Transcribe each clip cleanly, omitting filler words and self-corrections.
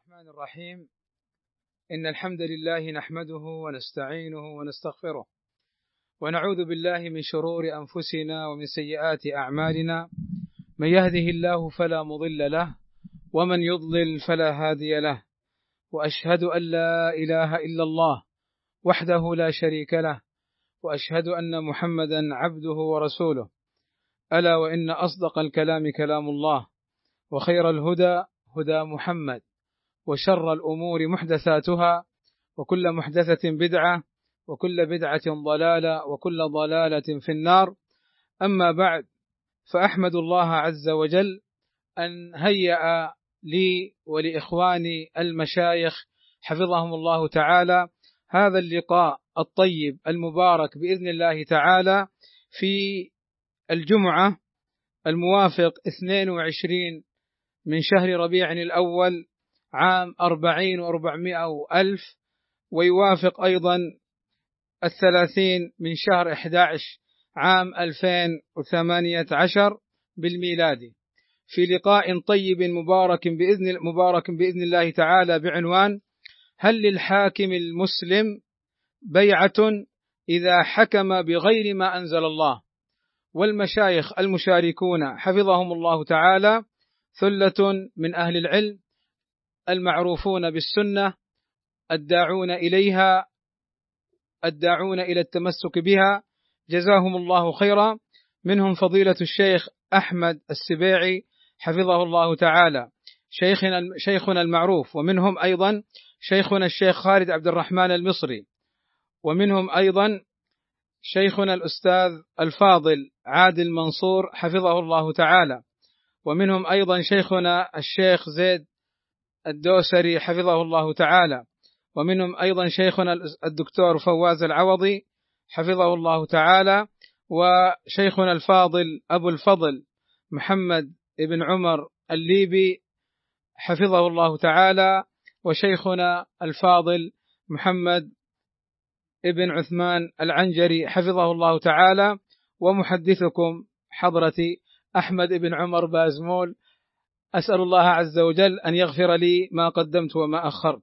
الرحمن الرحيم. إن الحمد لله نحمده ونستعينه ونستغفره ونعوذ بالله من شرور أنفسنا ومن سيئات أعمالنا. من يهده الله فلا مضل له ومن يضلل فلا هادي له، وأشهد أن لا إله إلا الله وحده لا شريك له، وأشهد أن محمدا عبده ورسوله. ألا وإن أصدق الكلام كلام الله، وخير الهدى هدى محمد، وشر الأمور محدثاتها، وكل محدثة بدعة، وكل بدعة ضلالة، وكل ضلالة في النار. أما بعد، فأحمد الله عز وجل أن هيأ لي ولإخواني المشايخ حفظهم الله تعالى هذا اللقاء الطيب المبارك بإذن الله تعالى في الجمعة الموافق 22 من شهر ربيع الأول عام 40 و400 ألف، ويوافق أيضا 30 من شهر 11 عام 2018 بالميلادي، في لقاء طيب مبارك بإذن الله تعالى بعنوان: هل للحاكم المسلم بيعة إذا حكم بغير ما أنزل الله؟ والمشايخ المشاركون حفظهم الله تعالى ثلة من أهل العلم المعروفون بالسنة، الداعون إليها، الداعون إلى التمسك بها، جزاهم الله خيرا. منهم فضيلة الشيخ أحمد السبيعي حفظه الله تعالى، شيخنا المعروف، ومنهم أيضا شيخنا الشيخ خالد عبد الرحمن المصري، ومنهم أيضا شيخنا الأستاذ الفاضل عادل منصور حفظه الله تعالى، ومنهم أيضا شيخنا الشيخ زيد الدوسري حفظه الله تعالى، ومنهم أيضا شيخنا الدكتور فواز العوضي حفظه الله تعالى، وشيخنا الفاضل أبو الفضل محمد بن عمر الليبي حفظه الله تعالى، وشيخنا الفاضل محمد ابن عثمان العنجري حفظه الله تعالى، ومحدثكم حضرتي أحمد بن عمر بازمول. أسأل الله عز وجل أن يغفر لي ما قدمت وما أخرت.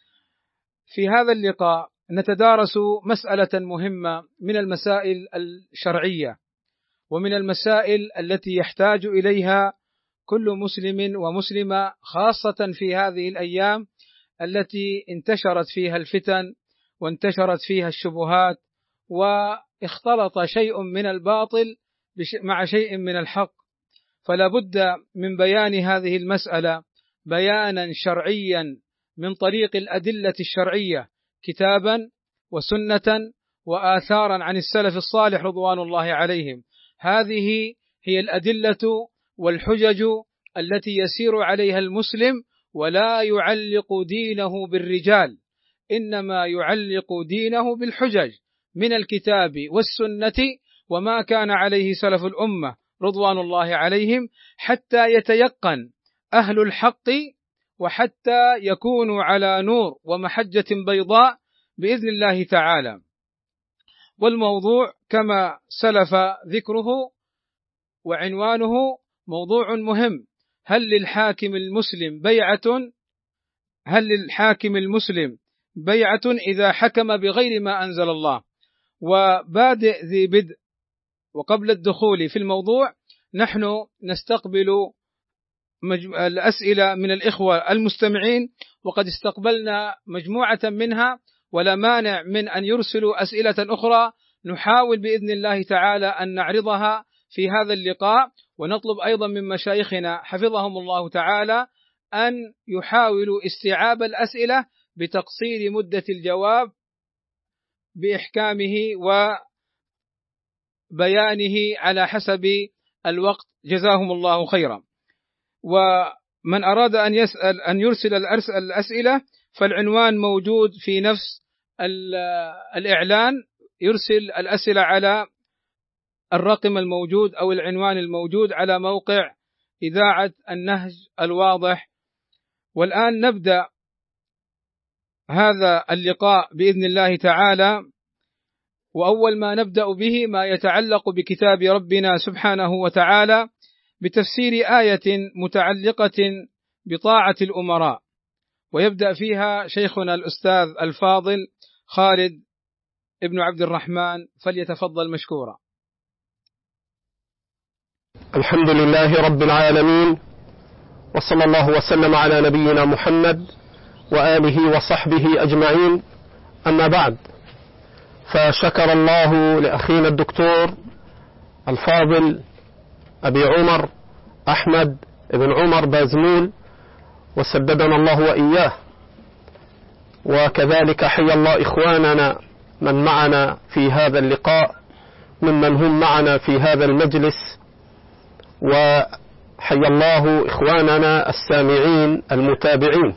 في هذا اللقاء نتدارس مسألة مهمة من المسائل الشرعية، ومن المسائل التي يحتاج إليها كل مسلم ومسلمة، خاصة في هذه الأيام التي انتشرت فيها الفتن وانتشرت فيها الشبهات، واختلط شيء من الباطل مع شيء من الحق. فلا بد من بيان هذه المسألة بيانا شرعيا من طريق الأدلة الشرعية كتابا وسنة وآثارا عن السلف الصالح رضوان الله عليهم. هذه هي الأدلة والحجج التي يسير عليها المسلم، ولا يعلق دينه بالرجال، إنما يعلق دينه بالحجج من الكتاب والسنة وما كان عليه سلف الأمة رضوان الله عليهم، حتى يتيقن أهل الحق وحتى يكونوا على نور ومحجة بيضاء بإذن الله تعالى. والموضوع كما سلف ذكره وعنوانه موضوع مهم: هل للحاكم المسلم بيعة إذا حكم بغير ما أنزل الله؟ وبادئ ذي بدء، وقبل الدخول في الموضوع نحن نستقبل الأسئلة من الإخوة المستمعين، وقد استقبلنا مجموعة منها، ولا مانع من أن يرسلوا أسئلة أخرى نحاول بإذن الله تعالى أن نعرضها في هذا اللقاء. ونطلب أيضا من مشايخنا حفظهم الله تعالى أن يحاولوا استيعاب الأسئلة بتقصير مدة الجواب بإحكامه وبيانه على حسب الوقت، جزاهم الله خيرا. ومن أراد أن يرسل الأسئلة فالعنوان موجود في نفس الإعلان، يرسل الأسئلة على الرقم الموجود أو العنوان الموجود على موقع إذاعة النهج الواضح. والآن نبدأ هذا اللقاء بإذن الله تعالى، وأول ما نبدأ به ما يتعلق بكتاب ربنا سبحانه وتعالى بتفسير آية متعلقة بطاعة الأمراء. ويبدأ فيها شيخنا الأستاذ الفاضل خالد ابن عبد الرحمن، فليتفضل مشكورا. الحمد لله رب العالمين، وصلى الله وسلم على نبينا محمد وآله وصحبه أجمعين، أما بعد، فشكر الله لأخينا الدكتور الفاضل أبي عمر أحمد بن عمر بازمول، وسددنا الله وإياه، وكذلك حي الله إخواننا من معنا في هذا اللقاء ممن هم معنا في هذا المجلس، وحي الله إخواننا السامعين المتابعين.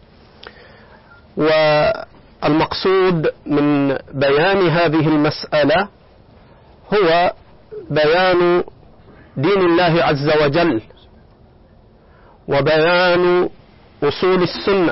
والمقصود من بيان هذه المسألة هو بيان دين الله عز وجل، وبيان أصول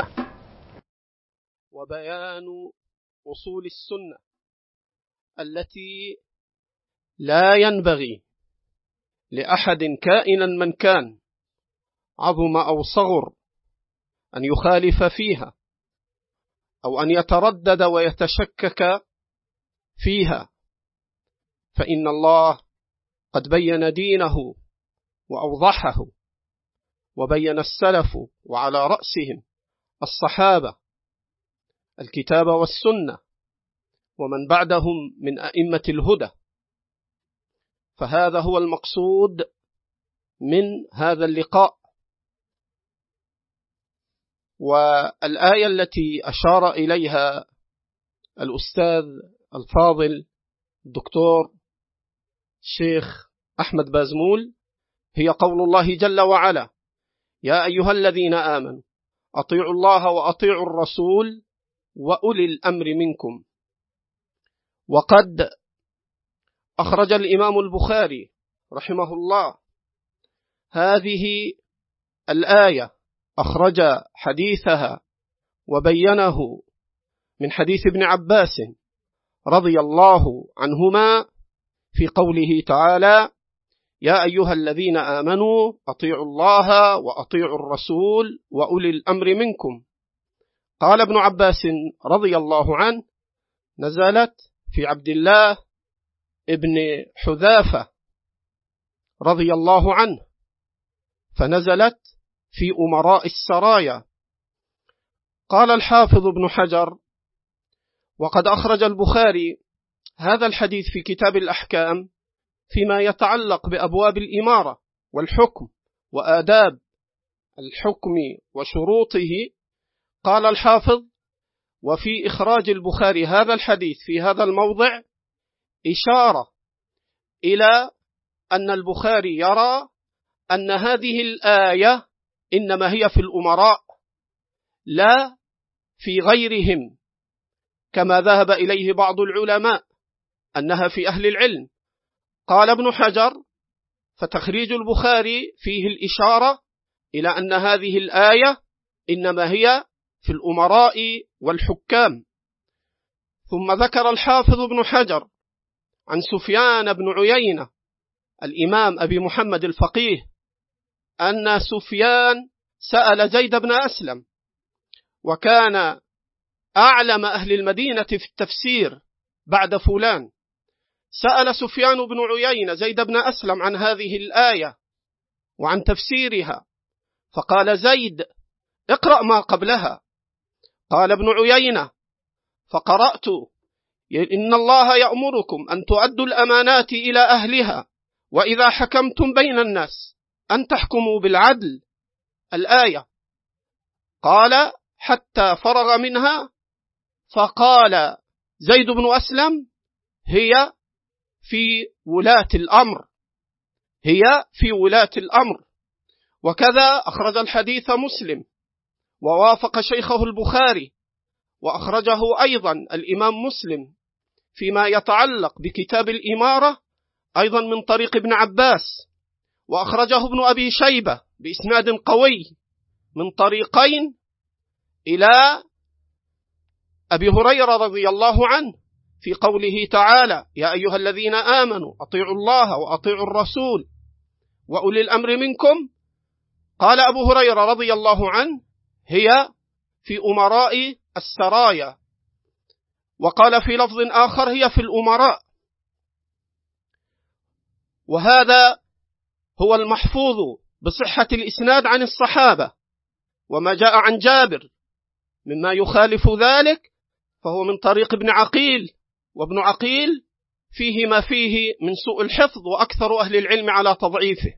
السنة التي لا ينبغي لأحد كائنا من كان عظم أو صغر أن يخالف فيها أو أن يتردد ويتشكك فيها، فإن الله قد بين دينه وأوضحه، وبين السلف وعلى رأسهم الصحابة الكتاب والسنة ومن بعدهم من أئمة الهدى. فهذا هو المقصود من هذا اللقاء. والآية التي أشار إليها الأستاذ الفاضل الدكتور الشيخ أحمد بازمول هي قول الله جل وعلا: يا أيها الذين آمنوا أطيعوا الله وأطيعوا الرسول وأولي الأمر منكم. وقد أخرج الإمام البخاري رحمه الله هذه الآية، أخرج حديثها وبينه من حديث ابن عباس رضي الله عنهما في قوله تعالى: يا أيها الذين آمنوا أطيعوا الله وأطيعوا الرسول وأولي الأمر منكم. قال ابن عباس رضي الله عنه: نزلت في عبد الله ابن حذافة رضي الله عنه، فنزلت في أمراء السرايا. قال الحافظ ابن حجر: وقد أخرج البخاري هذا الحديث في كتاب الأحكام فيما يتعلق بأبواب الإمارة والحكم وآداب الحكم وشروطه. قال الحافظ: وفي إخراج البخاري هذا الحديث في هذا الموضع إشارة إلى أن البخاري يرى أن هذه الآية إنما هي في الأمراء لا في غيرهم، كما ذهب إليه بعض العلماء أنها في أهل العلم. قال ابن حجر: فتخريج البخاري فيه الإشارة إلى أن هذه الآية إنما هي في الأمراء والحكام. ثم ذكر الحافظ ابن حجر عن سفيان بن عيينة الإمام أبي محمد الفقيه أن سفيان سأل زيد بن أسلم، وكان أعلم أهل المدينة في التفسير بعد فلان. سأل سفيان بن عيينة زيد بن أسلم عن هذه الآية وعن تفسيرها، فقال زيد: اقرأ ما قبلها. قال ابن عيينة: فقرأت: إن الله يأمركم أن تؤدوا الأمانات إلى أهلها وإذا حكمتم بين الناس أن تحكموا بالعدل، الآية. قال: حتى فرغ منها، فقال زيد بن أسلم: هي في ولاة الأمر، هي في ولاة الأمر. وكذا أخرج الحديث مسلم ووافق شيخه البخاري، وأخرجه أيضا الإمام مسلم فيما يتعلق بكتاب الإمارة أيضا من طريق ابن عباس، وأخرجه ابن أبي شيبة بإسناد قوي من طريقين إلى أبي هريرة رضي الله عنه في قوله تعالى: يا أيها الذين آمنوا أطيعوا الله وأطيعوا الرسول وأولي الأمر منكم. قال أبو هريرة رضي الله عنه: هي في أمراء السرايا، وقال في لفظ آخر هي في الأمراء. وهذا هو المحفوظ بصحة الإسناد عن الصحابة. وما جاء عن جابر مما يخالف ذلك فهو من طريق ابن عقيل، وابن عقيل فيه ما فيه من سوء الحفظ، وأكثر أهل العلم على تضعيفه.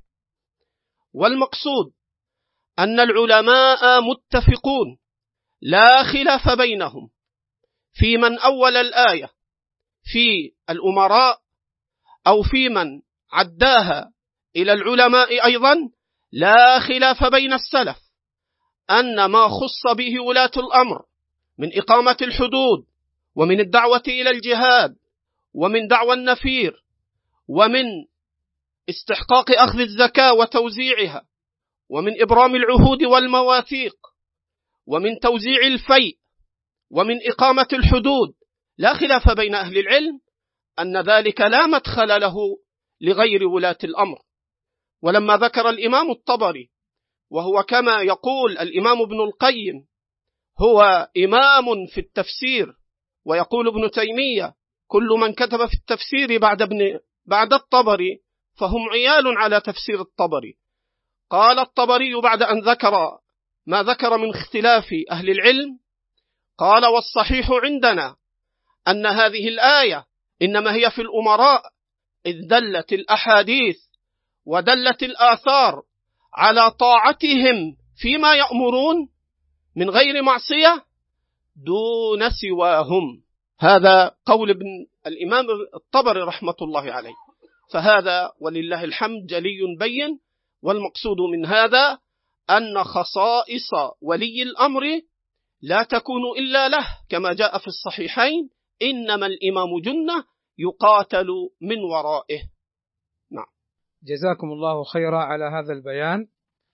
والمقصود أن العلماء متفقون لا خلاف بينهم في من أول الآية في الأمراء أو في من عداها إلى العلماء أيضا، لا خلاف بين السلف أن ما خص به ولاة الأمر من إقامة الحدود، ومن الدعوة إلى الجهاد، ومن دعوى النفير، ومن استحقاق أخذ الزكاة وتوزيعها، ومن إبرام العهود والمواثيق، ومن توزيع الفيء، ومن إقامة الحدود، لا خلاف بين أهل العلم أن ذلك لا مدخل له لغير ولاة الأمر. ولما ذكر الإمام الطبري، وهو كما يقول الإمام ابن القيم هو إمام في التفسير، ويقول ابن تيمية كل من كتب في التفسير بعد الطبري فهم عيال على تفسير الطبري. قال الطبري بعد أن ذكر ما ذكر من اختلاف أهل العلم، قال: والصحيح عندنا أن هذه الآية إنما هي في الأمراء، إذ دلت الأحاديث ودلت الآثار على طاعتهم فيما يأمرون من غير معصية دون سواهم. هذا قول ابن الإمام الطبري رحمة الله عليه. فهذا ولله الحمد جلي بين. والمقصود من هذا أن خصائص ولي الأمر لا تكون إلا له، كما جاء في الصحيحين: إنما الإمام جنة يقاتل من ورائه. نعم. جزاكم الله خيرا على هذا البيان.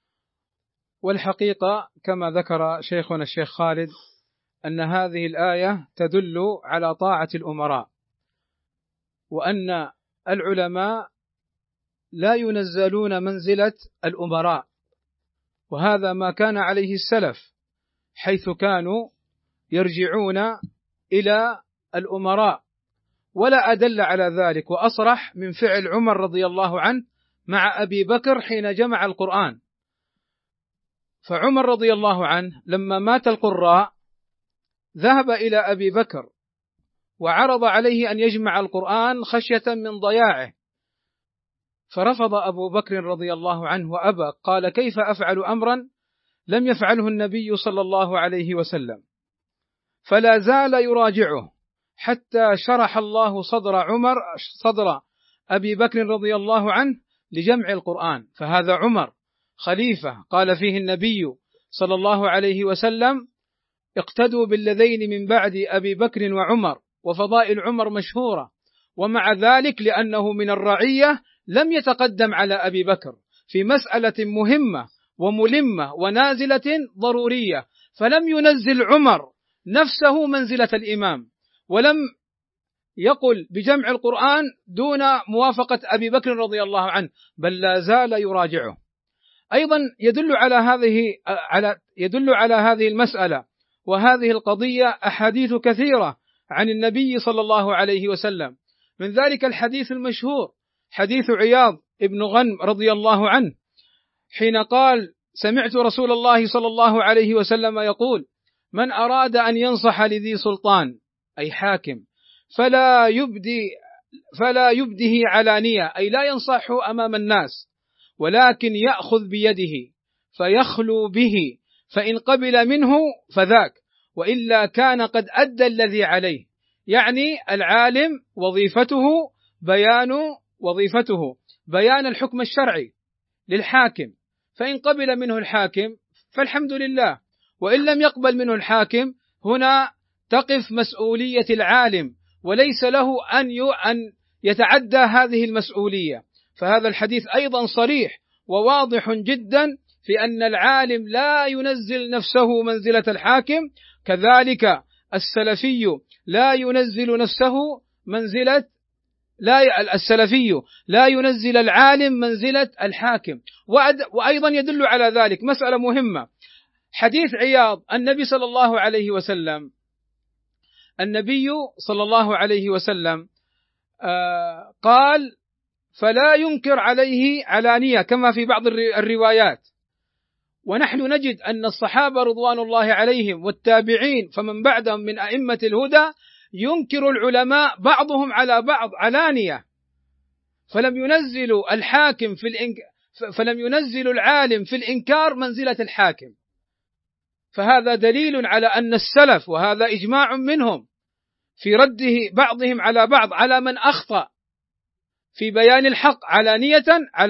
والحقيقة كما ذكر شيخنا الشيخ خالد أن هذه الآية تدل على طاعة الأمراء، وأن العلماء لا ينزلون منزلة الأمراء، وهذا ما كان عليه السلف، حيث كانوا يرجعون إلى الأمراء. ولا أدل على ذلك وأصرح من فعل عمر رضي الله عنه مع أبي بكر حين جمع القرآن. فعمر رضي الله عنه لما مات القراء ذهب إلى أبي بكر وعرض عليه أن يجمع القرآن خشية من ضياعه، فرفض أبو بكر رضي الله عنه وأبى، قال: كيف أفعل أمرا لم يفعله النبي صلى الله عليه وسلم؟ فلا زال يراجعه حتى شرح الله صدر أبي بكر رضي الله عنه لجمع القرآن. فهذا عمر خليفة قال فيه النبي صلى الله عليه وسلم: اقتدوا بالذين من بعد أبي بكر وعمر. وفضائل عمر مشهورة، ومع ذلك لأنه من الرعية لم يتقدم على أبي بكر في مسألة مهمة وملمة ونازلة ضرورية، فلم ينزل عمر نفسه منزلة الإمام، ولم يقل بجمع القرآن دون موافقة أبي بكر رضي الله عنه، بل لا زال يراجعه. أيضا يدل على هذه المسألة وهذه القضية أحاديث كثيرة عن النبي صلى الله عليه وسلم، من ذلك الحديث المشهور حديث عياض ابن غنم رضي الله عنه حين قال: سمعت رسول الله صلى الله عليه وسلم يقول: من أراد أن ينصح لذي سلطان، أي حاكم، فلا يبده علانية، أي لا ينصحه أمام الناس، ولكن يأخذ بيده فيخلو به، فإن قبل منه فذاك، وإلا كان قد أدى الذي عليه. يعني العالم وظيفته بيان الحكم الشرعي للحاكم، فإن قبل منه الحاكم فالحمد لله، وإن لم يقبل منه الحاكم هنا تقف مسؤولية العالم، وليس له أن يتعدى هذه المسؤولية. فهذا الحديث أيضا صريح وواضح جدا في أن العالم لا ينزل نفسه منزلة الحاكم، كذلك السلفي لا ينزل نفسه السلفي لا ينزل العالم منزلة الحاكم. وأيضا يدل على ذلك مسألة مهمة: حديث عياض، النبي صلى الله عليه وسلم قال: فلا ينكر عليه علانية كما في بعض الروايات. ونحن نجد أن الصحابة رضوان الله عليهم والتابعين فمن بعدهم من أئمة الهدى ينكر العلماء بعضهم على بعض علانية، فلم ينزلوا العالم في الإنكار منزلة الحاكم. فهذا دليل على أن السلف، وهذا إجماع منهم في رده بعضهم على بعض على من أخطأ في بيان الحق علانية،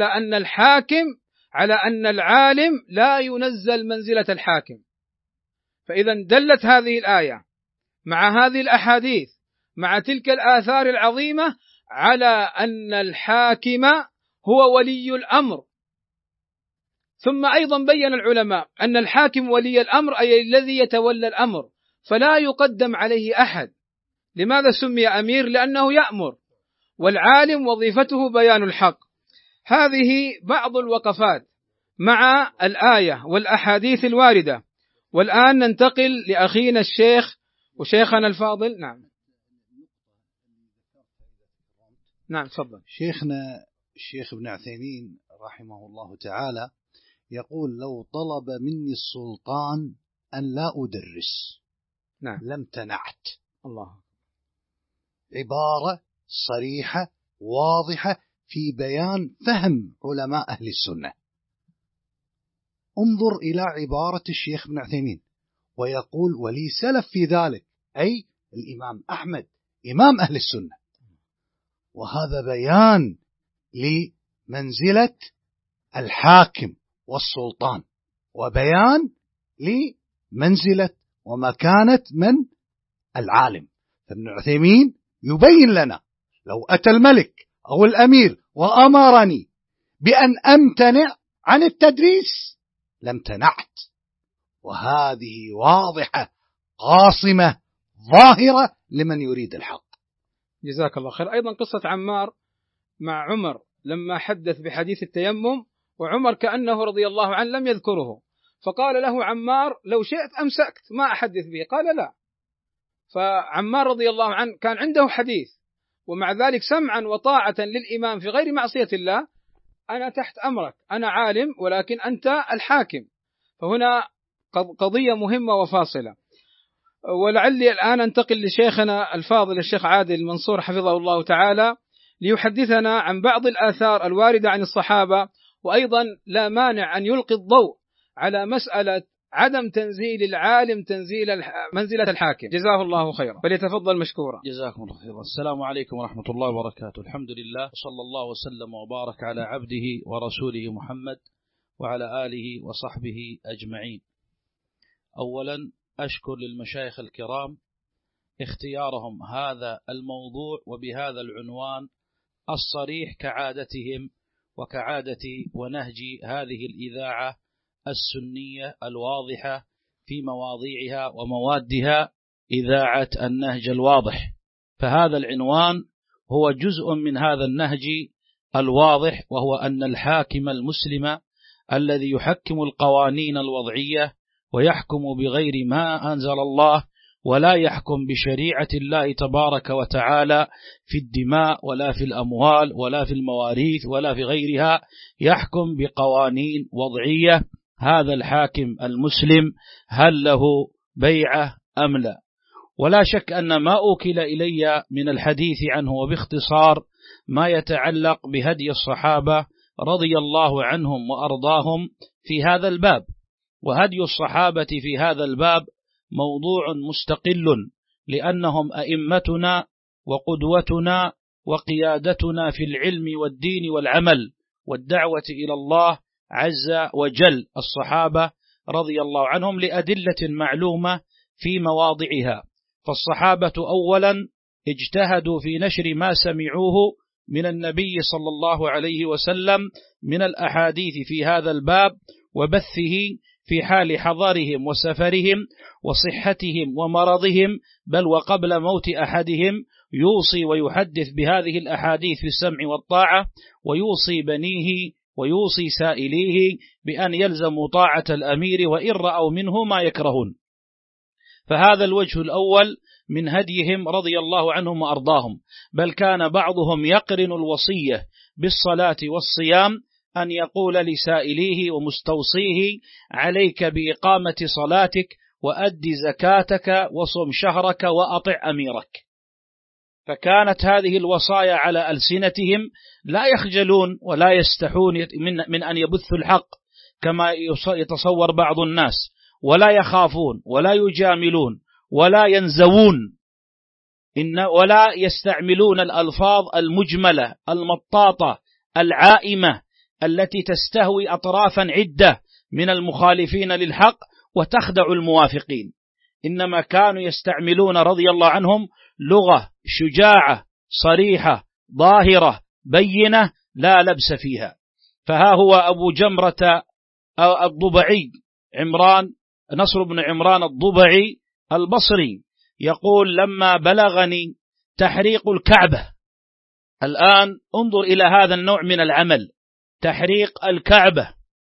على أن العالم لا ينزل منزلة الحاكم. فإذا دلت هذه الآية مع هذه الأحاديث مع تلك الآثار العظيمة على أن الحاكم هو ولي الأمر. ثم أيضا بين العلماء أن الحاكم ولي الأمر أي الذي يتولى الأمر، فلا يقدم عليه أحد. لماذا سمي أمير؟ لأنه يأمر، والعالم وظيفته بيان الحق. هذه بعض الوقفات مع الآية والأحاديث الواردة. والآن ننتقل لأخينا الشيخ وشيخنا الفاضل. نعم تفضل. شيخنا الشيخ ابن عثيمين رحمه الله تعالى يقول: لو طلب مني السلطان أن لا أدرس لم تنعت. الله. عبارة صريحة واضحة في بيان فهم علماء أهل السنة. انظر إلى عبارة الشيخ ابن عثيمين ويقول: ولي سلف في ذلك، أي الإمام أحمد إمام أهل السنة. وهذا بيان لمنزلة الحاكم والسلطان، وبيان لمنزلة ومكانة من العالم. فابن عثيمين يبين لنا: لو أتى الملك أو الأمير وأمرني بأن أمتنع عن التدريس لامتنعت. وهذه واضحة قاصمة ظاهرة لمن يريد الحق. جزاك الله خير. أيضا قصة عمار مع عمر لما حدث بحديث التيمم، وعمر كأنه رضي الله عنه لم يذكره، فقال له عمار: لو شئت أمسكت ما أحدث به. قال: لا. فعمار رضي الله عنه كان عنده حديث، ومع ذلك سمعا وطاعة للإمام في غير معصية الله: أنا تحت أمرك، أنا عالم ولكن أنت الحاكم. فهنا قضية مهمة وفاصلة. ولعلي الآن أنتقل لشيخنا الفاضل الشيخ عادل المنصور حفظه الله تعالى ليحدثنا عن بعض الآثار الواردة عن الصحابة، وأيضا لا مانع أن يلقي الضوء على مسألة عدم تنزيل العالم منزلة الحاكم. جزاه الله خيرا، فليتفضل مشكورا. جزاكم الله خيرا. السلام عليكم ورحمة الله وبركاته. الحمد لله، صلى الله وسلم وبارك على عبده ورسوله محمد وعلى آله وصحبه أجمعين. أولا أشكر للمشايخ الكرام اختيارهم هذا الموضوع وبهذا العنوان الصريح كعادتهم وكعادة ونهج هذه الإذاعة السنية الواضحة في مواضيعها وموادها، إذاعة النهج الواضح. فهذا العنوان هو جزء من هذا النهج الواضح، وهو أن الحاكم المسلم الذي يحكم القوانين الوضعية ويحكم بغير ما أنزل الله، ولا يحكم بشريعة الله تبارك وتعالى في الدماء ولا في الأموال ولا في المواريث ولا في غيرها، يحكم بقوانين وضعية. هذا الحاكم المسلم هل له بيعة أم لا؟ ولا شك أن ما أوكل إلي من الحديث عنه وباختصار ما يتعلق بهدي الصحابة رضي الله عنهم وأرضاهم في هذا الباب. وهدي الصحابة في هذا الباب موضوع مستقل، لأنهم أئمتنا وقدوتنا وقيادتنا في العلم والدين والعمل والدعوة إلى الله عز وجل. الصحابة رضي الله عنهم لأدلة معلومة في مواضعها. فالصحابة أولا اجتهدوا في نشر ما سمعوه من النبي صلى الله عليه وسلم من الأحاديث في هذا الباب، وبثه في حال حضرهم وسفرهم وصحتهم ومرضهم، بل وقبل موت أحدهم يوصي ويحدث بهذه الأحاديث في السمع والطاعة، ويوصي بنيه ويوصي سائليه بأن يلزموا طاعة الأمير وإن رأوا منه ما يكرهون. فهذا الوجه الأول من هديهم رضي الله عنهم وأرضاهم. بل كان بعضهم يقرن الوصية بالصلاة والصيام، أن يقول لسائليه ومستوصيه: عليك بإقامة صلاتك وأد زكاتك وصم شهرك وأطع أميرك. فكانت هذه الوصايا على ألسنتهم، لا يخجلون ولا يستحون من أن يبثوا الحق كما يتصور بعض الناس، ولا يخافون ولا يجاملون ولا ينزوون، ولا يستعملون الألفاظ المجملة المطاطة العائمة التي تستهوي أطرافا عدة من المخالفين للحق وتخدع الموافقين. إنما كانوا يستعملون رضي الله عنهم لغة شجاعة صريحة ظاهرة بينة لا لبس فيها. فها هو أبو جمرة الضبعي نصر بن عمران الضبعي البصري يقول: لما بلغني تحريق الكعبة، الآن انظر إلى هذا النوع من العمل، تحريق الكعبة،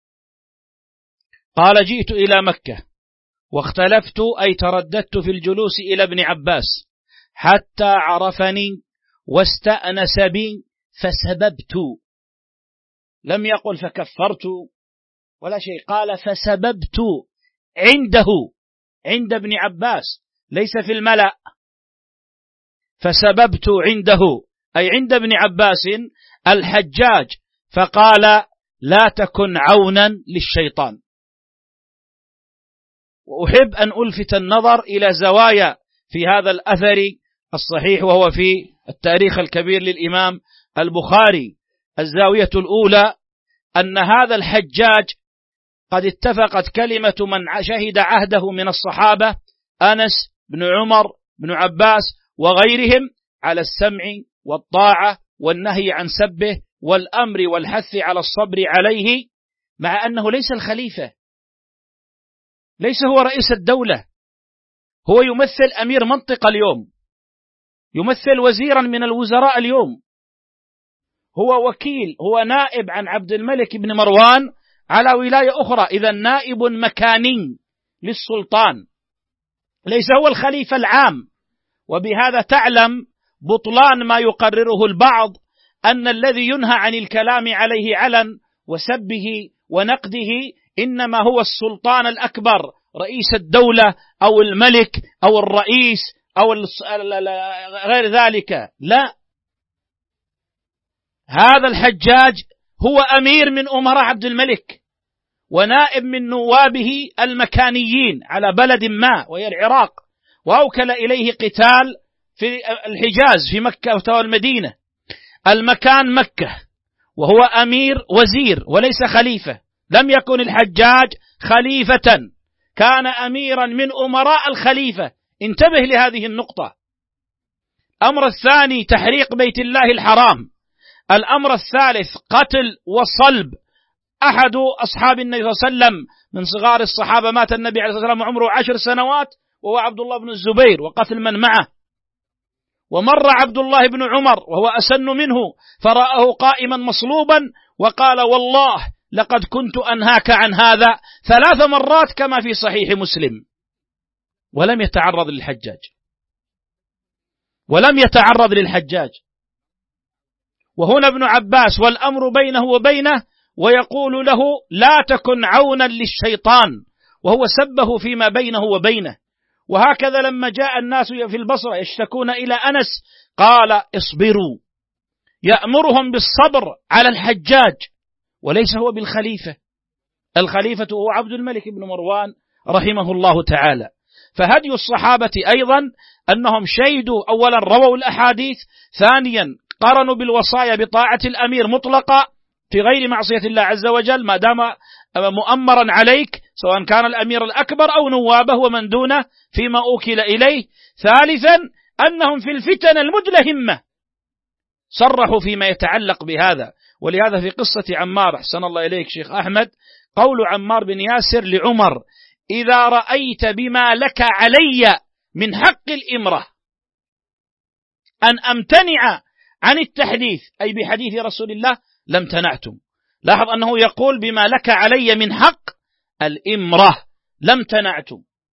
قال: جئت إلى مكة واختلفت أي ترددت في الجلوس إلى ابن عباس حتى عرفني واستأنس بي فسببت. لم يقل فكفرت ولا شيء، قال فسببت عنده، عند ابن عباس، ليس في الملأ. فسببت عنده أي عند ابن عباس الحجاج، فقال: لا تكن عونا للشيطان. وأحب أن ألفت النظر إلى زوايا في هذا الأثر الصحيح، وهو في التاريخ الكبير للإمام البخاري. الزاوية الأولى أن هذا الحجاج قد اتفقت كلمة من شهد عهده من الصحابة أنس بن عمر بن عباس وغيرهم على السمع والطاعة والنهي عن سبه والأمر والحث على الصبر عليه، مع أنه ليس الخليفة، ليس هو رئيس الدولة، هو يمثل أمير منطقة اليوم، يمثل وزيرا من الوزراء اليوم، هو وكيل، هو نائب عن عبد الملك بن مروان على ولاية أخرى، إذا نائب مكاني للسلطان، ليس هو الخليفة العام. وبهذا تعلم بطلان ما يقرره البعض، أن الذي ينهى عن الكلام عليه علن وسبه ونقده إنما هو السلطان الأكبر، رئيس الدولة أو الملك أو الرئيس أو غير ذلك. لا، هذا الحجاج هو أمير من أمراء عبد الملك ونائب من نوابه المكانيين على بلد ما وهي العراق، وأوكل إليه قتال في الحجاز في مكة والمدينة. المكان مكة، وهو أمير وزير وليس خليفة. لم يكن الحجاج خليفة، كان أميرا من أمراء الخليفة. انتبه لهذه النقطة. الأمر الثاني تحريق بيت الله الحرام. الأمر الثالث قتل وصلب أحد أصحاب النبي صلى الله عليه وسلم من صغار الصحابة، مات النبي عليه الصلاة والسلام وعمره 10 سنوات، وهو عبد الله بن الزبير، وقتل من معه. ومر عبد الله بن عمر وهو أسن منه فرآه قائما مصلوبا وقال: والله لقد كنت أنهاك عن هذا 3 مرات كما في صحيح مسلم. ولم يتعرض للحجاج، وهنا ابن عباس والأمر بينه وبينه، ويقول له: لا تكن عونا للشيطان، وهو سبه فيما بينه وبينه. وهكذا لما جاء الناس في البصرة يشتكون إلى أنس قال: اصبروا، يأمرهم بالصبر على الحجاج، وليس هو بالخليفة. الخليفة هو عبد الملك بن مروان رحمه الله تعالى. فهدي الصحابة أيضا أنهم شهدوا، أولا رووا الأحاديث، ثانيا قرنوا بالوصايا بطاعة الأمير مطلقة في غير معصية الله عز وجل ما دام مؤمرا عليك، سواء كان الأمير الأكبر أو نوابه ومن دونه فيما أوكل إليه. ثالثا أنهم في الفتن المدلهمة صرحوا فيما يتعلق بهذا. ولهذا في قصة عمار، أحسن الله إليك شيخ أحمد، قول عمار بن ياسر لعمر: إذا رأيت بما لك علي من حق الإمرة أن أمتنع عن التحديث، أي بحديث رسول الله، لم تنعتم. لاحظ أنه يقول بما لك علي من حق الإمرة لم تنعت.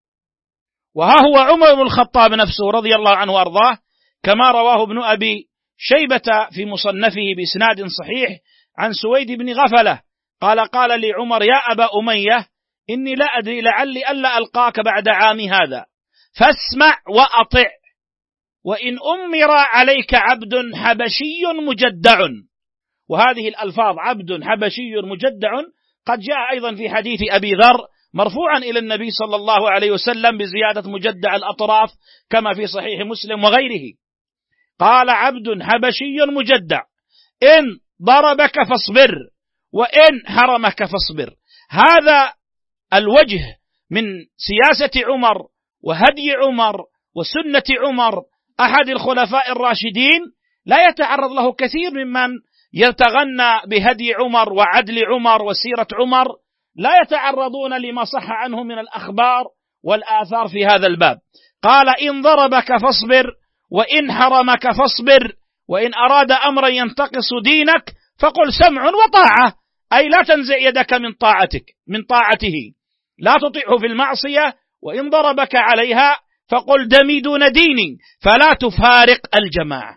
وها هو عمر بن الخطاب نفسه رضي الله عنه وأرضاه كما رواه ابن أبي شيبة في مصنفه بإسناد صحيح عن سويد بن غفلة قال لي عمر يا أبا أمية إني لا أدري لعلي ألا ألقاك بعد عامي هذا فاسمع وأطع وإن أمر عليك عبد حبشي مجدع. وهذه الألفاظ عبد حبشي مجدع قد جاء أيضا في حديث أبي ذر مرفوعا إلى النبي صلى الله عليه وسلم بزيادة مجدع الأطراف كما في صحيح مسلم وغيره. قال عبد حبشي مجدع إن ضربك فاصبر وإن حرمك فاصبر. هذا الوجه من سياسة عمر وهدي عمر وسنة عمر أحد الخلفاء الراشدين لا يتعرض له كثير ممن يتغنى بهدي عمر وعدل عمر وسيرة عمر، لا يتعرضون لما صح عنه من الأخبار والآثار في هذا الباب. قال إن ضربك فاصبر وإن حرمك فاصبر وإن أراد أمرا ينتقص دينك فقل سمع وطاعة، أي لا تنزع يدك من طاعته، لا تطيعه في المعصية، وإن ضربك عليها فقل دمي دون ديني فلا تفارق الجماعة.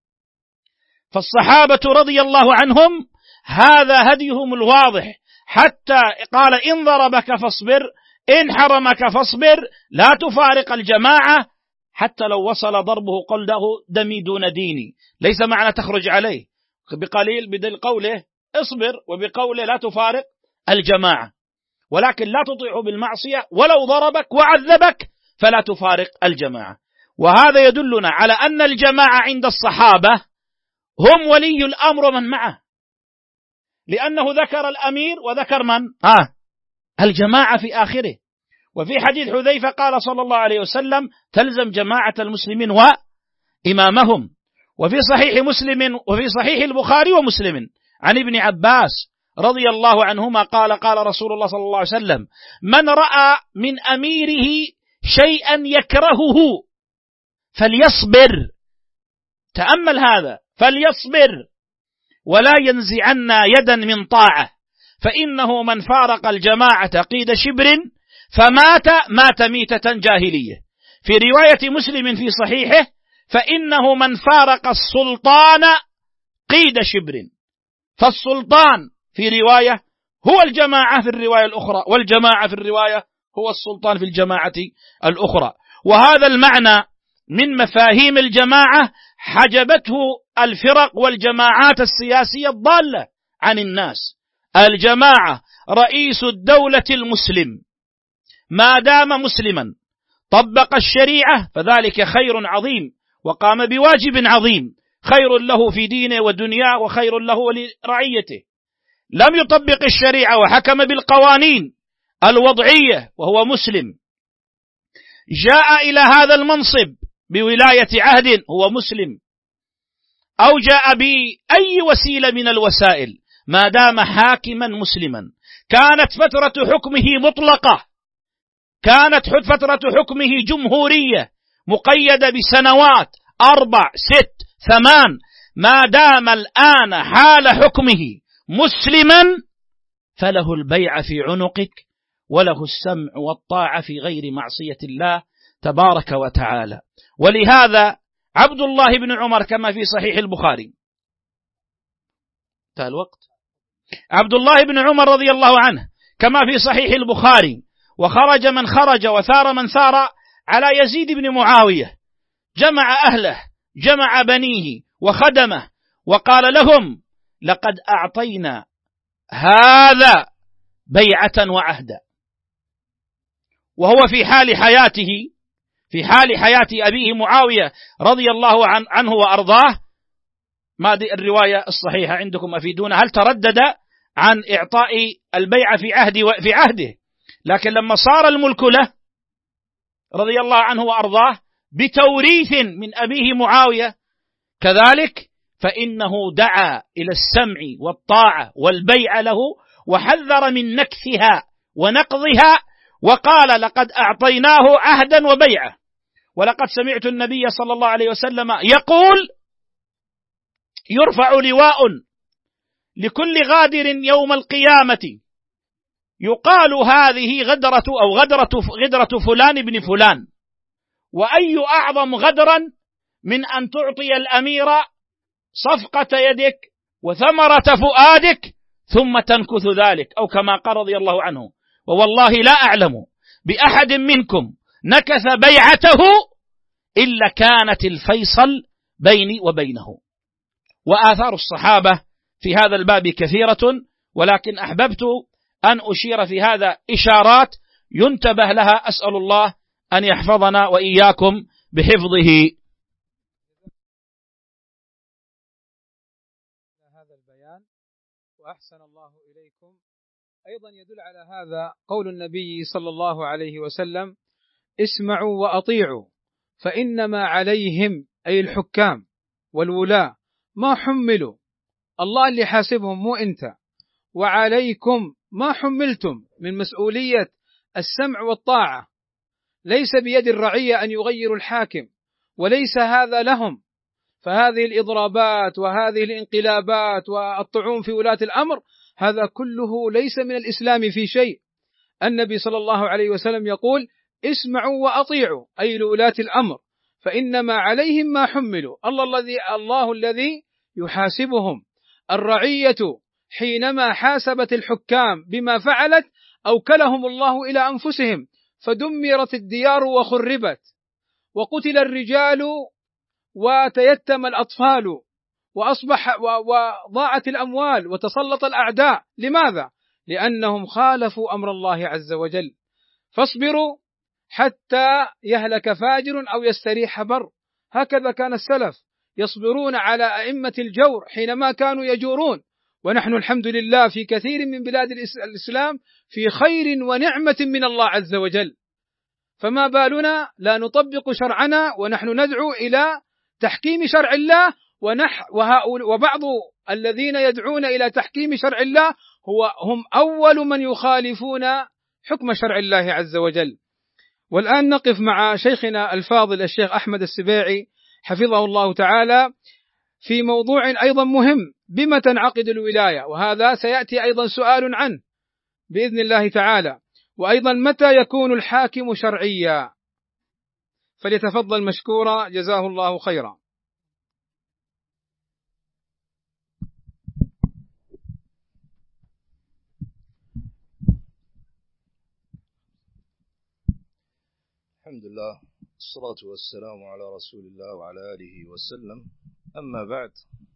فالصحابة رضي الله عنهم هذا هديهم الواضح، حتى قال إن ضربك فاصبر إن حرمك فاصبر لا تفارق الجماعة، حتى لو وصل ضربه قل له دمي دون ديني، ليس معنى تخرج عليه بقليل بدل قوله اصبر وبقوله لا تفارق الجماعة، ولكن لا تطيعه بالمعصية ولو ضربك وعذبك فلا تفارق الجماعة. وهذا يدلنا على أن الجماعة عند الصحابة هم ولي الأمر من معه، لأنه ذكر الأمير وذكر من؟ الجماعة في آخره. وفي حديث حذيفة قال صلى الله عليه وسلم تلزم جماعة المسلمين وإمامهم. وفي صحيح مسلم وفي صحيح البخاري ومسلم عن ابن عباس رضي الله عنهما قال رسول الله صلى الله عليه وسلم من رأى من أميره شيئا يكرهه فليصبر، تأمل هذا، فليصبر ولا ينزعن يدا من طاعة، فإنه من فارق الجماعة قيد شبر فمات ميتة جاهلية. في رواية مسلم في صحيحه فإنه من فارق السلطان قيد شبر، فالسلطان في رواية هو الجماعة في الرواية الأخرى، والجماعة في الرواية هو السلطان في الجماعة الأخرى. وهذا المعنى من مفاهيم الجماعة حجبته الفرق والجماعات السياسية الضالة عن الناس. الجماعة رئيس الدولة المسلم ما دام مسلما طبق الشريعة فذلك خير عظيم وقام بواجب عظيم، خير له في دينه ودنياه وخير له ولرعيته. لم يطبق الشريعة وحكم بالقوانين الوضعية وهو مسلم، جاء إلى هذا المنصب بولاية عهد هو مسلم، أو جاء بأي وسيلة من الوسائل ما دام حاكما مسلما. كانت فترة حكمه مطلقة، كانت فترة حكمه جمهورية مقيدة بسنوات 4 6 8، ما دام الآن حال حكمه مسلما فله البيع في عنقك وله السمع والطاعة في غير معصية الله تبارك وتعالى. ولهذا عبد الله بن عمر كما في صحيح البخاري، عبد الله بن عمر رضي الله عنه كما في صحيح البخاري وخرج من خرج وثار من ثار على يزيد بن معاوية، جمع أهله جمع بنيه وخدمه وقال لهم لقد أعطينا هذا بيعة وعهدا. وهو في حال حياته، في حال حياة أبيه معاوية رضي الله عنه وأرضاه، ما دي الرواية الصحيحة عندكم أفيدونا، هل تردد عن إعطاء البيعة في عهده، لكن لما صار الملك له رضي الله عنه وأرضاه بتوريث من أبيه معاوية كذلك، فإنه دعا إلى السمع والطاعة والبيع له وحذر من نكثها ونقضها، وقال لقد أعطيناه عهدا وبيعة. ولقد سمعت النبي صلى الله عليه وسلم يقول يرفع لواء لكل غادر يوم القيامة يقال هذه غدرة أو غدرة فلان بن فلان. وأي أعظم غدرا من أن تعطي الأمير صفقة يدك وثمرة فؤادك ثم تنكث ذلك، أو كما قال رضي الله عنه: ووالله لا أعلم بأحد منكم نكث بيعته إلا كانت الفيصل بيني وبينه. وآثار الصحابة في هذا الباب كثيرة، ولكن أحببت أن أشير في هذا إشارات ينتبه لها. أسأل الله أن يحفظنا وإياكم بحفظه. هذا البيان وأحسن الله إليكم. أيضا يدل على هذا قول النبي صلى الله عليه وسلم: اسمعوا وأطيعوا فإنما عليهم، أي الحكام والولاة، ما حملوا، الله اللي حاسبهم مو أنت، وعليكم ما حملتم من مسؤولية السمع والطاعة. ليس بيد الرعية أن يغيروا الحاكم، وليس هذا لهم. فهذه الإضرابات وهذه الانقلابات والطعون في ولاة الأمر هذا كله ليس من الإسلام في شيء. النبي صلى الله عليه وسلم يقول: اسمعوا وأطيعوا، أي لولاة الأمر، فإنما عليهم ما حملوا، الله الذي يحاسبهم. الرعية حينما حاسبت الحكام بما فعلت أوكلهم الله إلى أنفسهم، فدمرت الديار وخربت، وقتل الرجال وتيتم الأطفال، وضاعت الأموال، وتسلط الأعداء. لماذا؟ لأنهم خالفوا أمر الله عز وجل. فاصبروا حتى يهلك فاجر أو يستريح بر. هكذا كان السلف يصبرون على أئمة الجور حينما كانوا يجورون، ونحن الحمد لله في كثير من بلاد الإسلام في خير ونعمة من الله عز وجل. فما بالنا لا نطبق شرعنا ونحن ندعو إلى تحكيم شرع الله، وبعض الذين يدعون إلى تحكيم شرع الله هم أول من يخالفون حكم شرع الله عز وجل. والآن نقف مع شيخنا الفاضل الشيخ أحمد السبيعي حفظه الله تعالى في موضوع أيضا مهم: بما تنعقد الولاية؟ وهذا سيأتي أيضا سؤال عنه بإذن الله تعالى. وأيضا متى يكون الحاكم شرعيا؟ فليتفضل مشكورا جزاه الله خيرا. الحمد لله، الصلاة والسلام على رسول الله وعلى آله وسلم. أما بعد،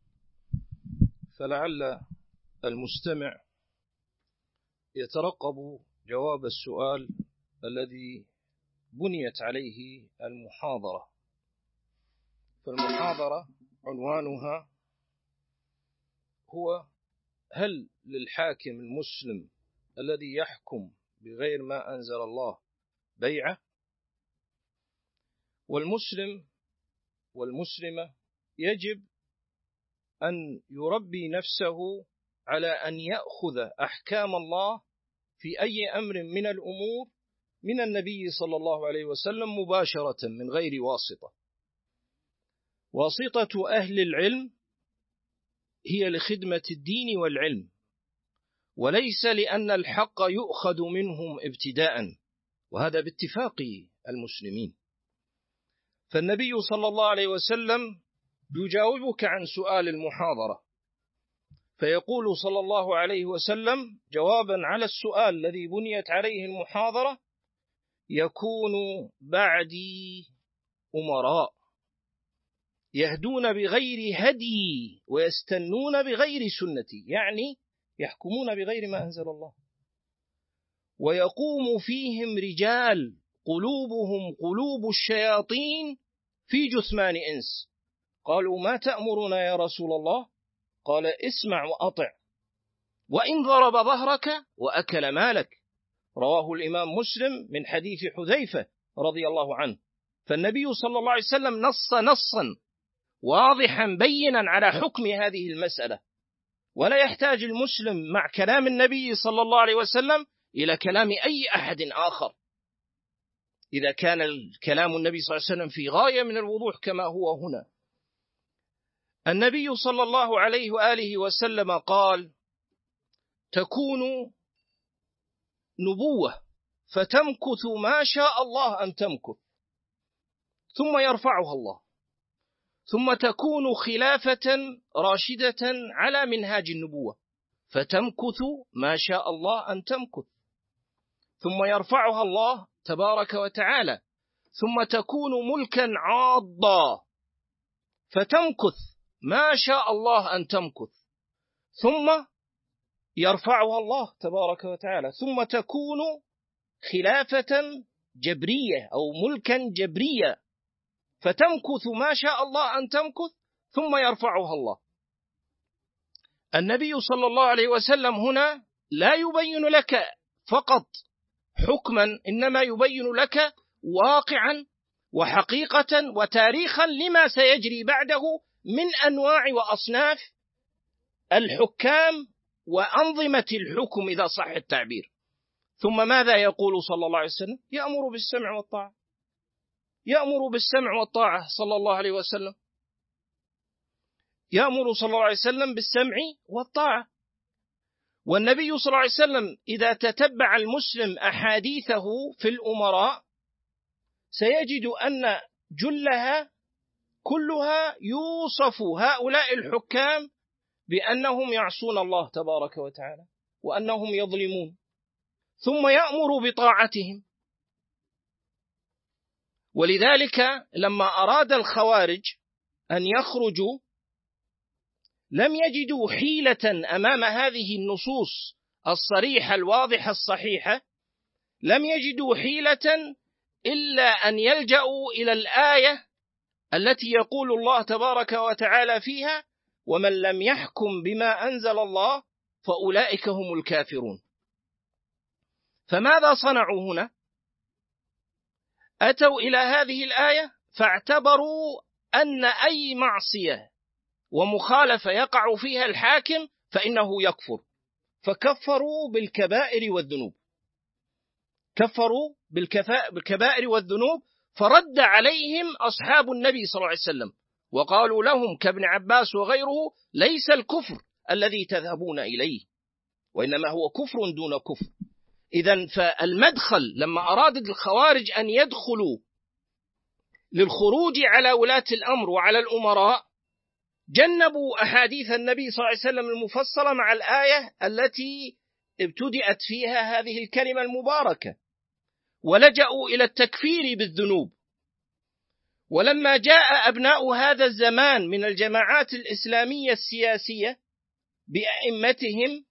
فلعل المستمع يترقب جواب السؤال الذي بنيت عليه المحاضرة. فالمحاضرة عنوانها هو: هل للحاكم المسلم الذي يحكم بغير ما أنزل الله بيعة؟ والمسلم والمسلمة يجب أن يربي نفسه على أن يأخذ أحكام الله في أي أمر من الأمور من النبي صلى الله عليه وسلم مباشرة من غير واسطة. واسطة أهل العلم هي لخدمة الدين والعلم، وليس لأن الحق يؤخذ منهم ابتداء، وهذا باتفاق المسلمين. فالنبي صلى الله عليه وسلم يجاوبك عن سؤال المحاضرة، فيقول صلى الله عليه وسلم جوابا على السؤال الذي بنيت عليه المحاضرة: يكون بعدي أمراء يهدون بغير هدي ويستنون بغير سنتي، يعني يحكمون بغير ما أنزل الله. ويقوم فيهم رجال قلوبهم قلوب الشياطين في جثمان إنس. قالوا: ما تأمرنا يا رسول الله؟ قال: اسمع وأطع، وإن ضرب ظهرك وأكل مالك. رواه الإمام مسلم من حديث حذيفة رضي الله عنه. فالنبي صلى الله عليه وسلم نص نصا واضحا بينا على حكم هذه المسألة، ولا يحتاج المسلم مع كلام النبي صلى الله عليه وسلم إلى كلام أي أحد آخر إذا كان كلام النبي صلى الله عليه وسلم في غاية من الوضوح كما هو هنا. النبي صلى الله عليه وآله وسلم قال: تكون نبوة فتمكث ما شاء الله أن تمكث ثم يرفعها الله، ثم تكون خلافة راشدة على منهاج النبوة فتمكث ما شاء الله أن تمكث ثم يرفعها الله تبارك وتعالى، ثم تكون ملكا عاضا فتمكث ما شاء الله أن تمكث ثم يرفعها الله تبارك وتعالى، ثم تكون خلافة جبرية أو ملكا جبريا فتمكث ما شاء الله أن تمكث ثم يرفعها الله. النبي صلى الله عليه وسلم هنا لا يبين لك فقط حكما، إنما يبين لك واقعا وحقيقة وتاريخا لما سيجري بعده من أنواع وأصناف الحكام وأنظمة الحكم إذا صح التعبير. ثم ماذا يقول صلى الله عليه وسلم؟ يأمر بالسمع والطاعة، يأمر بالسمع والطاعة صلى الله عليه وسلم، يأمر صلى الله عليه وسلم بالسمع والطاعة. والنبي صلى الله عليه وسلم إذا تتبع المسلم أحاديثه في الأمراء سيجد أن جلها كلها يوصف هؤلاء الحكام بأنهم يعصون الله تبارك وتعالى وأنهم يظلمون، ثم يأمر بطاعتهم. ولذلك لما أراد الخوارج أن يخرجوا لم يجدوا حيلة أمام هذه النصوص الصريحة الواضحة الصحيحة، لم يجدوا حيلة إلا أن يلجأوا إلى الآية التي يقول الله تبارك وتعالى فيها: ومن لم يحكم بما أنزل الله فأولئك هم الكافرون. فماذا صنعوا هنا؟ أتوا إلى هذه الآية فاعتبروا أن أي معصية ومخالفة يقع فيها الحاكم فإنه يكفر، فكفروا بالكبائر والذنوب، كفروا بالكبائر والذنوب. فرد عليهم أصحاب النبي صلى الله عليه وسلم وقالوا لهم كابن عباس وغيره: ليس الكفر الذي تذهبون إليه، وإنما هو كفر دون كفر. إذن فالمدخل لما أراد الخوارج أن يدخلوا للخروج على ولاة الأمر وعلى الأمراء جنبوا أحاديث النبي صلى الله عليه وسلم المفصلة مع الآية التي ابتدأت فيها هذه الكلمة المباركة، ولجأوا إلى التكفير بالذنوب. ولما جاء أبناء هذا الزمان من الجماعات الإسلامية السياسية بأئمتهم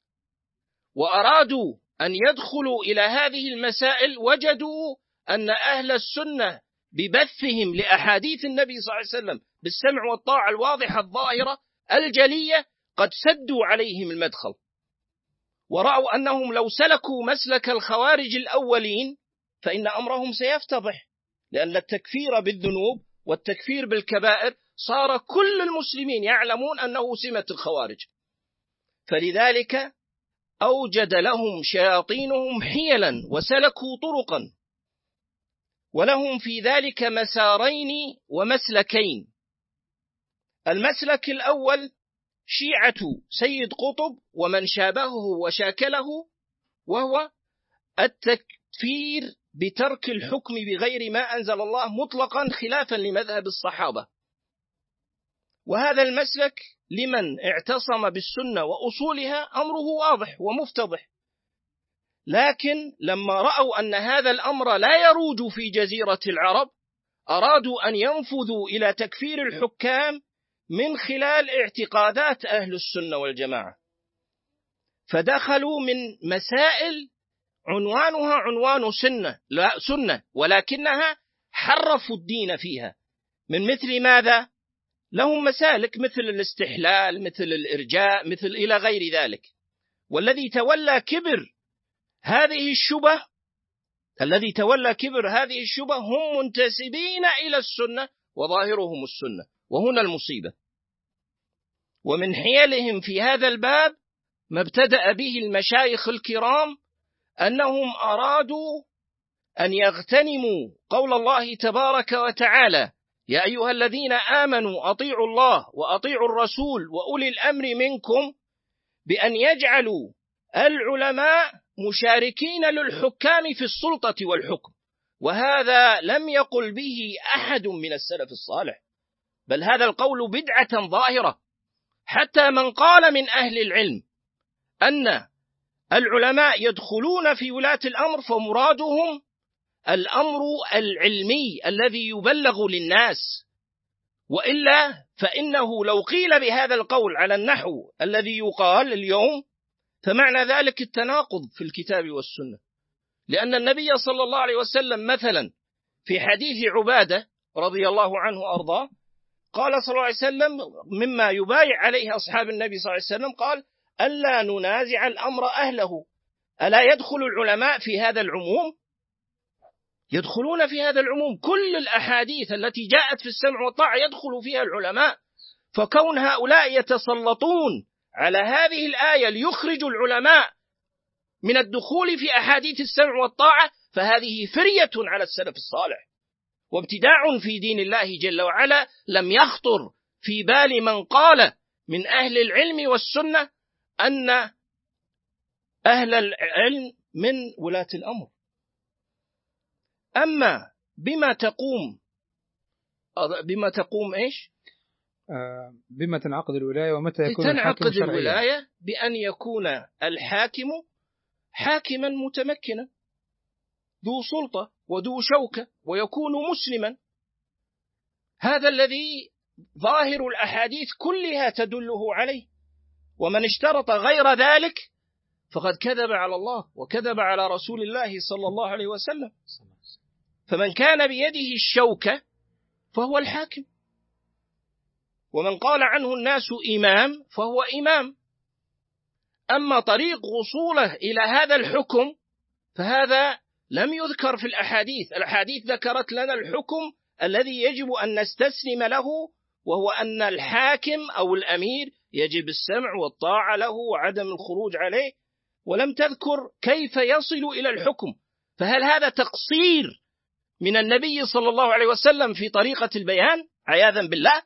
وأرادوا أن يدخلوا إلى هذه المسائل، وجدوا أن أهل السنة ببثهم لأحاديث النبي صلى الله عليه وسلم بالسمع والطاعة الواضحة الظاهرة الجلية قد سدوا عليهم المدخل، ورأوا أنهم لو سلكوا مسلك الخوارج الأولين فإن أمرهم سيفتضح، لأن التكفير بالذنوب والتكفير بالكبائر صار كل المسلمين يعلمون أنه سمة الخوارج. فلذلك أوجد لهم شياطينهم حيلا وسلكوا طرقا، ولهم في ذلك مسارين ومسلكين. المسلك الأول شيعة سيد قطب ومن شابهه وشاكله، وهو التكفير بترك الحكم بغير ما أنزل الله مطلقا خلافا لمذهب الصحابة. وهذا المسلك لمن اعتصم بالسنة وأصولها أمره واضح ومفتضح، لكن لما رأوا أن هذا الأمر لا يروج في جزيرة العرب أرادوا أن ينفذوا إلى تكفير الحكام من خلال اعتقادات أهل السنة والجماعة، فدخلوا من مسائل عنوانها عنوان سنة ولكنها حرفوا الدين فيها، من مثل ماذا؟ لهم مسالك مثل الاستحلال، مثل الإرجاء، مثل إلى غير ذلك. والذي تولى كبر هذه الشبه هم منتسبين إلى السنة وظاهرهم السنة، وهنا المصيبة. ومن حيلهم في هذا الباب ما ابتدأ به المشايخ الكرام أنهم أرادوا أن يغتنموا قول الله تبارك وتعالى: يا أيها الذين آمنوا أطيعوا الله وأطيعوا الرسول وأولي الأمر منكم بأن يجعلوا العلماء مشاركين للحكام في السلطة والحكم، وهذا لم يقل به أحد من السلف الصالح، بل هذا القول بدعة ظاهرة. حتى من قال من أهل العلم أن العلماء يدخلون في ولاة الأمر فمرادهم الأمر العلمي الذي يبلغ للناس، وإلا فإنه لو قيل بهذا القول على النحو الذي يقال اليوم فمعنى ذلك التناقض في الكتاب والسنة، لأن النبي صلى الله عليه وسلم مثلا في حديث عبادة رضي الله عنه وأرضاه قال صلى الله عليه وسلم مما يبايع عليه أصحاب النبي صلى الله عليه وسلم، قال ألا ننازع الأمر أهله. ألا يدخل العلماء في هذا العموم؟ يدخلون في هذا العموم. كل الأحاديث التي جاءت في السمع والطاعة يدخل فيها العلماء، فكون هؤلاء يتسلطون على هذه الآية ليخرجوا العلماء من الدخول في أحاديث السمع والطاعة فهذه فرية على السلف الصالح وابتداع في دين الله جل وعلا لم يخطر في بال من قال من أهل العلم والسنة أن أهل العلم من ولاة الأمر. أما بما تقوم إيش؟ بما تنعقد الولاية ومتى يكون تنعقد الحاكم شرعيا. الولاية بأن يكون الحاكم حاكما متمكنا ذو سلطة وذو شوكة ويكون مسلما. هذا الذي ظاهر الأحاديث كلها تدله عليه، ومن اشترط غير ذلك فقد كذب على الله وكذب على رسول الله صلى الله عليه وسلم. فمن كان بيده الشوكة فهو الحاكم، ومن قال عنه الناس إمام فهو إمام. أما طريق وصوله إلى هذا الحكم فهذا لم يذكر في الأحاديث. الأحاديث ذكرت لنا الحكم الذي يجب أن نستسلم له، وهو أن الحاكم أو الأمير يجب السمع والطاعة له وعدم الخروج عليه، ولم تذكر كيف يصل إلى الحكم. فهل هذا تقصير من النبي صلى الله عليه وسلم في طريقة البيان؟ عياذا بالله.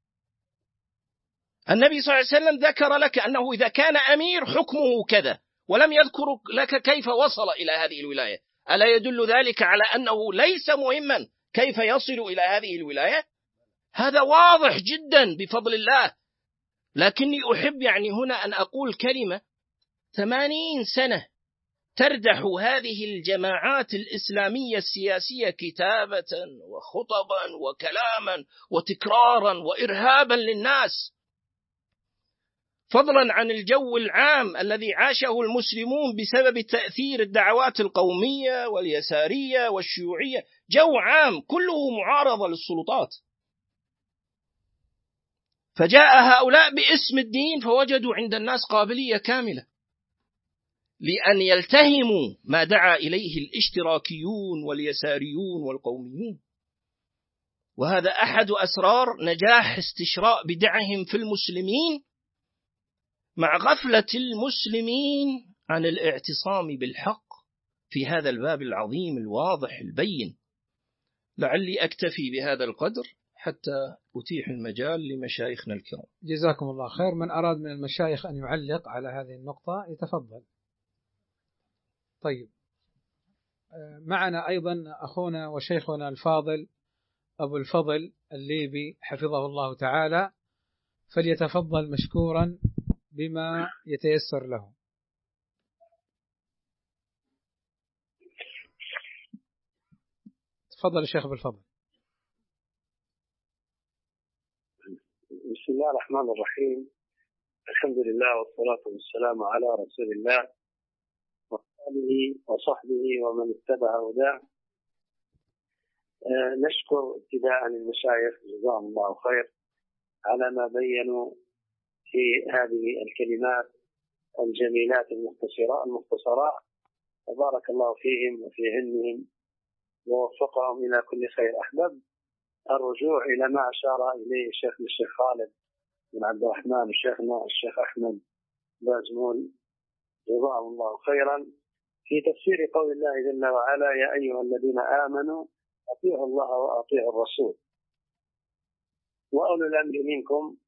النبي صلى الله عليه وسلم ذكر لك أنه إذا كان أمير حكمه كذا، ولم يذكر لك كيف وصل إلى هذه الولاية. ألا يدل ذلك على أنه ليس مهما كيف يصل إلى هذه الولاية؟ هذا واضح جدا بفضل الله. لكني أحب هنا أن أقول كلمة. 80 سنة تردح هذه الجماعات الإسلامية السياسية كتابة وخطبا وكلاما وتكرارا وإرهابا للناس، فضلا عن الجو العام الذي عاشه المسلمون بسبب تأثير الدعوات القومية واليسارية والشيوعية، جو عام كله معارضة للسلطات. فجاء هؤلاء باسم الدين فوجدوا عند الناس قابلية كاملة لأن يلتهموا ما دعا إليه الاشتراكيون واليساريون والقوميون. وهذا أحد أسرار نجاح استشراء بدعهم في المسلمين، مع غفلة المسلمين عن الاعتصام بالحق في هذا الباب العظيم الواضح البين. لعلي أكتفي بهذا القدر حتى أتيح المجال لمشايخنا الكرام. جزاكم الله خير. من أراد من المشايخ أن يعلق على هذه النقطة يتفضل. طيب، معنا أيضا أخونا وشيخنا الفاضل أبو الفضل الليبي حفظه الله تعالى، فليتفضل مشكورا بما يتيسر له. تفضل الشيخ أبو الفضل. بسم الله الرحمن الرحيم. الحمد لله والصلاة والسلام على رسول الله وآله وصحبه ومن اتبع هداه. نشكر ابتداء المشايخ جزاهم الله خير على ما بينوا في هذه الكلمات الجميلات المختصرات، وبارك الله فيهم وفي علمهم ووفقهم إلى كل خير. أحبب الرجوع إلى ما أشار إليه الشيخ خالد بن عبد الرحمن وشيخنا الشيخ أحمد بازمول جزاهم الله خيرا في تفسير قول الله جل وعلا: يا أيها الذين آمنوا أطيعوا الله وأطيعوا الرسول. وأولو الأمر منكم.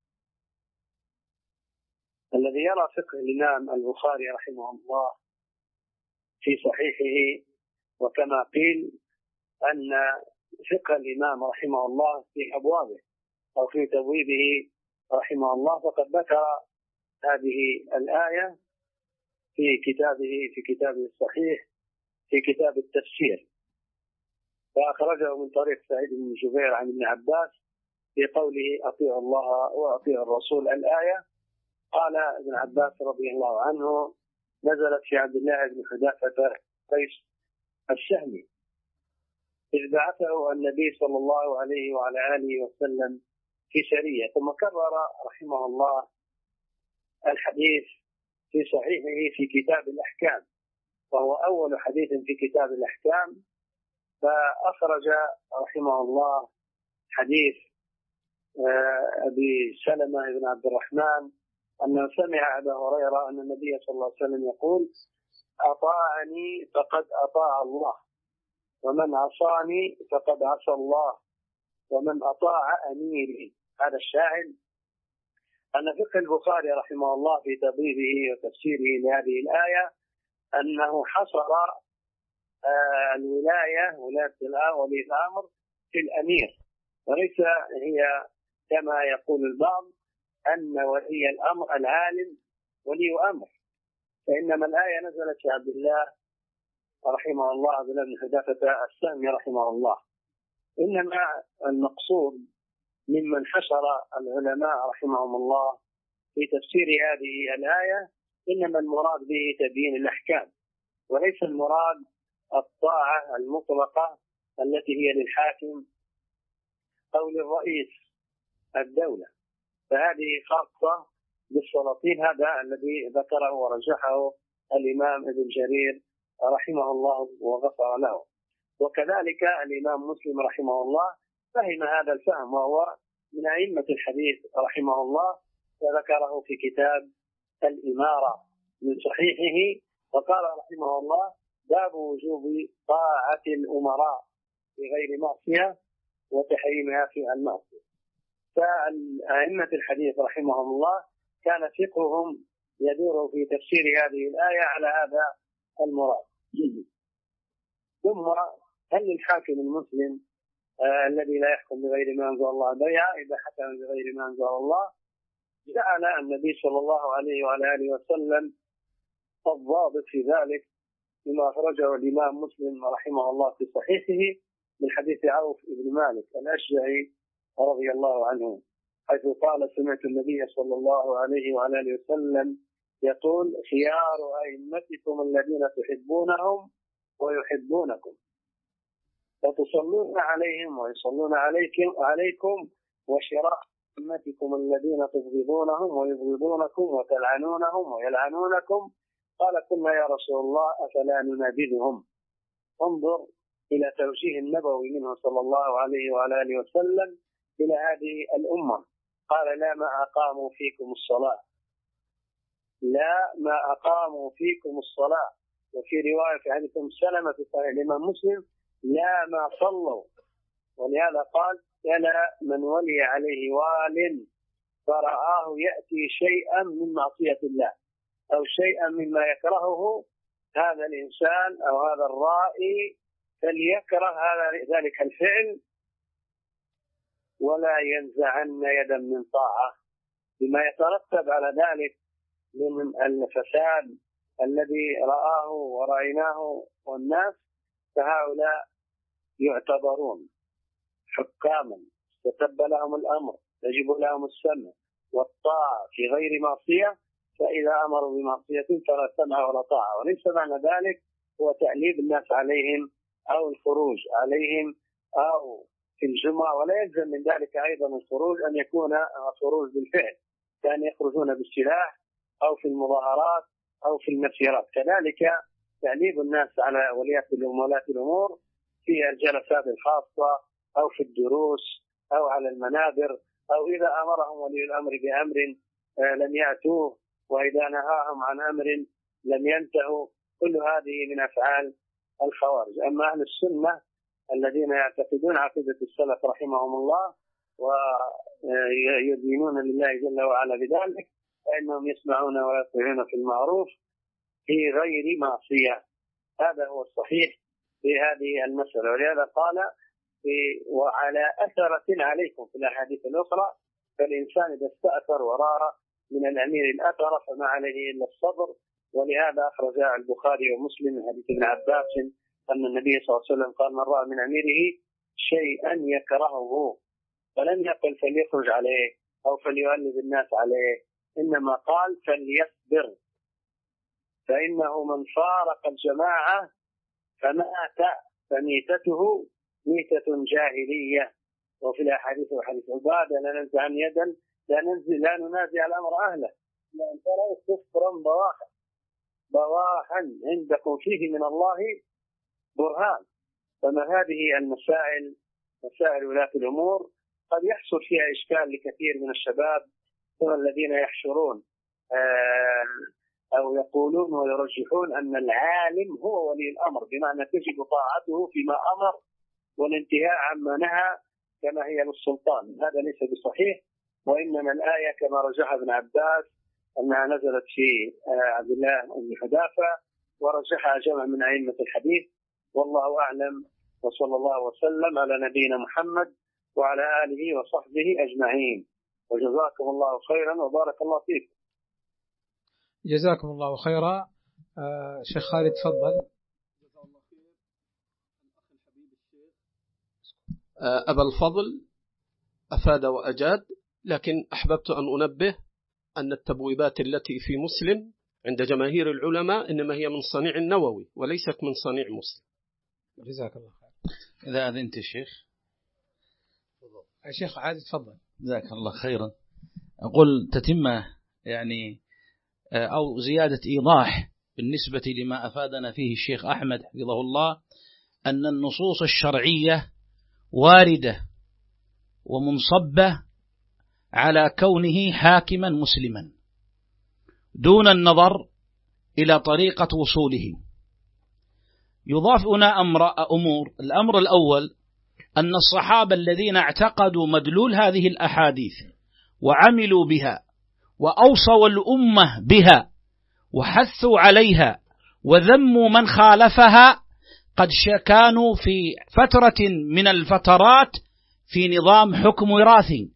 الذي يرى فقه الإمام البخاري رحمه الله في صحيحه، وكما قيل أن فقه الإمام رحمه الله في أبوابه أو في تبويبه رحمه الله، فقد ذكر هذه الآية في كتابه الصحيح في كتاب التفسير، فأخرجه من طريق سعيد بن جبير عن ابن عباس في قوله أطيعوا الله وأطيعوا الرسول الآية. قال ابن عباس رضي الله عنه نزلت في عبد الله بن حذافة قيس الشهمي إذ بعثه النبي صلى الله عليه وعلى آله وسلم في سرية. ثم كرر رحمه الله الحديث في صحيحه في كتاب الأحكام، وهو أول حديث في كتاب الأحكام. فأخرج رحمه الله حديث أبي سلمة بن عبد الرحمن أنه سمع أبا هريرة أن النبي صلى الله عليه وسلم يقول أطاعني فقد أطاع الله، ومن عصاني فقد عصى الله، ومن أطاع أميري. هذا الشاهد أن فقه البخاري رحمه الله في تبويبه وتفسيره لهذه الآية أنه حصر الولاية ولاية ولي الأمر في الأمير، وليس هي كما يقول البعض أن ولي الأمر العالم ولي أمر، فإنما الآية نزلت في عبد الله رحمه الله عبد الله بن حذافة الشهمي رحمه الله. إنما المقصود ممن حشر العلماء رحمهم الله في تفسير هذه الآية إنما المراد به تبيين الأحكام، وليس المراد الطاعة المطلقة التي هي للحاكم أو للرئيس الدولة، فهذه خاصة بالسلاطين. هذا الذي ذكره ورجحه الإمام ابن جرير رحمه الله وغفر له. وكذلك الإمام مسلم رحمه الله فهم هذا الفهم، وهو من أئمة الحديث رحمه الله، وذكره في كتاب الإمارة من صحيحه، وقال رحمه الله باب وجوب طاعة الأمراء في غير معصية وتحريمها في المعصية. فأئمة الحديث رحمهم الله كان فقههم يدور في تفسير هذه الآية على هذا المراد. ثم هل للحاكم المسلم الذي لا يحكم بغير ما أنزل الله بيعا إذا حكم بغير ما أنزل الله؟ جعل النبي صلى الله عليه وعلى آله وسلم الضابط في ذلك بما أخرجه الإمام مسلم رحمه الله في صحيحه من حديث عوف بن مالك الأشجعي رضي الله عنه، حيث قال سمعت النبي صلى الله عليه وعلى آله وسلم يقول خيار أئمتكم الذين تحبونهم ويحبونكم، وتصلون عليهم ويصلون عليكم، وشرار أئمتكم الذين تبغضونهم ويبغضونكم وتلعنونهم ويلعنونكم. قال كنا يا رسول الله أفلا ننابذهم. انظر إلى توجيه النبوي منه صلى الله عليه وعلى آله وسلم إلى هذه الأمة. قال لا ما أقاموا فيكم الصلاة، لا ما أقاموا فيكم الصلاة. وفي رواية في حديث سلمة في صحيح الإمام مسلم لا ما صلوا. ولهذا قال يلا من ولي عليه وال فرآه يأتي شيئا من معصية الله أو شيئا مما يكرهه هذا الإنسان أو هذا الرائي فليكره ذلك الفعل ولا ينزعن يدا من طاعة، بما يترتب على ذلك من الفساد الذي رآه ورأيناه والناس. فهؤلاء يعتبرون حكاما استتب لهم الأمر، يجب لهم السمع والطاعة في غير معصية، فإذا أمروا بمعصية فلا سمع ولا طاعة. وليس معنى ذلك هو تأليب الناس عليهم أو الخروج عليهم أو في الجمعة، ولا يلزم من ذلك أيضا الخروج أن يكون خروج بالفعل، كان يخرجون بالسلاح أو في المظاهرات أو في المسيرات. كذلك تأليب الناس على ولاة الأمور في الجلسات الخاصة أو في الدروس أو على المنابر، أو إذا أمرهم ولي الأمر بأمر لم يأتوه، وإذا نهاهم عن أمر لم ينتهوا. كل هذه من أفعال الخوارج. أما أهل السنة الذين يعتقدون عقيدة السلف رحمهم الله ويدينون لله جل وعلا بذلك، فإنهم يسمعون ويطيعون في المعروف في غير معصية. هذا هو الصحيح في هذه المسألة. ولهذا قال وعلى أثرة عليكم في الأحاديث الأخرى، فالإنسان إذا استأثر وراء من الأمير الأثر فما عليه إلا الصبر. ولهذا أخرج البخاري ومسلم من حديث ابن عباس أن النبي صلى الله عليه وسلم قال: من رأى من أميره شيئا يكرهه فلم يقل فليخرج عليه أو فليؤلف الناس عليه، إنما قال فليصبر، فإنه من فارق الجماعة فمات فميتته ميتة جاهلية. وفي الأحاديث وحديث عبادة: لا ننزع عن يدا لا ننازع الأمر أهله، لأن ترى كفرا بواحا عندكم فيه من الله برهان. فما هذه المسائل مسائل ولاة الأمور قد يحصل فيها إشكال لكثير من الشباب، هم الذين يحشرون أو يقولون ويرجحون أن العالم هو ولي الأمر، بمعنى تجب طاعته فيما أمر والانتهاء عما نهى كما هي للسلطان. هذا ليس بصحيح، وإنما الآية كما رجح ابن عباس أنها نزلت في عبد الله بن حذافة، ورجحها جمع من أئمة الحديث، والله أعلم. وصلى الله وسلم على نبينا محمد وعلى آله وصحبه أجمعين، وجزاكم الله خيرا وبارك الله فيكم. جزاكم الله خيرا. شيخ خالد تفضل. أبا الفضل أفاد وأجاد، لكن أحببت أن أنبه أن التبويبات التي في مسلم عند جماهير العلماء إنما هي من صنيع النووي وليست من صنيع مسلم. جزاك الله خير. إذا أذنت الشيخ. الشيخ عادل تفضل. جزاك الله خيرا. أقول تتمة يعني أو زيادة إيضاح بالنسبة لما أفادنا فيه الشيخ أحمد حفظه الله، أن النصوص الشرعية واردة ومنصبة على كونه حاكما مسلما دون النظر إلى طريقة وصوله. يضاف هنا أمور. الأمر الأول أن الصحابة الذين اعتقدوا مدلول هذه الأحاديث وعملوا بها وأوصوا الأمة بها وحثوا عليها وذموا من خالفها قد كانوا في فترة من الفترات في نظام حكم وراثي،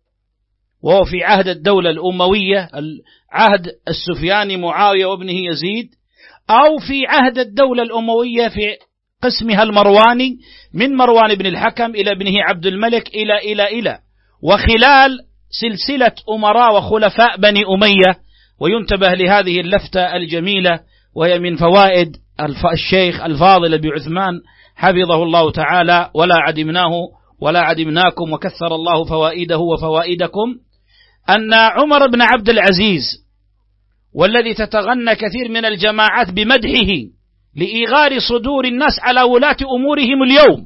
وهو في عهد الدولة الأموية، عهد السفياني معاوية وابنه يزيد، أو في عهد الدولة الأموية في قسمها المرواني من مروان بن الحكم إلى ابنه عبد الملك إلى وخلال سلسلة أمراء وخلفاء بني أمية. وينتبه لهذه اللفتة الجميلة، وهي من فوائد الشيخ الفاضل أبي عثمان حفظه الله تعالى: ولا عدمناه ولا عدمناكم وكثر الله فوائده وفوائدكم، أن عمر بن عبد العزيز، والذي تتغنى كثير من الجماعات بمدحه لإيغار صدور الناس على ولاة أمورهم اليوم،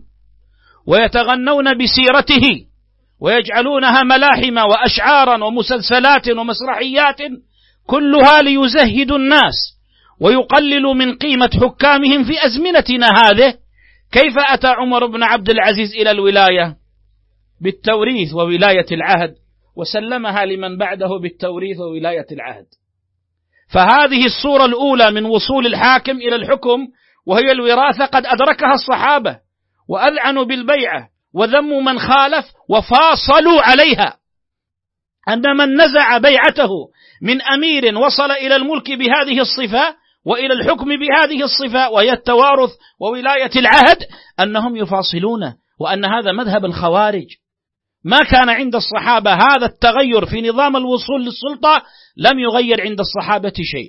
ويتغنون بسيرته ويجعلونها ملاحم وأشعارا ومسلسلات ومسرحيات، كلها ليزهدوا الناس ويقللوا من قيمة حكامهم في أزمنتنا هذه. كيف أتى عمر بن عبد العزيز إلى الولاية؟ بالتوريث وولاية العهد، وسلمها لمن بعده بالتوريث وولاية العهد. فهذه الصورة الأولى من وصول الحاكم إلى الحكم، وهي الوراثة، قد أدركها الصحابة وأذعنوا بالبيعة وذموا من خالف وفاصلوا عليها. أن من نزع بيعته من أمير وصل إلى الملك بهذه الصفة وإلى الحكم بهذه الصفة، وهي التوارث وولاية العهد، أنهم يفاصلون، وأن هذا مذهب الخوارج. ما كان عند الصحابة هذا التغير في نظام الوصول للسلطة، لم يغير عند الصحابة شيء.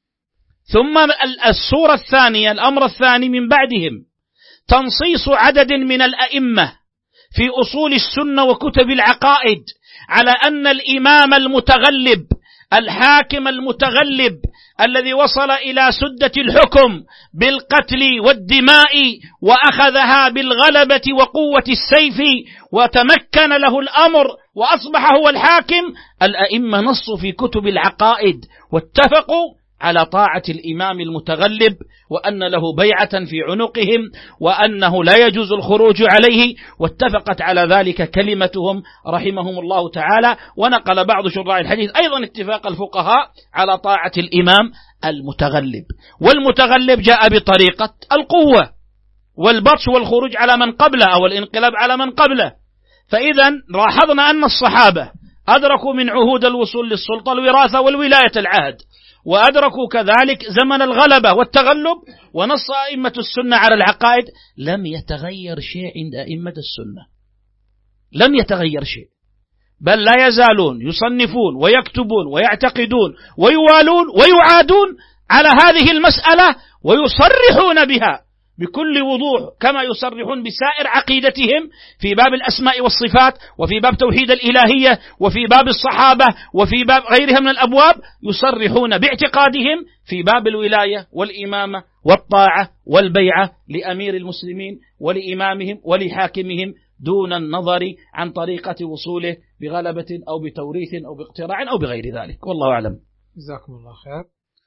ثم الصورة الثانية، الأمر الثاني من بعدهم، تنصيص عدد من الأئمة في أصول السنة وكتب العقائد على أن الإمام المتغلب، الحاكم المتغلب الذي وصل إلى سدة الحكم بالقتل والدماء وأخذها بالغلبة وقوة السيف وتمكن له الأمر وأصبح هو الحاكم، الأئمة نصوا في كتب العقائد واتفقوا على طاعة الإمام المتغلب، وأن له بيعة في عنقهم، وأنه لا يجوز الخروج عليه، واتفقت على ذلك كلمتهم رحمهم الله تعالى. ونقل بعض شراح الحديث أيضا اتفاق الفقهاء على طاعة الإمام المتغلب. والمتغلب جاء بطريقة القوة والبطش والخروج على من قبله أو الانقلاب على من قبله. فإذا لاحظنا أن الصحابة أدركوا من عهود الوصول للسلطة الوراثة والولاية العهد، وأدركوا كذلك زمن الغلبة والتغلب، ونص أئمة السنة على العقائد. لم يتغير شيء عند أئمة السنة، لم يتغير شيء، بل لا يزالون يصنفون ويكتبون ويعتقدون ويوالون ويعادون على هذه المسألة، ويصرحون بها بكل وضوح كما يصرحون بسائر عقيدتهم في باب الأسماء والصفات، وفي باب توحيد الإلهية، وفي باب الصحابة، وفي باب غيرها من الأبواب. يصرحون باعتقادهم في باب الولاية والإمامة والطاعة والبيعة لأمير المسلمين ولإمامهم ولحاكمهم، دون النظر عن طريقة وصوله بغلبة أو بتوريث أو باقتراع أو بغير ذلك. والله أعلم. جزاكم الله خير.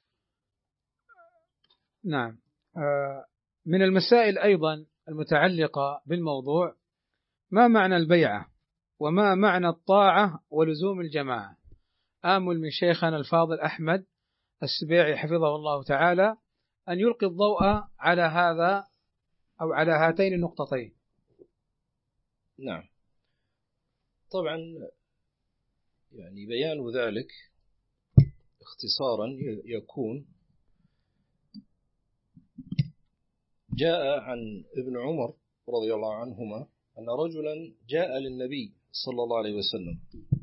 نعم. من المسائل أيضا المتعلقة بالموضوع ما معنى البيعة وما معنى الطاعة ولزوم الجماعة. آمل من شيخنا الفاضل أحمد السبيعي حفظه الله تعالى أن يلقي الضوء على هذا أو على هاتين النقطتين. نعم، طبعا يعني بيان ذلك اختصارا يكون: جاء عن ابن عمر رضي الله عنهما أن رجلا جاء للنبي صلى الله عليه وسلم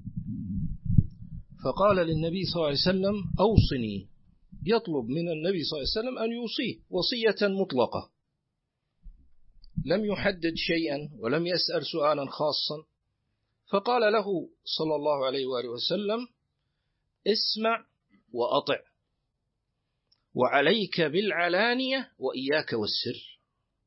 فقال للنبي صلى الله عليه وسلم: أوصني. يطلب من النبي صلى الله عليه وسلم أن يوصيه وصية مطلقة، لم يحدد شيئا ولم يسأل سؤالا خاصا. فقال له صلى الله عليه وآله وسلم: اسمع وأطع، وعليك بالعلانية وإياك والسر.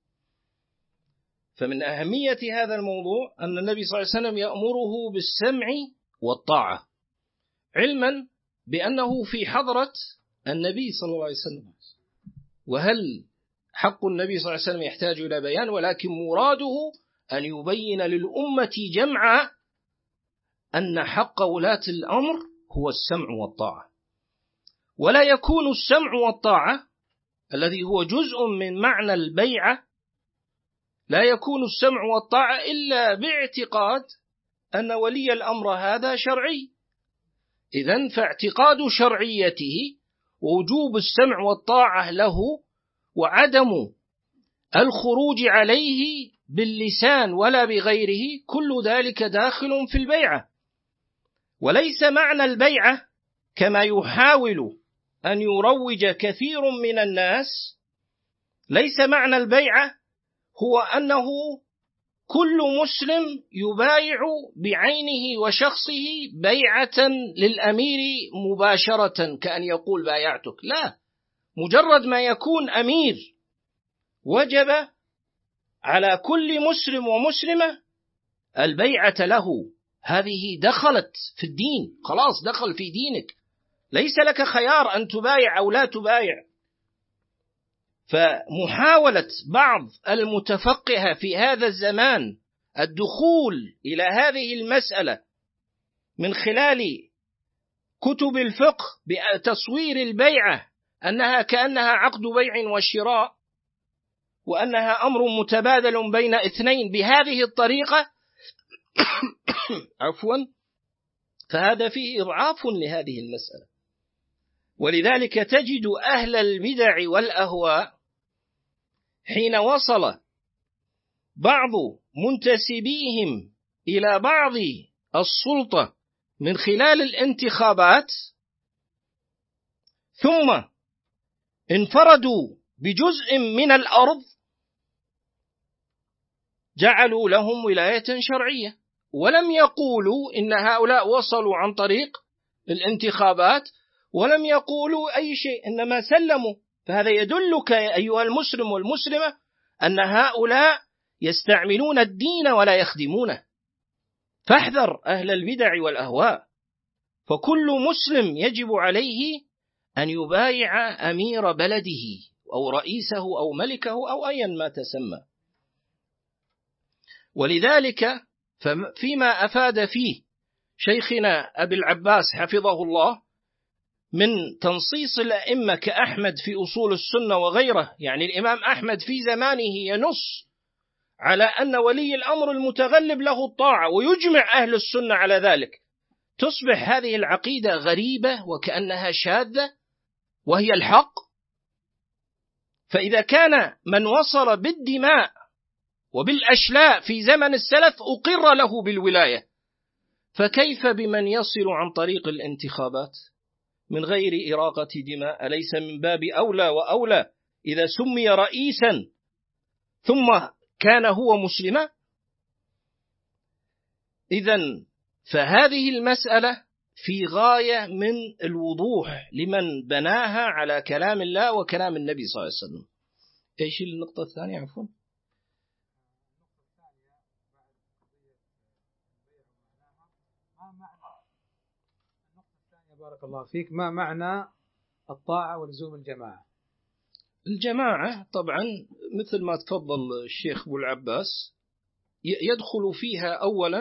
فمن أهمية هذا الموضوع أن النبي صلى الله عليه وسلم يأمره بالسمع والطاعة، علما بأنه في حضرة النبي صلى الله عليه وسلم. وهل حق النبي صلى الله عليه وسلم يحتاج إلى بيان، ولكن مراده أن يبين للأمة جمعا أن حق ولاة الأمر هو السمع والطاعة. ولا يكون السمع والطاعة الذي هو جزء من معنى البيعة، لا يكون السمع والطاعة إلا باعتقاد أن ولي الأمر هذا شرعي. إذن فاعتقاد شرعيته ووجوب السمع والطاعة له وعدم الخروج عليه باللسان ولا بغيره، كل ذلك داخل في البيعة. وليس معنى البيعة كما يحاول أن يروج كثير من الناس، ليس معنى البيعة هو أنه كل مسلم يبايع بعينه وشخصه بيعة للأمير مباشرة كأن يقول بايعتك. لا، مجرد ما يكون أمير وجب على كل مسلم ومسلمة البيعة له. هذه دخلت في الدين، خلاص دخل في دينك، ليس لك خيار أن تبايع أو لا تبايع. فمحاولة بعض المتفقهة في هذا الزمان الدخول إلى هذه المسألة من خلال كتب الفقه بتصوير البيعة أنها كأنها عقد بيع وشراء، وأنها أمر متبادل بين اثنين بهذه الطريقة عفوا، فهذا فيه إضعاف لهذه المسألة. ولذلك تجد أهل البدع والأهواء حين وصل بعض منتسبيهم إلى بعض السلطة من خلال الانتخابات، ثم انفردوا بجزء من الأرض، جعلوا لهم ولاية شرعية، ولم يقولوا إن هؤلاء وصلوا عن طريق الانتخابات، ولم يقولوا أي شيء، إنما سلموا. فهذا يدلك أيها المسلم والمسلمة أن هؤلاء يستعملون الدين ولا يخدمونه. فاحذر أهل البدع والأهواء. فكل مسلم يجب عليه أن يبايع أمير بلده أو رئيسه أو ملكه أو أيا ما تسمى. ولذلك فيما أفاد فيه شيخنا أبي العباس حفظه الله من تنصيص الأئمة كأحمد في أصول السنة وغيره، يعني الإمام أحمد في زمانه ينص على أن ولي الأمر المتغلب له الطاعة ويجمع أهل السنة على ذلك، تصبح هذه العقيدة غريبة وكأنها شاذة وهي الحق. فإذا كان من وصل بالدماء وبالأشلاء في زمن السلف أقر له بالولاية، فكيف بمن يصل عن طريق الانتخابات من غير إراقة دماء؟ أليس من باب أولى وأولى إذا سمي رئيسا ثم كان هو مسلما؟ إذن فهذه المسألة في غاية من الوضوح لمن بناها على كلام الله وكلام النبي صلى الله عليه وسلم. إيش النقطة الثانية عفوا؟ بارك الله فيك، ما معنى الطاعة ولزوم الجماعة؟ الجماعة طبعا مثل ما تفضل الشيخ أبو العباس يدخل فيها أولا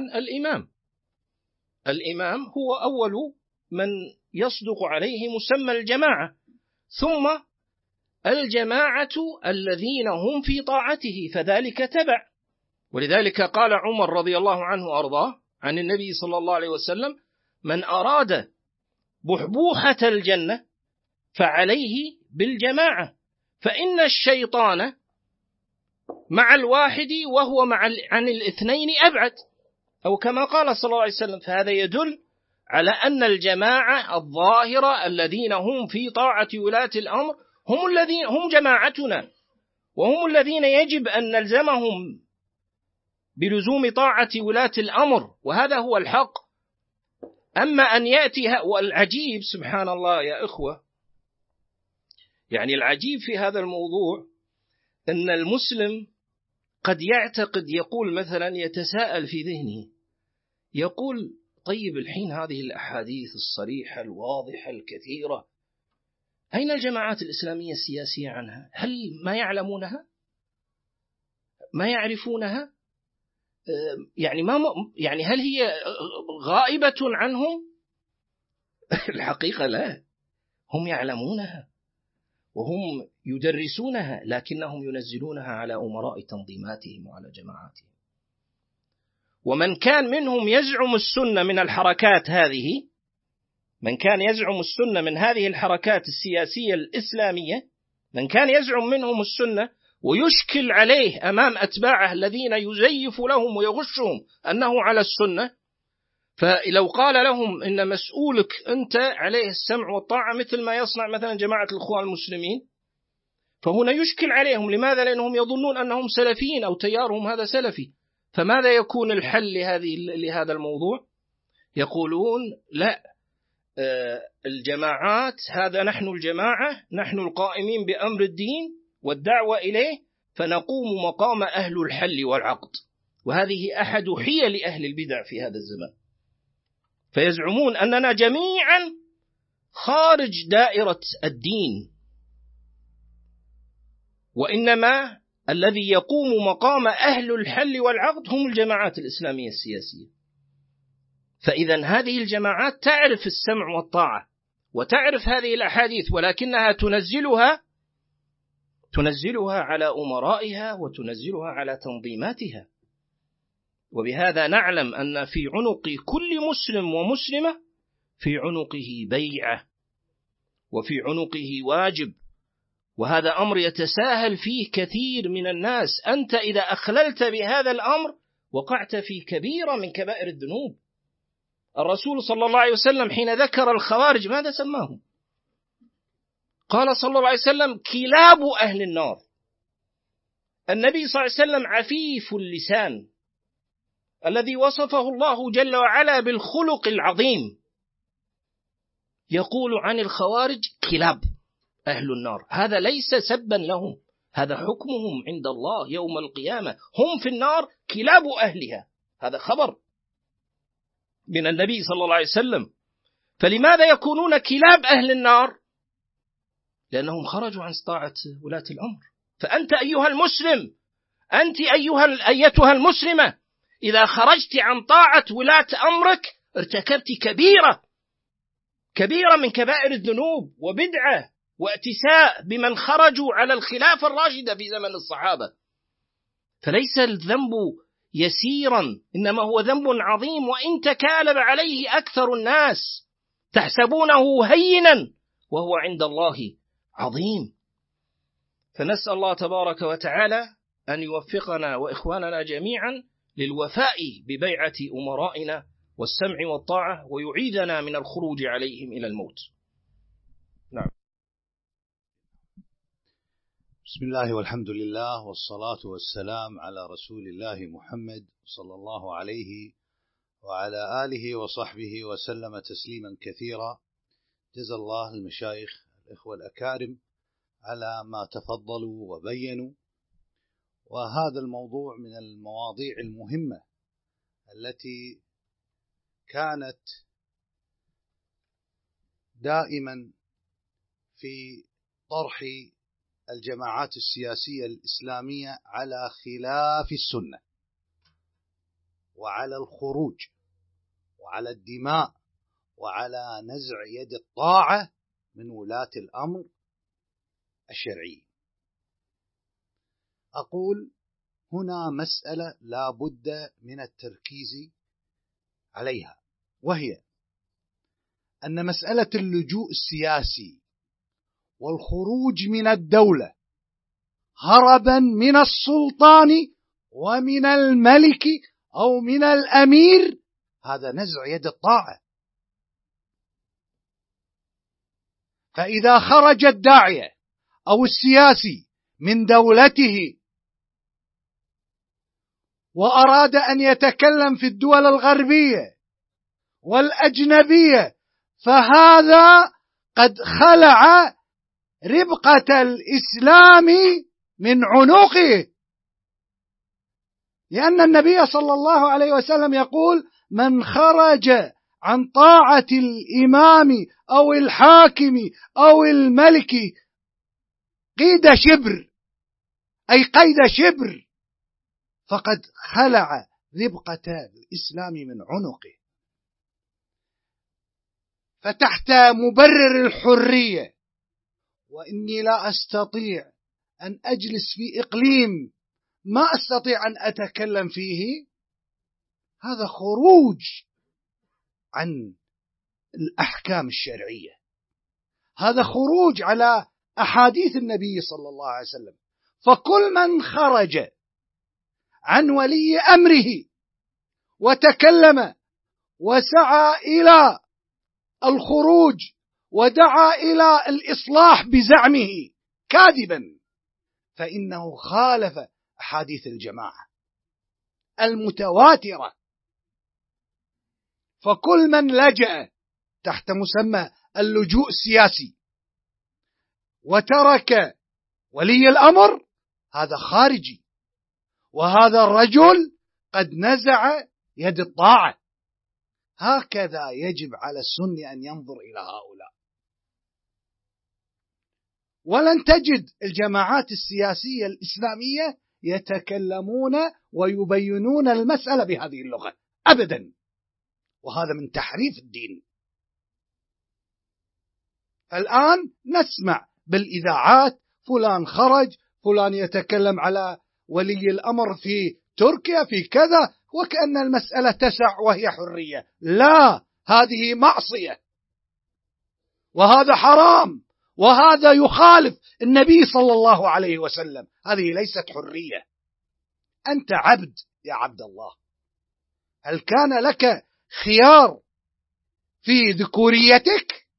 الإمام هو أول من يصدق عليه مسمى الجماعة، ثم الجماعة الذين هم في طاعته فذلك تبع. ولذلك قال عمر رضي الله عنه وأرضاه عن النبي صلى الله عليه وسلم: من أراد بحبوحة الجنة فعليه بالجماعة، فإن الشيطان مع الواحد وهو عن الاثنين أبعد، أو كما قال صلى الله عليه وسلم. فهذا يدل على أن الجماعة الظاهرة الذين هم في طاعة ولاة الأمر هم جماعتنا، وهم الذين يجب أن نلزمهم بلزوم طاعة ولاة الأمر، وهذا هو الحق. أما أن يأتي والعجيب سبحان الله يا إخوة، يعني العجيب في هذا الموضوع أن المسلم قد يعتقد، يقول مثلا يتساءل في ذهنه، يقول طيب الحين هذه الأحاديث الصريحة الواضحة الكثيرة أين الجماعات الإسلامية السياسية عنها؟ هل ما يعلمونها؟ ما يعرفونها؟ يعني هل هي غائبة عنهم؟ الحقيقة لا، هم يعلمونها وهم يدرسونها، لكنهم ينزلونها على أمراء تنظيماتهم وعلى جماعاتهم. ومن كان منهم يزعم السنة من الحركات هذه، من كان يزعم السنة من هذه الحركات السياسية الإسلامية، من كان يزعم منهم السنة ويشكل عليه أمام أتباعه الذين يزيف لهم ويغشهم أنه على السنة، فلو قال لهم إن مسؤولك أنت عليه السمع والطاعة مثل ما يصنع مثلا جماعة الإخوان المسلمين، فهنا يشكل عليهم. لماذا؟ لأنهم يظنون أنهم سلفيين أو تيارهم هذا سلفي. فماذا يكون الحل لهذا الموضوع؟ يقولون لا، الجماعات هذا نحن الجماعة، نحن القائمين بأمر الدين والدعوة إليه، فنقوم مقام أهل الحل والعقد. وهذه أحد حيل أهل البدع في هذا الزمان، فيزعمون أننا جميعا خارج دائرة الدين، وإنما الذي يقوم مقام أهل الحل والعقد هم الجماعات الإسلامية السياسية. فإذا هذه الجماعات تعرف السمع والطاعة وتعرف هذه الأحاديث، ولكنها تنزلها على أمرائها وتنزلها على تنظيماتها. وبهذا نعلم أن في عنق كل مسلم ومسلمة في عنقه بيعة وفي عنقه واجب، وهذا أمر يتساهل فيه كثير من الناس. أنت إذا أخللت بهذا الأمر وقعت في كبيرة من كبائر الذنوب. الرسول صلى الله عليه وسلم حين ذكر الخوارج ماذا سماهم؟ قال صلى الله عليه وسلم كلاب أهل النار. النبي صلى الله عليه وسلم عفيف اللسان الذي وصفه الله جل وعلا بالخلق العظيم، يقول عن الخوارج كلاب أهل النار. هذا ليس سبا لهم، هذا حكمهم عند الله يوم القيامة، هم في النار كلاب أهلها. هذا خبر من النبي صلى الله عليه وسلم. فلماذا يكونون كلاب أهل النار؟ لأنهم خرجوا عن طاعة ولاة الأمر. فأنت أيها المسلم، أنت أيتها المسلمة، إذا خرجت عن طاعة ولاة أمرك ارتكبت كبيرة من كبائر الذنوب وبدعة واتساء بمن خرجوا على الخلافة الراشدة في زمن الصحابة. فليس الذنب يسيرا، إنما هو ذنب عظيم، وإن تكالب عليه أكثر الناس تحسبونه هينا وهو عند الله عظيم. فنسأل الله تبارك وتعالى أن يوفقنا وإخواننا جميعا للوفاء ببيعة أمرائنا والسمع والطاعة، ويعيدنا من الخروج عليهم إلى الموت. نعم. بسم الله والحمد لله والصلاة والسلام على رسول الله محمد صلى الله عليه وعلى آله وصحبه وسلم تسليما كثيرا. جزا الله المشايخ الإخوة الأكارم على ما تفضلوا وبينوا. وهذا الموضوع من المواضيع المهمة التي كانت دائما في طرح الجماعات السياسية الإسلامية على خلاف السنة، وعلى الخروج، وعلى الدماء، وعلى نزع يد الطاعة من ولاة الأمر الشرعي. أقول هنا مسألة لا بد من التركيز عليها، وهي أن مسألة اللجوء السياسي والخروج من الدولة هربا من السلطان ومن الملك أو من الأمير هذا نزع يد الطاعة. فإذا خرج الداعية أو السياسي من دولته وأراد أن يتكلم في الدول الغربية والأجنبية فهذا قد خلع ربقة الإسلام من عنقه، لأن النبي صلى الله عليه وسلم يقول: من خرج عن طاعة الإمام أو الحاكم أو الملك قيد شبر، أي قيد شبر، فقد خلع ربقة الإسلام من عنقه. فتحت مبرر الحرية، وإني لا أستطيع أن أجلس في إقليم ما أستطيع أن أتكلم فيه، هذا خروج عن الأحكام الشرعية، هذا خروج على أحاديث النبي صلى الله عليه وسلم. فكل من خرج عن ولي أمره وتكلم وسعى إلى الخروج ودعا إلى الإصلاح بزعمه كاذبا فإنه خالف أحاديث الجماعة المتواترة. فكل من لجأ تحت مسمى اللجوء السياسي وترك ولي الأمر هذا خارجي، وهذا الرجل قد نزع يد الطاعة. هكذا يجب على السني أن ينظر إلى هؤلاء. ولن تجد الجماعات السياسية الإسلامية يتكلمون ويبينون المسألة بهذه اللغة أبدا، وهذا من تحريف الدين. الآن نسمع بالإذاعات فلان خرج، فلان يتكلم على ولي الأمر في تركيا في كذا، وكأن المسألة تسع وهي حرية. لا، هذه معصية، وهذا حرام، وهذا يخالف النبي صلى الله عليه وسلم. هذه ليست حرية. أنت عبد يا عبد الله. هل كان لك خيار في ذكوريتك؟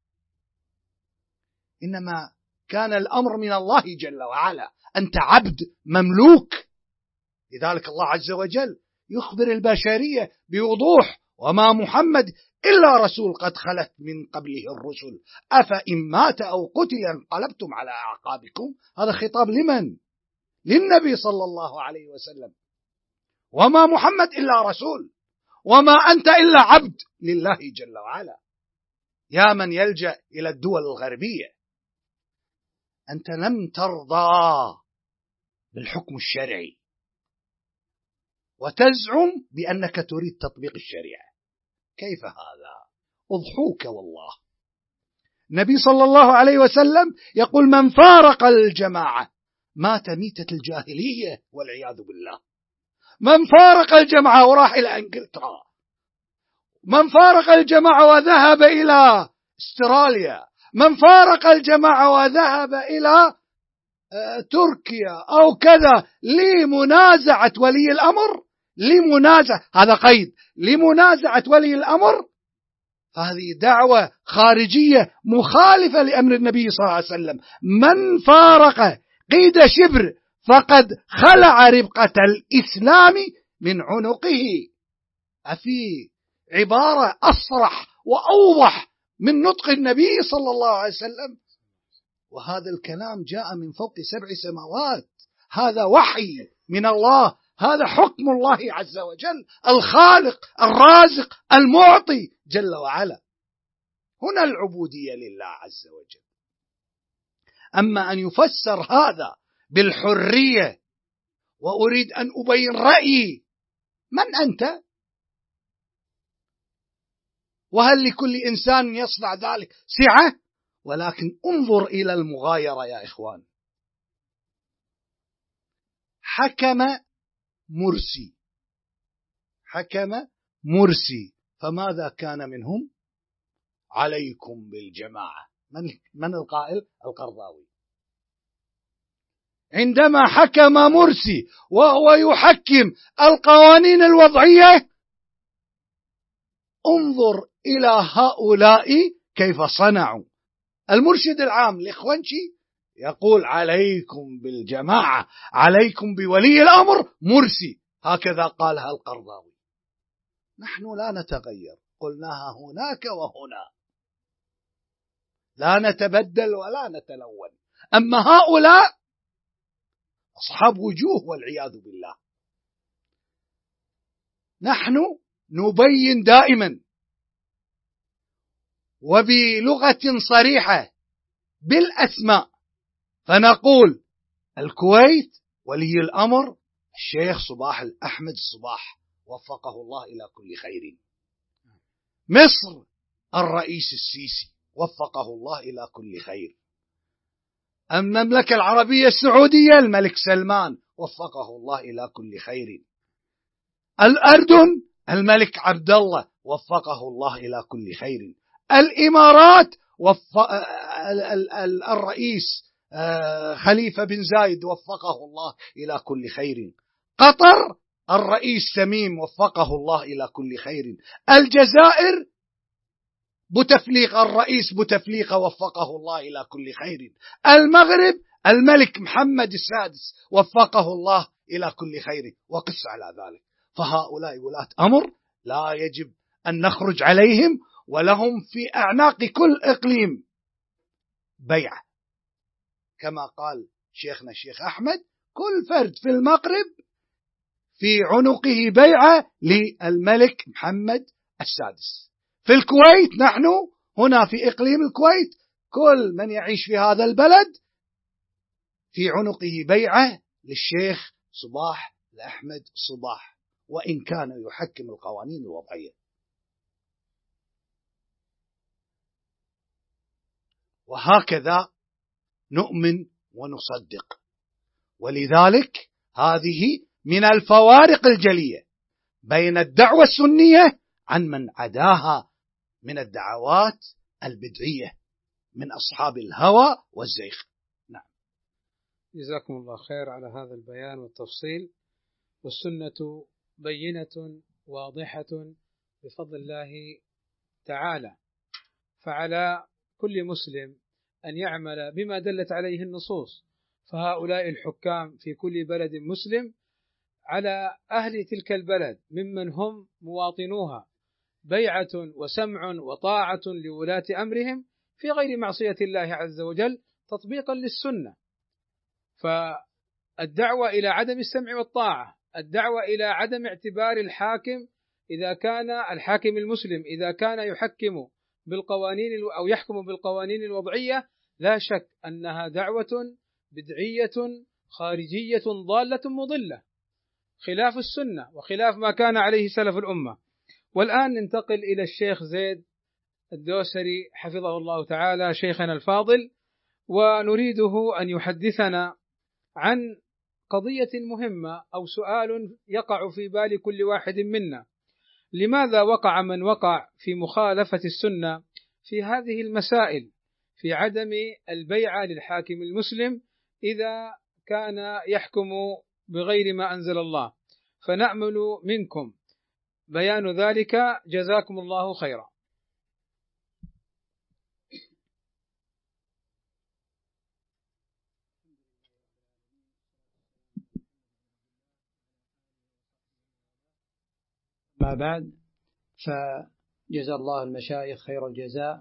إنما كان الأمر من الله جل وعلا. أنت عبد مملوك. لذلك الله عز وجل يخبر البشرية بوضوح: وما محمد إلا رسول قد خلت من قبله الرسل أفإن مات أو قتل انقلبتم على أعقابكم. هذا خطاب لمن؟ للنبي صلى الله عليه وسلم. وما محمد إلا رسول، وما أنت إلا عبد لله جل وعلا. يا من يلجأ إلى الدول الغربية أنت لم ترضى بالحكم الشرعي وتزعم بأنك تريد تطبيق الشريعة. كيف هذا؟ أضحوك والله. النبي صلى الله عليه وسلم يقول: من فارق الجماعة مات ميتة الجاهلية والعياذ بالله. من فارق الجماعة وراح إلى إنجلترا، من فارق الجماعة وذهب إلى استراليا، من فارق الجماعة وذهب إلى تركيا أو كذا لمنازعة ولي الأمر، هذا قيد، لمنازعة ولي الأمر، فهذه دعوة خارجية مخالفة لأمر النبي صلى الله عليه وسلم. من فارق قيد شبر فقد خلع ربقة الإسلام من عنقه. أفي عبارة أصرح وأوضح من نطق النبي صلى الله عليه وسلم؟ وهذا الكلام جاء من فوق 7 سماوات، هذا وحي من الله، هذا حكم الله عز وجل، الخالق الرازق المعطي جل وعلا. هنا العبودية لله عز وجل. أما أن يفسر هذا بالحرية وأريد أن أبين رأيي، من أنت؟ وهل لكل إنسان يصنع ذلك سعة؟ ولكن انظر إلى المغايرة يا إخوان. حكم مرسي، فماذا كان منهم؟ عليكم بالجماعة. من القائل؟ القرضاوي. عندما حكم مرسي وهو يحكم القوانين الوضعية، انظر إلى هؤلاء كيف صنعوا. المرشد العام الإخوانشي يقول: عليكم بالجماعة، عليكم بولي الأمر مرسي. هكذا قالها القرضاوي. نحن لا نتغير، قلناها هناك وهنا، لا نتبدل ولا نتلون. أما هؤلاء أصحاب وجوه والعياذ بالله. نحن نبين دائما وبلغة صريحة بالأسماء، فنقول: الكويت ولي الأمر الشيخ صباح الأحمد الصباح وفقه الله إلى كل خير. مصر الرئيس السيسي وفقه الله إلى كل خير. المملكة العربية السعودية الملك سلمان وفقه الله إلى كل خير. الأردن الملك عبد الله وفقه الله إلى كل خير. الإمارات الرئيس خليفة بن زايد وفقه الله إلى كل خير. قطر الرئيس تميم وفقه الله إلى كل خير. الجزائر بوتفليقة الرئيس بوتفليقة وفقه الله إلى كل خير. المغرب الملك محمد السادس وفقه الله إلى كل خير. وقس على ذلك. فهؤلاء ولاة أمر لا يجب أن نخرج عليهم، ولهم في أعناق كل إقليم بيعة، كما قال شيخنا الشيخ أحمد: كل فرد في المغرب في عنقه بيعة للملك محمد السادس. في الكويت نحن هنا في إقليم الكويت كل من يعيش في هذا البلد في عنقه بيعة للشيخ صباح الأحمد صباح، وإن كان يحكم القوانين الوضعية. وهكذا نؤمن ونصدق. ولذلك هذه من الفوارق الجلية بين الدعوة السنية عن من عداها من الدعوات البدعية من أصحاب الهوى والزيغ. نعم. جزاكم الله خير على هذا البيان والتفصيل. والسنة بينة واضحة بفضل الله تعالى، فعلى كل مسلم أن يعمل بما دلت عليه النصوص. فهؤلاء الحكام في كل بلد مسلم على أهل تلك البلد ممن هم مواطنوها بيعة وسمع وطاعة لولاة أمرهم في غير معصية الله عز وجل تطبيقا للسنة. فالدعوة إلى عدم السمع والطاعة، الدعوة إلى عدم اعتبار الحاكم إذا كان الحاكم المسلم إذا كان يحكم بالقوانين أو يحكم بالقوانين الوضعية لا شك أنها دعوة بدعية خارجية ضالة مضلة، خلاف السنة وخلاف ما كان عليه سلف الأمة. والآن ننتقل إلى الشيخ زيد الدوسري حفظه الله تعالى، شيخنا الفاضل، ونريده أن يحدثنا عن قضية مهمة أو سؤال يقع في بال كل واحد منا: لماذا وقع من وقع في مخالفة السنة في هذه المسائل، في عدم البيعة للحاكم المسلم إذا كان يحكم بغير ما أنزل الله؟ فنأمل منكم بيان ذلك، جزاكم الله خيرا. ما بعد، فجزا الله المشايخ خير الجزاء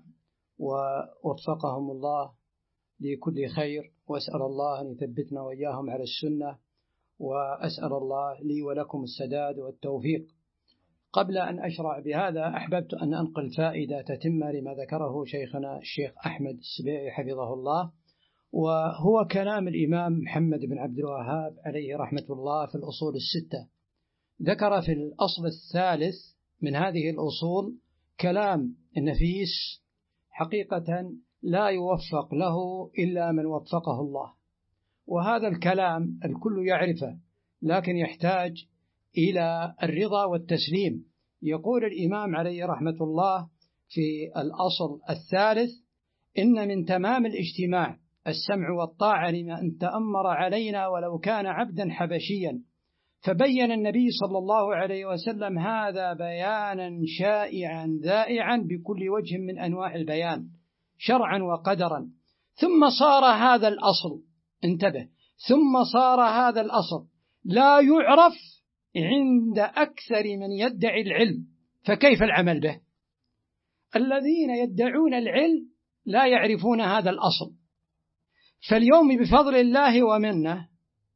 ووفقهم الله لكل خير، وأسأل الله أن يثبتنا وإياهم على السنة، وأسأل الله لي ولكم السداد والتوفيق. قبل أن أشرع بهذا أحببت أن أنقل فائدة تتمة لما ذكره شيخنا الشيخ أحمد السبيعي حفظه الله، وهو كلام الإمام محمد بن عبد الوهاب عليه رحمة الله في الأصول الستة. ذكر في الأصل الثالث من هذه الأصول كلام النفيس حقيقة لا يوفق له إلا من وفقه الله، وهذا الكلام الكل يعرفه لكن يحتاج إلى الرضا والتسليم. يقول الإمام عليه رحمة الله في الأصل الثالث: إن من تمام الاجتماع السمع والطاعة لمن تأمر علينا ولو كان عبدا حبشيا. فبين النبي صلى الله عليه وسلم هذا بيانا شائعا ذائعا بكل وجه من أنواع البيان شرعا وقدرا. ثم صار هذا الأصل، انتبه، ثم صار هذا الأصل لا يعرف عند أكثر من يدعي العلم، فكيف العمل به؟ الذين يدعون العلم لا يعرفون هذا الأصل. فاليوم بفضل الله ومنه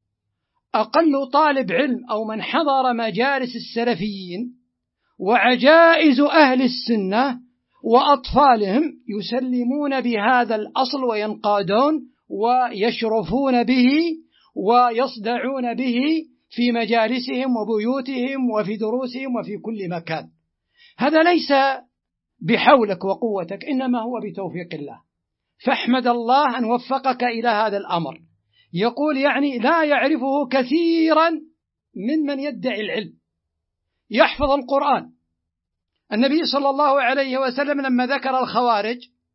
أقل طالب علم أو من حضر مجالس السلفيين وعجائز أهل السنة وأطفالهم يسلمون بهذا الأصل وينقادون ويشرفون به ويصدعون به في مجالسهم وبيوتهم وفي دروسهم وفي كل مكان. هذا ليس بحولك وقوتك، إنما هو بتوفيق الله، فاحمد الله أن وفقك إلى هذا الأمر. يقول يعني لا يعرفه كثيرا من يدعي العلم. يحفظ القرآن. النبي صلى الله عليه وسلم لما ذكر الخوارج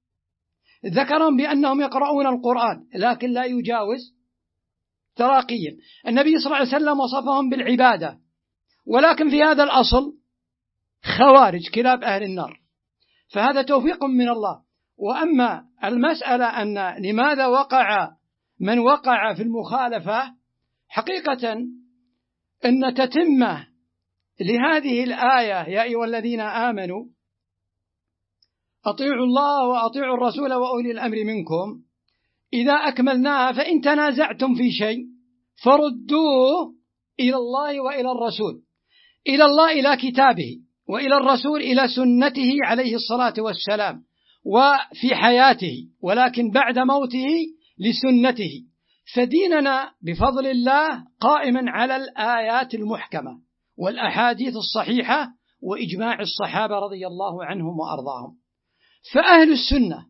ذكرهم بأنهم يقرؤون القرآن لكن لا يجاوز تراقيا. النبي صلى الله عليه وسلم وصفهم بالعبادة، ولكن في هذا الأصل خوارج كلاب أهل النار. فهذا توفيق من الله. وأما المسألة أن لماذا وقع من وقع في المخالفة، حقيقة أن تتمة لهذه الآية يا أيها الذين آمنوا أطيعوا الله وأطيعوا الرسول وأولي الأمر منكم إذا أكملناها فإن تنازعتم في شيء فردوه إلى الله وإلى الرسول، إلى الله إلى كتابه، وإلى الرسول إلى سنته عليه الصلاة والسلام وفي حياته، ولكن بعد موته لسنته. فديننا بفضل الله قائما على الآيات المحكمة والأحاديث الصحيحة وإجماع الصحابة رضي الله عنهم وأرضاهم. فأهل السنة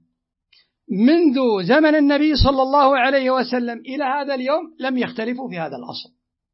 منذ زمن النبي صلى الله عليه وسلم إلى هذا اليوم لم يختلفوا في هذا الأصل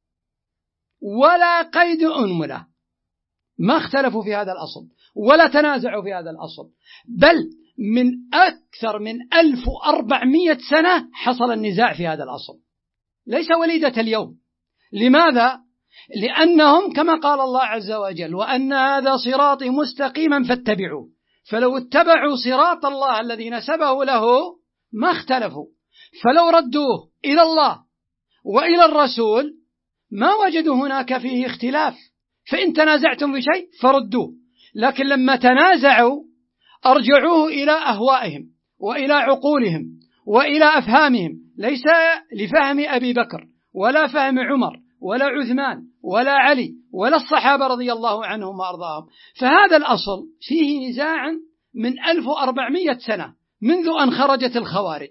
ولا قيد أنملة، ما اختلفوا في هذا الأصل ولا تنازعوا في هذا الأصل، بل من أكثر من 1400 سنة حصل النزاع في هذا الأصل، ليس وليدة اليوم. لماذا؟ لأنهم كما قال الله عز وجل وأن هذا صراطي مستقيما فاتبعوه، فلو اتبعوا صراط الله الذي نسبه له ما اختلفوا. فلو ردوه إلى الله وإلى الرسول ما وجدوا هناك فيه اختلاف. فإن تنازعتم في شيء فردوه، لكن لما تنازعوا أرجعوه إلى أهوائهم وإلى عقولهم وإلى أفهامهم، ليس لفهم أبي بكر ولا فهم عمر ولا عثمان ولا علي ولا الصحابة رضي الله عنهم وأرضاهم. فهذا الأصل فيه نزاع من 1400 سنة منذ أن خرجت الخوارج.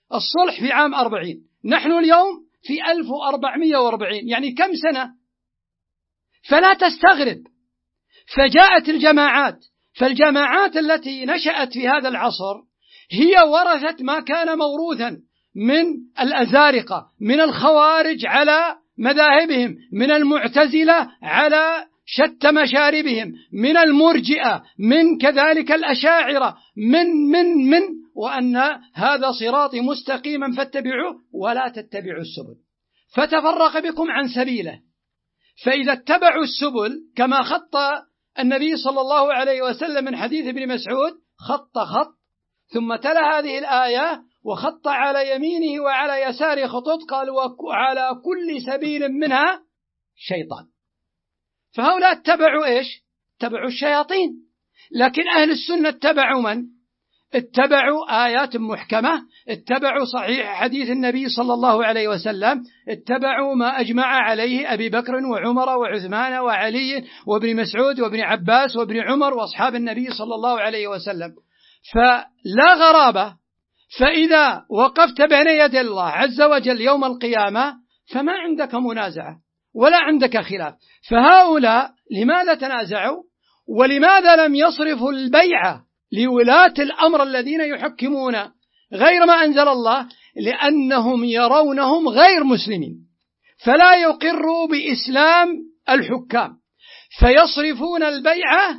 الصلح في عام 40، نحن اليوم في 1440، يعني كم سنة؟ فلا تستغرب. فجاءت الجماعات، فالجماعات التي نشأت في هذا العصر هي ورثت ما كان موروثا من الأزارقة، من الخوارج على مذاهبهم، من المعتزلة على شتى مشاربهم، من المرجئة، من كذلك الأشاعرة، من وأن هذا صراطي مستقيما فاتبعوه ولا تتبعوا السبل فتفرق بكم عن سبيله. فإذا اتبعوا السبل كما خط النبي صلى الله عليه وسلم من حديث ابن مسعود، خط ثم تلا هذه الآية وخط على يمينه وعلى يساره خطوط، قال وعلى كل سبيل منها شيطان. فهؤلاء اتبعوا إيش؟ اتبعوا الشياطين. لكن أهل السنة اتبعوا من؟ اتبعوا آيات محكمة، اتبعوا صحيح حديث النبي صلى الله عليه وسلم، اتبعوا ما أجمع عليه أبي بكر وعمر وعثمان وعلي وابن مسعود وابن عباس وابن عمر وأصحاب النبي صلى الله عليه وسلم. فلا غرابة. فإذا وقفت بين يدي الله عز وجل يوم القيامة فما عندك منازعة ولا عندك خلاف. فهؤلاء لماذا تنازعوا؟ ولماذا لم يصرفوا البيعة لولاة الأمر الذين يحكمون غير ما أنزل الله؟ لأنهم يرونهم غير مسلمين، فلا يقروا بإسلام الحكام، فيصرفون البيعة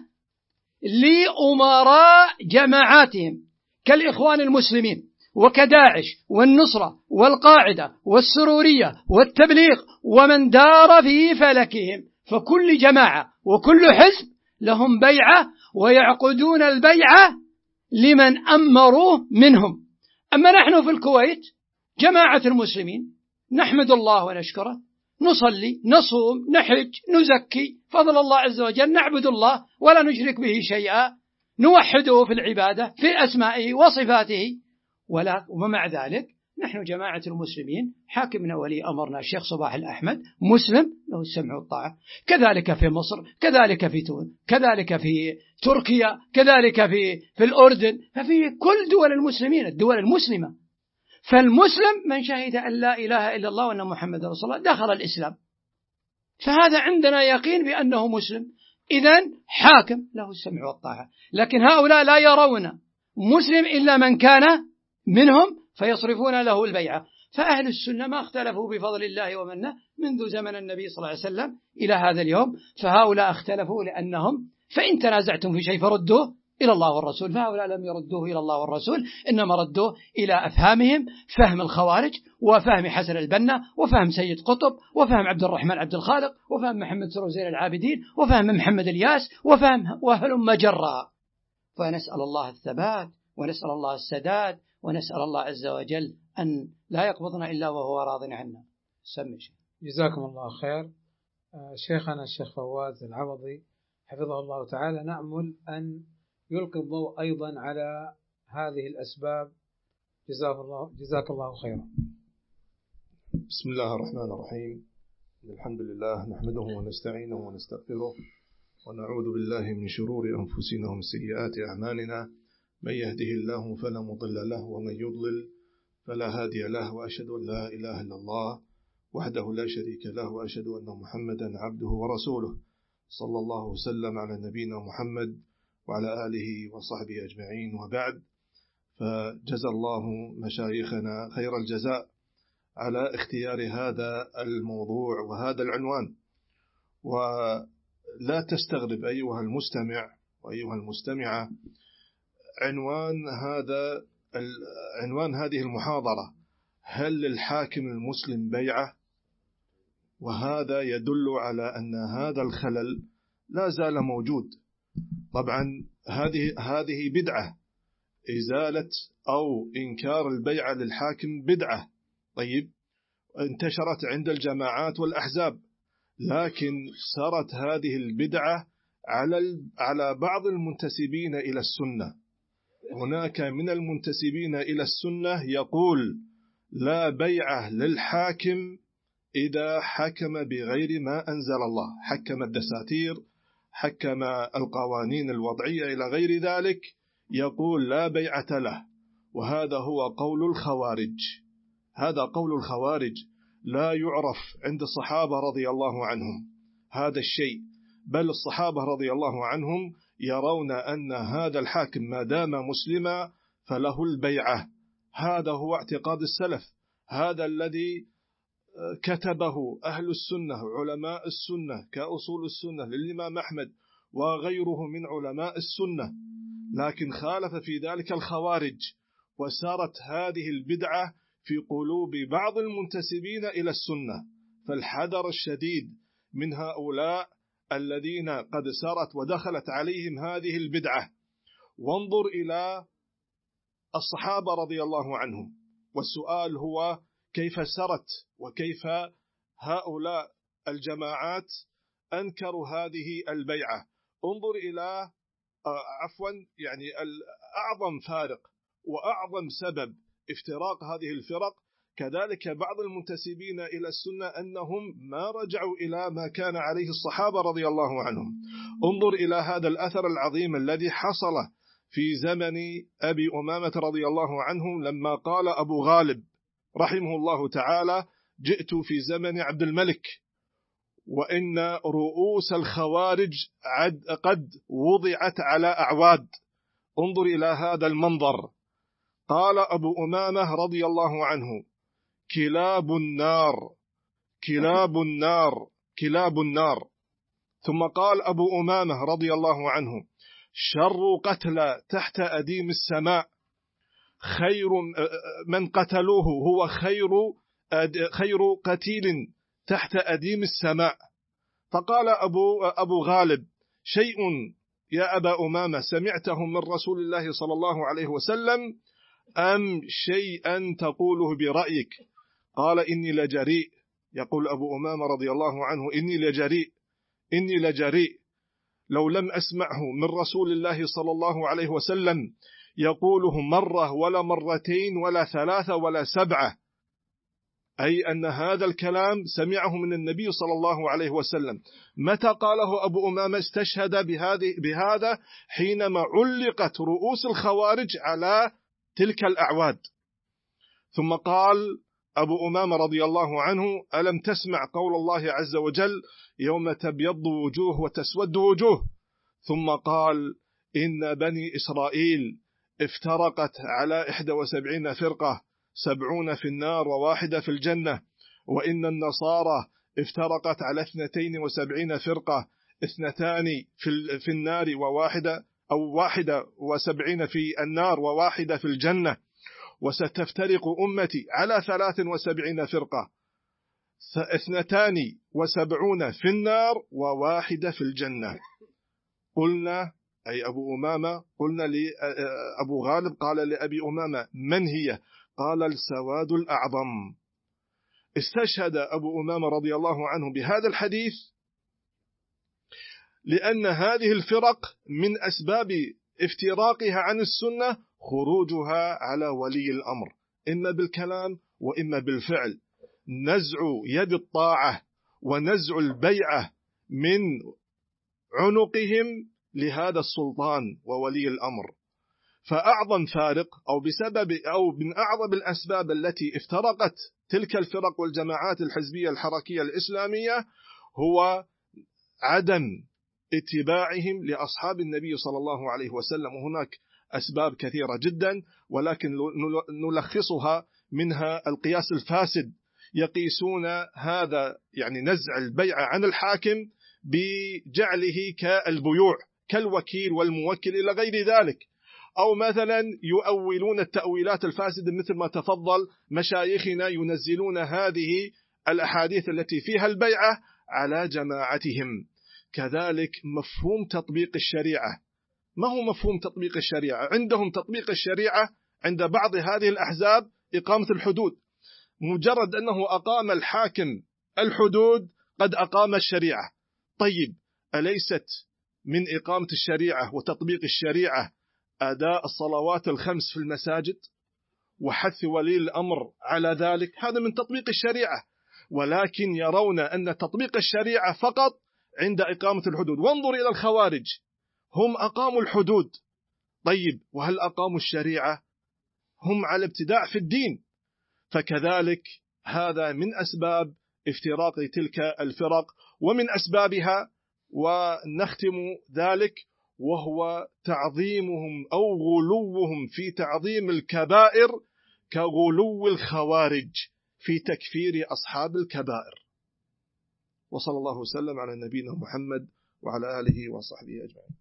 لأمراء جماعاتهم كالإخوان المسلمين وكداعش والنصرة والقاعدة والسرورية والتبليغ ومن دار في فلكهم. فكل جماعة وكل حزب لهم بيعة ويعقدون البيعة لمن أمروه منهم. أما نحن في الكويت جماعة المسلمين نحمد الله ونشكره، نصلي نصوم نحج نزكي فضل الله عز وجل، نعبد الله ولا نشرك به شيئا، نوحده في العبادة في أسمائه وصفاته. ومع ذلك نحن جماعة المسلمين حاكمنا ولي أمرنا الشيخ صباح الأحمد مسلم له السمع والطاعة، كذلك في مصر، كذلك في تونس، كذلك في تركيا، كذلك في الأردن، ففي كل دول المسلمين الدول المسلمة. فالمسلم من شهد أن لا إله إلا الله وأن محمد رسول الله دخل الإسلام، فهذا عندنا يقين بأنه مسلم، إذن حاكم له السمع والطاعة. لكن هؤلاء لا يرون مسلم إلا من كان منهم فيصرفون له البيعة. فأهل السنة ما اختلفوا بفضل الله ومنه منذ زمن النبي صلى الله عليه وسلم إلى هذا اليوم. فهؤلاء اختلفوا لأنهم فإن تنازعتم في شيء فردوه إلى الله والرسول. فهؤلاء لم يردوه إلى الله والرسول، إنما ردوه إلى أفهامهم، فهم الخوارج وفهم حسن البنا وفهم سيد قطب وفهم عبد الرحمن عبد الخالق وفهم محمد سرور زين العابدين وفهم محمد الياس وفهم وهلم جرا. فنسأل الله الثبات ونسأل الله السداد ونسأل الله عز وجل أن لا يقبضنا إلا وهو راض عنا. سمي شيء. جزاكم الله خير. شيخنا الشيخ فواز العوضي حفظه الله تعالى نأمل أن يلقي الضوء أيضا على هذه الأسباب. جزاك الله خيرا. بسم الله الرحمن الرحيم. الحمد لله نحمده ونستعينه ونستغفره ونعوذ بالله من شرور أنفسنا ومن سيئات أعمالنا، من يهده الله فلا مضل له ومن يضلل فلا هادي له، وأشهد أن لا إله إلا الله وحده لا شريك له، وأشهد أن محمدا عبده ورسوله، صلى الله وسلم على نبينا محمد وعلى آله وصحبه أجمعين. وبعد، فجزى الله مشايخنا خير الجزاء على اختيار هذا الموضوع وهذا العنوان. ولا تستغرب أيها المستمع وأيها المستمعة، عنوان هذه المحاضرة: هل للحاكم المسلم بيعة؟ وهذا يدل على أن هذا الخلل لا زال موجود. طبعا هذه بدعة، إزالة أو إنكار البيعة للحاكم بدعة، طيب، انتشرت عند الجماعات والأحزاب، لكن سرت هذه البدعة على بعض المنتسبين إلى السنة. هناك من المنتسبين إلى السنة يقول لا بيعة للحاكم إذا حكم بغير ما أنزل الله، حكم الدساتير، حكم القوانين الوضعية إلى غير ذلك، يقول لا بيعة له. وهذا هو قول الخوارج. هذا قول الخوارج لا يعرف عند الصحابة رضي الله عنهم هذا الشيء، بل الصحابة رضي الله عنهم يرون أن هذا الحاكم ما دام مسلما فله البيعة. هذا هو اعتقاد السلف، هذا الذي كتبه أهل السنة علماء السنة كأصول السنة للإمام أحمد وغيره من علماء السنة. لكن خالف في ذلك الخوارج، وسارت هذه البدعة في قلوب بعض المنتسبين إلى السنة. فالحذر الشديد من هؤلاء الذين قد سارت ودخلت عليهم هذه البدعة. وانظر إلى الصحابة رضي الله عنهم، والسؤال هو كيف سرت وكيف هؤلاء الجماعات أنكروا هذه البيعة. انظر إلى يعني أعظم فارق وأعظم سبب افتراق هذه الفرق كذلك بعض المنتسبين إلى السنة أنهم ما رجعوا إلى ما كان عليه الصحابة رضي الله عنهم. انظر إلى هذا الأثر العظيم الذي حصل في زمن أبي أمامة رضي الله عنه لما قال أبو غالب رحمه الله تعالى: جئت في زمن عبد الملك وإن رؤوس الخوارج قد وضعت على أعواد. انظر إلى هذا المنظر. قال أبو أمامة رضي الله عنه: كلاب النار كلاب النار كلاب النار. ثم قال أبو أمامة رضي الله عنه: شر قتلى تحت أديم السماء، خير من قتلوه هو خير قتيل تحت أديم السماء. فقال أبو غالب: شيء يا أبا أمامة سمعته من رسول الله صلى الله عليه وسلم أم شيئا تقوله برأيك؟ قال: إني لجريء. يقول أبو أمامة رضي الله عنه: إني لجريء لو لم أسمعه من رسول الله صلى الله عليه وسلم يقوله مرة ولا مرتين ولا ثلاثة ولا سبعة، أي أن هذا الكلام سمعه من النبي صلى الله عليه وسلم. متى قاله أبو أمامة؟ استشهد بهذا حينما علقت رؤوس الخوارج على تلك الأعواد. ثم قال أبو أمامة رضي الله عنه: ألم تسمع قول الله عز وجل: يوم تبيض وجوه وتسود وجوه؟ ثم قال: إن بني إسرائيل افترقت على 71 فرقة، 70 في النار و1 في الجنة. وإن النصارى افترقت على 72 فرقة، 2 في النار أو 71 في النار و1 في الجنة. وستفترق أمتي على 73 فرقة، 72 في النار و1 في الجنة. قلنا، أي أبو أمامة، قلنا لأبو غالب قال لأبي أمامة: من هي؟ قال: السواد الأعظم. استشهد أبو أمامة رضي الله عنه بهذا الحديث لأن هذه الفرق من أسباب افتراقها عن السنة خروجها على ولي الأمر، إما بالكلام وإما بالفعل، نزع يد الطاعة ونزع البيعة من عنقهم لهذا السلطان وولي الأمر. فأعظم فارق أو من أعظم الأسباب التي افترقت تلك الفرق والجماعات الحزبية الحركية الإسلامية هو عدم اتباعهم لأصحاب النبي صلى الله عليه وسلم. وهناك أسباب كثيرة جدا، ولكن نلخصها منها القياس الفاسد. يقيسون هذا يعني نزع البيعة عن الحاكم بجعله كالبيوع، كالوكيل والموكل إلى غير ذلك. أو مثلا يؤولون التأويلات الفاسدة مثل ما تفضل مشايخنا ينزلون هذه الأحاديث التي فيها البيعة على جماعتهم. كذلك مفهوم تطبيق الشريعة. ما هو مفهوم تطبيق الشريعة؟ عندهم تطبيق الشريعة عند بعض هذه الأحزاب إقامة الحدود. مجرد أنه أقام الحاكم الحدود قد أقام الشريعة. طيب، أليست من إقامة الشريعة وتطبيق الشريعة أداء الصلوات الخمس في المساجد وحث ولي الأمر على ذلك؟ هذا من تطبيق الشريعة. ولكن يرون أن تطبيق الشريعة فقط عند إقامة الحدود. وانظر إلى الخوارج، هم أقاموا الحدود. طيب، وهل أقاموا الشريعة؟ هم على ابتداع في الدين، فكذلك هذا من أسباب افتراق تلك الفرق ومن أسبابها. ونختم ذلك وهو تعظيمهم أو غلوهم في تعظيم الكبائر كغلو الخوارج في تكفير أصحاب الكبائر. وصلى الله وسلم على نبينا محمد وعلى آله وصحبه أجمعين.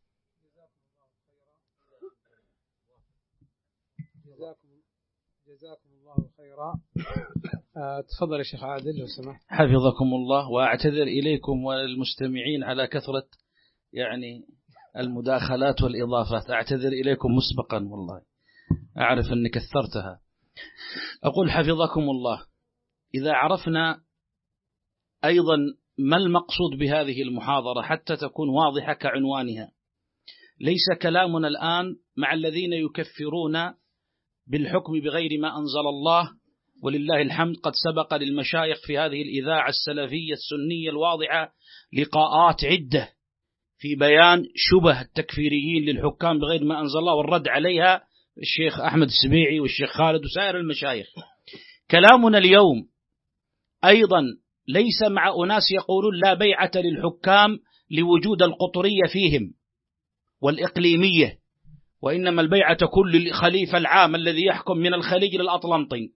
جزاكم الله خيرا. تفضل يا شيخ عادل لو سمحت. حفظكم الله، وأعتذر إليكم والمستمعين على كثرة يعني المداخلات والإضافات، أعتذر إليكم مسبقا، والله أعرف أني كثرتها. أقول حفظكم الله، إذا عرفنا أيضا ما المقصود بهذه المحاضرة حتى تكون واضحة كعنوانها، ليس كلامنا الآن مع الذين يكفرون بالحكم بغير ما أنزل الله، ولله الحمد قد سبق للمشايخ في هذه الإذاعة السلفية السنية الواضحة لقاءات عدة في بيان شبه التكفيريين للحكام بغير ما أنزل الله والرد عليها، الشيخ أحمد السبيعي والشيخ خالد وسائر المشايخ. كلامنا اليوم أيضا ليس مع أناس يقولون لا بيعة للحكام لوجود القطرية فيهم والإقليمية، وإنما البيعة تكون للخليفة العام الذي يحكم من الخليج للأطلنطي.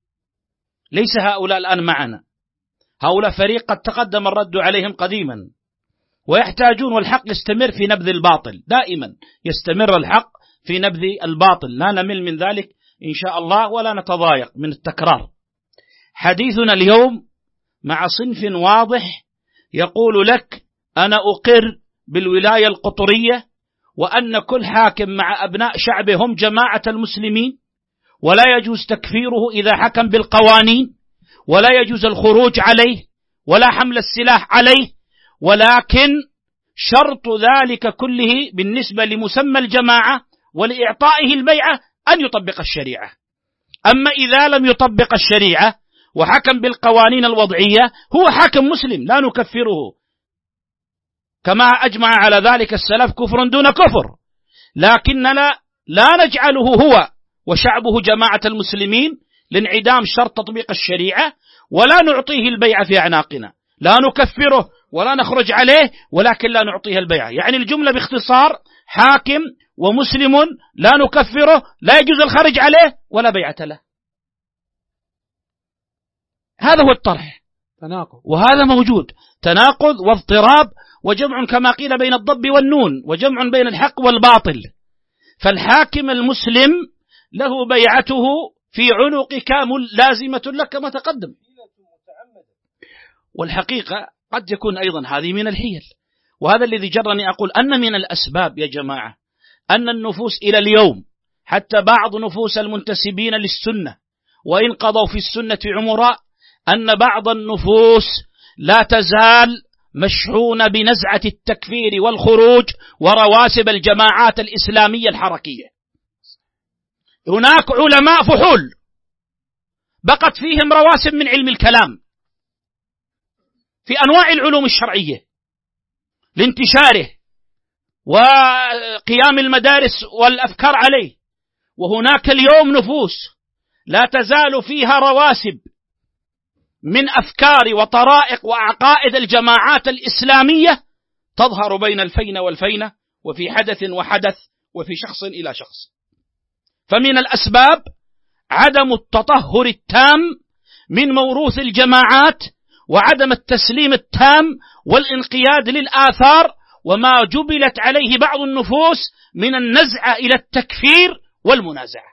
ليس هؤلاء الآن معنا، هؤلاء فريق قد تقدم الرد عليهم قديما، ويحتاجون، والحق يستمر في نبذ الباطل، دائما يستمر الحق في نبذ الباطل، لا نمل من ذلك إن شاء الله ولا نتضايق من التكرار. حديثنا اليوم مع صنف واضح يقول لك أنا أقر بالولاية القطرية، وأن كل حاكم مع أبناء شعبه هم جماعة المسلمين، ولا يجوز تكفيره إذا حكم بالقوانين، ولا يجوز الخروج عليه ولا حمل السلاح عليه، ولكن شرط ذلك كله بالنسبة لمسمى الجماعة ولإعطائه البيعة أن يطبق الشريعة. أما إذا لم يطبق الشريعة وحكم بالقوانين الوضعية هو حاكم مسلم لا نكفره، كما أجمع على ذلك السلف كفر دون كفر، لكننا لا نجعله هو وشعبه جماعة المسلمين لانعدام شرط تطبيق الشريعة، ولا نعطيه البيعة في أعناقنا، لا نكفره ولا نخرج عليه، ولكن لا نعطيه البيعة. يعني الجملة باختصار حاكم ومسلم لا نكفره، لا يجوز الخرج عليه ولا بيعة له. هذا هو الطرح، تناقض، وهذا موجود، تناقض واضطراب وجمع كما قيل بين الضب والنون، وجمع بين الحق والباطل. فالحاكم المسلم له بيعته في عنقك لازمة لك كما تقدم. والحقيقة قد يكون أيضا هذه من الحيل، وهذا الذي جرني أقول أن من الأسباب يا جماعة أن النفوس إلى اليوم، حتى بعض نفوس المنتسبين للسنة وإن قضوا في السنة عمراء، أن بعض النفوس لا تزال مشحونة بنزعة التكفير والخروج ورواسب الجماعات الإسلامية الحركية. هناك علماء فحول بقت فيهم رواسب من علم الكلام في أنواع العلوم الشرعية لانتشاره وقيام المدارس والأفكار عليه، وهناك اليوم نفوس لا تزال فيها رواسب من أفكار وطرائق وعقائد الجماعات الإسلامية تظهر بين الفينة والفينة، وفي حدث وحدث، وفي شخص إلى شخص. فمن الأسباب عدم التطهر التام من موروث الجماعات، وعدم التسليم التام والانقياد للآثار، وما جبلت عليه بعض النفوس من النزعة إلى التكفير والمنازعة.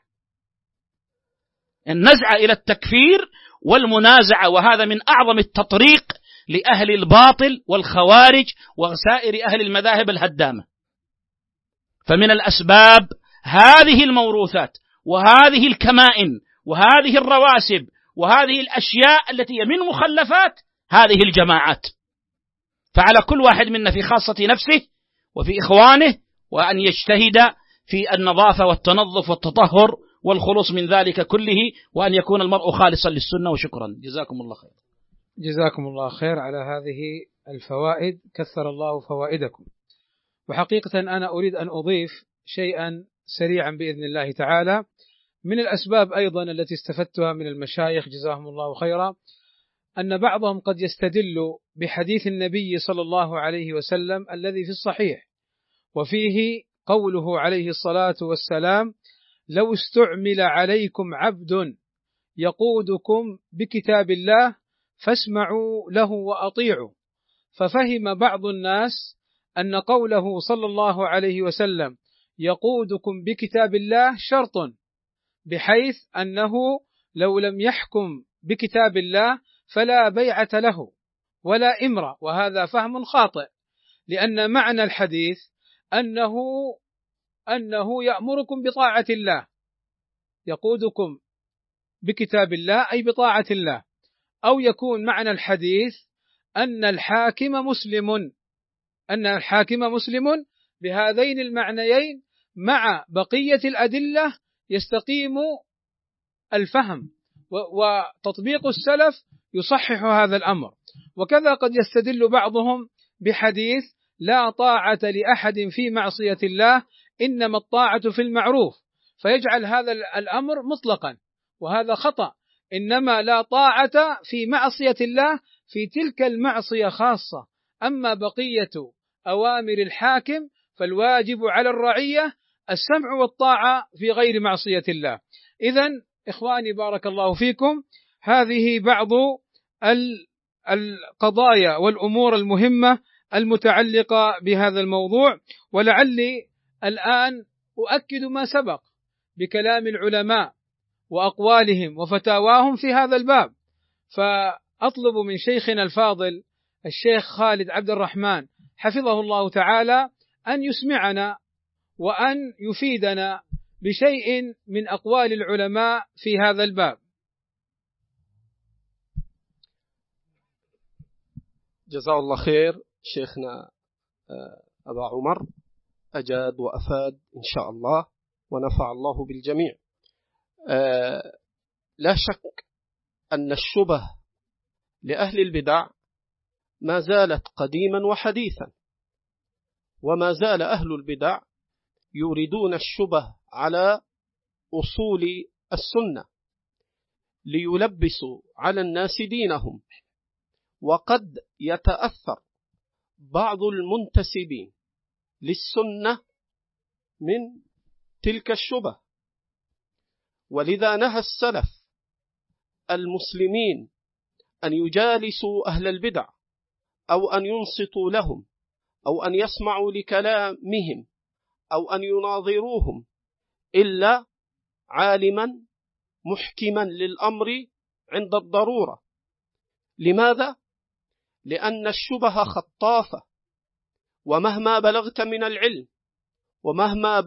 النزعة إلى التكفير والمنازعة، وهذا من أعظم التطريق لأهل الباطل والخوارج وسائر أهل المذاهب الهدامة. فمن الأسباب هذه الموروثات وهذه الكمائن وهذه الرواسب وهذه الأشياء التي هي من مخلفات هذه الجماعات. فعلى كل واحد منا في خاصة نفسه وفي إخوانه وأن يجتهد في النظافة والتنظف والتطهر والخلوص من ذلك كله، وأن يكون المرء خالصا للسنة. وشكرا، جزاكم الله خير. جزاكم الله خير على هذه الفوائد، كثر الله فوائدكم. وحقيقة أنا أريد أن أضيف شيئا سريعا بإذن الله تعالى من الأسباب أيضا التي استفدتها من المشايخ جزاهم الله خيرا أن بعضهم قد يستدل بحديث النبي صلى الله عليه وسلم الذي في الصحيح، وفيه قوله عليه الصلاة والسلام: لو استعمل عليكم عبد يقودكم بكتاب الله فاسمعوا له وأطيعوا. ففهم بعض الناس أن قوله صلى الله عليه وسلم يقودكم بكتاب الله شرط، بحيث أنه لو لم يحكم بكتاب الله فلا بيعة له ولا إمرة، وهذا فهم خاطئ، لأن معنى الحديث أنه يأمركم بطاعة الله، يقودكم بكتاب الله أي بطاعة الله، أو يكون معنى الحديث أن الحاكم مسلم بهذين المعنيين مع بقية الأدلة يستقيم الفهم، وتطبيق السلف يصحح هذا الأمر. وكذا قد يستدل بعضهم بحديث: لا طاعة لأحد في معصية الله إنما الطاعة في المعروف، فيجعل هذا الأمر مطلقا، وهذا خطأ. إنما لا طاعة في معصية الله في تلك المعصية خاصة، أما بقية أوامر الحاكم فالواجب على الرعية السمع والطاعة في غير معصية الله. إذن إخواني بارك الله فيكم، هذه بعض القضايا والأمور المهمة المتعلقة بهذا الموضوع، ولعلي الآن أؤكد ما سبق بكلام العلماء وأقوالهم وفتاواهم في هذا الباب. فأطلب من شيخنا الفاضل الشيخ خالد عبد الرحمن حفظه الله تعالى أن يسمعنا وأن يفيدنا بشيء من أقوال العلماء في هذا الباب. جزاه الله خير شيخنا أبا عمر، أجاد وأفاد إن شاء الله، ونفع الله بالجميع. لا شك أن الشبه لأهل البدع ما زالت قديما وحديثا، وما زال أهل البدع يريدون الشبه على أصول السنة ليلبسوا على الناس دينهم. وقد يتأثر بعض المنتسبين للسنة من تلك الشبه، ولذا نهى السلف المسلمين أن يجالسوا أهل البدع أو أن ينصتوا لهم أو أن يسمعوا لكلامهم أو أن يناظروهم إلا عالما محكما للأمر عند الضرورة. لماذا؟ لأن الشبه خطافة، ومهما بلغت من العلم ومهما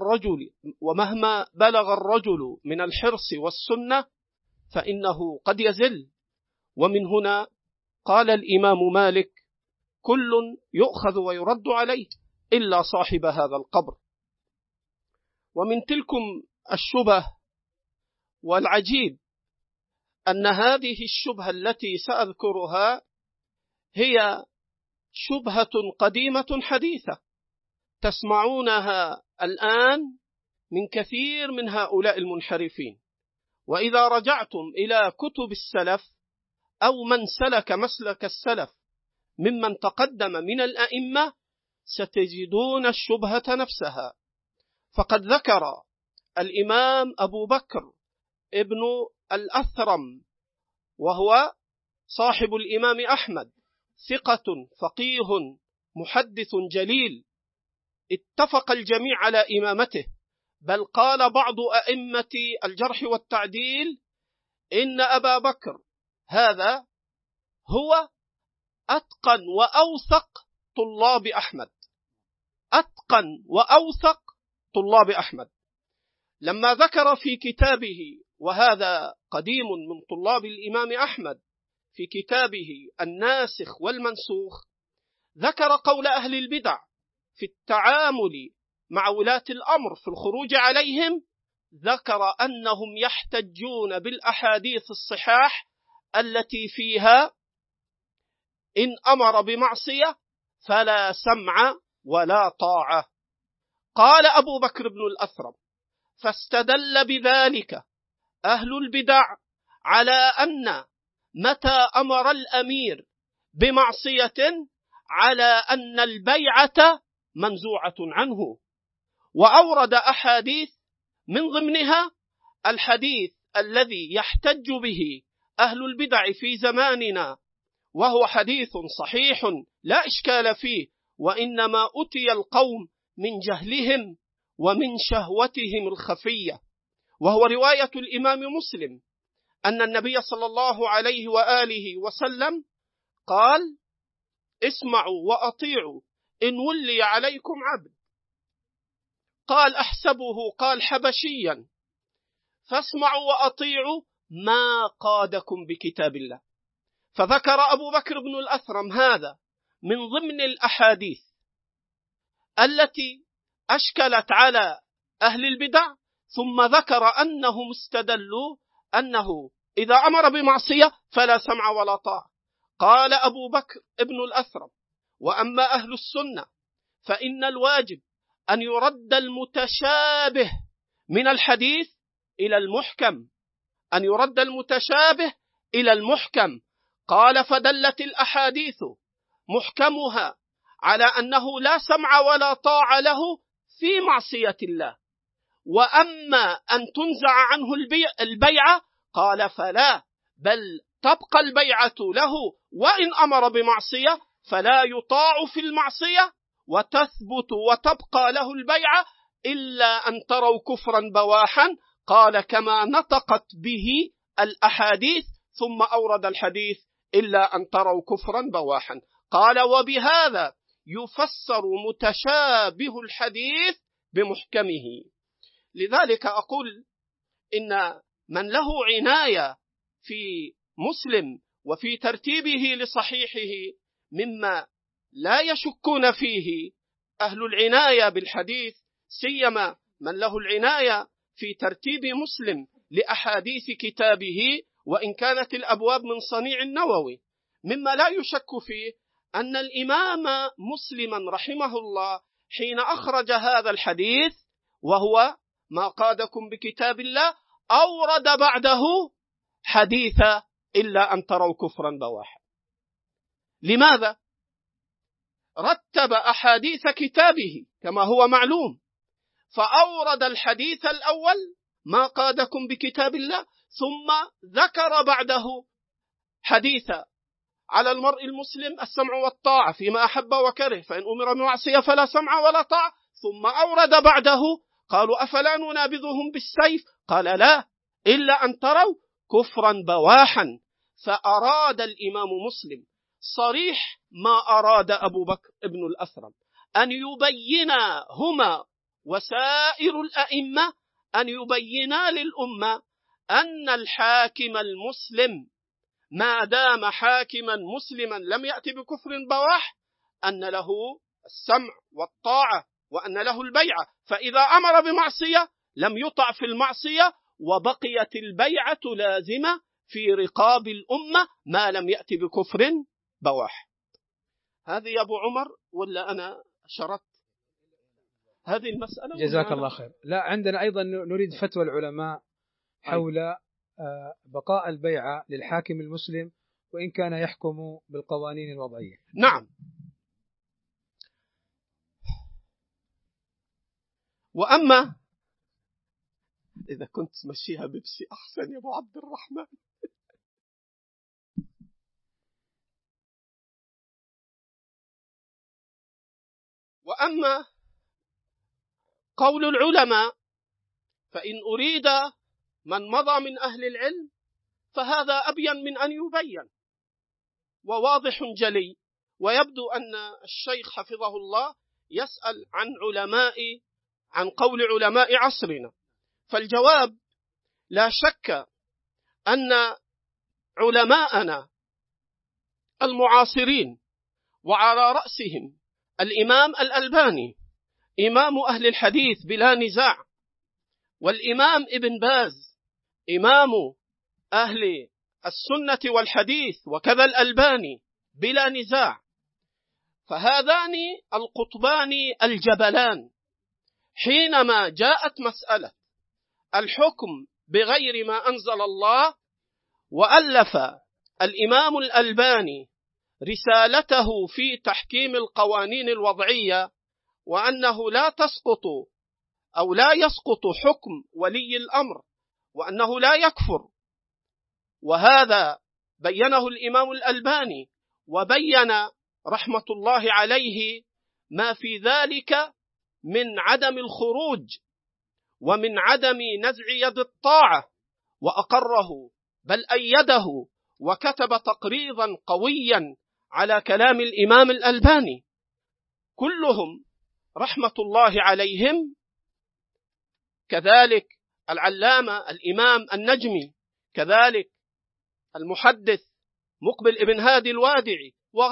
بلغ الرجل من الحرص والسنة فإنه قد يزل. ومن هنا قال الإمام مالك: كل يؤخذ ويرد عليه إلا صاحب هذا القبر. ومن تلكم الشبه، والعجيب أن هذه الشبهة التي سأذكرها هي شبهة قديمة حديثة تسمعونها الآن من كثير من هؤلاء المنحرفين. وإذا رجعتم إلى كتب السلف أو من سلك مسلك السلف ممن تقدم من الأئمة ستجدون الشبهة نفسها. فقد ذكر الإمام أبو بكر ابن الأثرم، وهو صاحب الإمام أحمد، ثقة فقيه محدث جليل، اتفق الجميع على إمامته، بل قال بعض أئمة الجرح والتعديل إن أبا بكر هذا هو أتقن وأوثق طلاب أحمد، أتقن وأوثق طلاب أحمد. لما ذكر في كتابه، وهذا قديم من طلاب الإمام أحمد، في كتابه الناسخ والمنسوخ، ذكر قول أهل البدع في التعامل مع ولاة الأمر في الخروج عليهم، ذكر أنهم يحتجون بالأحاديث الصحاح التي فيها إن أمر بمعصية فلا سمع ولا طاعة. قال أبو بكر بن الأثرم: فاستدل بذلك أهل البدع على أن متى أمر الأمير بمعصية على أن البيعة منزوعة عنه، وأورد أحاديث من ضمنها الحديث الذي يحتج به أهل البدع في زماننا، وهو حديث صحيح لا إشكال فيه، وإنما أتي القوم من جهلهم ومن شهوتهم الخفية، وهو رواية الإمام مسلم أن النبي صلى الله عليه وآله وسلم قال: اسمعوا وأطيعوا إن ولي عليكم عبد، قال أحسبه قال حبشيا، فاسمعوا وأطيعوا ما قادكم بكتاب الله. فذكر أبو بكر بن الأثرم هذا من ضمن الأحاديث التي أشكلت على أهل البدع، ثم ذكر أنهم استدلوا أنه إذا أمر بمعصية فلا سمع ولا طاعة. قال أبو بكر ابن الأثرم: وأما أهل السنة فإن الواجب أن يرد المتشابه من الحديث إلى المحكم، أن يرد المتشابه إلى المحكم. قال: فدلت الأحاديث محكمها على أنه لا سمع ولا طاعة له في معصية الله، وأما أن تنزع عنه البيعة قال فلا، بل تبقى البيعة له، وإن أمر بمعصية فلا يطاع في المعصية، وتثبت وتبقى له البيعة إلا أن تروا كفرا بواحا. قال: كما نطقت به الأحاديث، ثم أورد الحديث: إلا أن تروا كفرا بواحا. قال: وبهذا يفسر متشابه الحديث بمحكمه. لذلك أقول إن من له عناية في مسلم وفي ترتيبه لصحيحه مما لا يشكون فيه أهل العناية بالحديث، سيما من له العناية في ترتيب مسلم لأحاديث كتابه، وإن كانت الأبواب من صنيع النووي، مما لا يشك فيه أن الإمام مسلما رحمه الله حين أخرج هذا الحديث وهو ما قادكم بكتاب الله، أورد بعده حديث إلا أن تروا كفرا بواحا. لماذا؟ رتب أحاديث كتابه كما هو معلوم، فأورد الحديث الأول ما قادكم بكتاب الله، ثم ذكر بعده حديث على المرء المسلم السمع والطاعة فيما أحب وكره، فإن أمر بمعصية فلا سمع ولا طاعة، ثم أورد بعده قالوا: أفلا ننابذهم بالسيف؟ قال: لا، إلا أن تروا كفرا بواحا. فأراد الإمام مسلم صريح ما أراد أبو بكر ابن الأثرم، أن يبينا هما وسائر الأئمة، أن يبينا للأمة أن الحاكم المسلم ما دام حاكما مسلما لم يأتي بكفر بواح، أن له السمع والطاعة وأن له البيعة، فإذا أمر بمعصية لم يطع في المعصية، وبقيت البيعة لازمة في رقاب الأمة ما لم يأتي بكفر بواح. هذه يا أبو عمر ولا أنا شرطت هذه المسألة؟ جزاك الله خير. لا، عندنا أيضا نريد فتوى العلماء حول بقاء البيعة للحاكم المسلم وإن كان يحكم بالقوانين الوضعية. نعم. وأما إذا كنت تمشيها بيبسي أحسن يا أبو عبد الرحمن. وأما قول العلماء فإن أريد من مضى من أهل العلم فهذا أبين من أن يبين وواضح جلي. ويبدو أن الشيخ حفظه الله يسأل عن قول علماء عصرنا، فالجواب: لا شك أن علماءنا المعاصرين وعلى رأسهم الإمام الألباني إمام أهل الحديث بلا نزاع، والإمام ابن باز إمام أهل السنة والحديث، وكذا الألباني بلا نزاع، فهذان القطبان الجبلان حينما جاءت مسألة الحكم بغير ما أنزل الله. وألف الإمام الألباني رسالته في تحكيم القوانين الوضعية، وأنه لا تسقط أو لا يسقط حكم ولي الأمر، وأنه لا يكفر. وهذا بينه الإمام الألباني، وبين رحمة الله عليه ما في ذلك من عدم الخروج ومن عدم نزع يد الطاعة، وأقره بل أيده وكتب تقريضا قويا على كلام الإمام الألباني. كلهم رحمة الله عليهم. كذلك العلامة الإمام النجمي، كذلك المحدث مقبل ابن هادي الوادعي،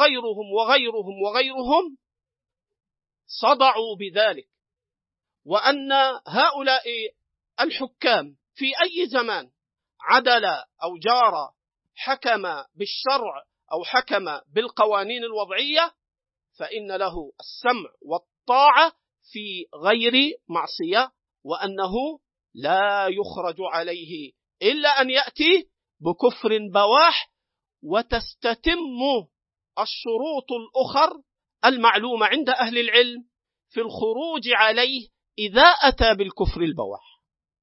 وغيرهم صدعوا بذلك، وأن هؤلاء الحكام في أي زمان عدل أو جار، حكم بالشرع أو حكم بالقوانين الوضعية، فإن له السمع والطاعة في غير معصية، وأنه لا يخرج عليه إلا أن يأتي بكفر بواح، وتستتم الشروط الأخر المعلومة عند أهل العلم في الخروج عليه إذا أتى بالكفر البواح.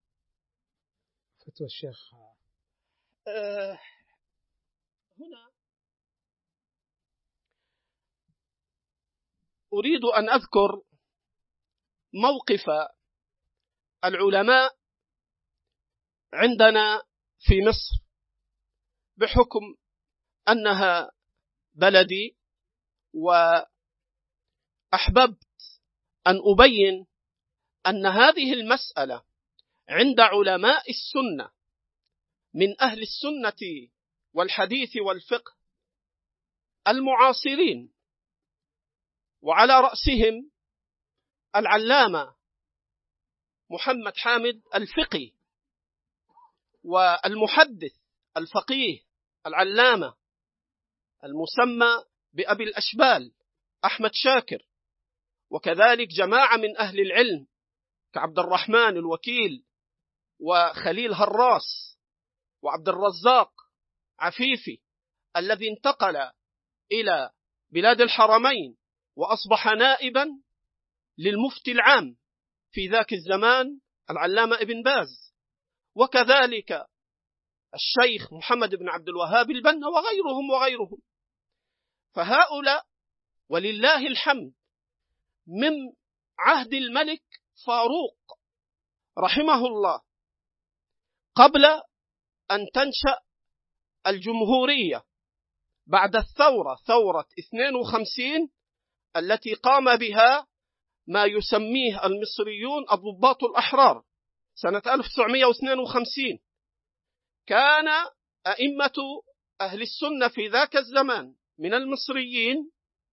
فتوى الشيخ. هنا أريد أن أذكر موقف العلماء عندنا في مصر، بحكم أنها بلدي، وأحببت أن أبين أن هذه المسألة عند علماء السنة من أهل السنة والحديث والفقه المعاصرين، وعلى رأسهم العلامة محمد حامد الفقي، والمحدث الفقيه العلامة المسمى بأبي الأشبال أحمد شاكر، وكذلك جماعة من أهل العلم كعبد الرحمن الوكيل وخليل هراس وعبد الرزاق عفيفي، الذي انتقل إلى بلاد الحرمين وأصبح نائبا للمفتي العام في ذاك الزمان العلامة ابن باز، وكذلك الشيخ محمد بن عبد الوهاب البنا، وغيرهم. فهؤلاء ولله الحمد من عهد الملك فاروق رحمه الله، قبل أن تنشأ الجمهورية بعد الثورة، ثورة 52 التي قام بها ما يسميه المصريون الضباط الأحرار سنة 1952. كان أئمة أهل السنة في ذاك الزمان من المصريين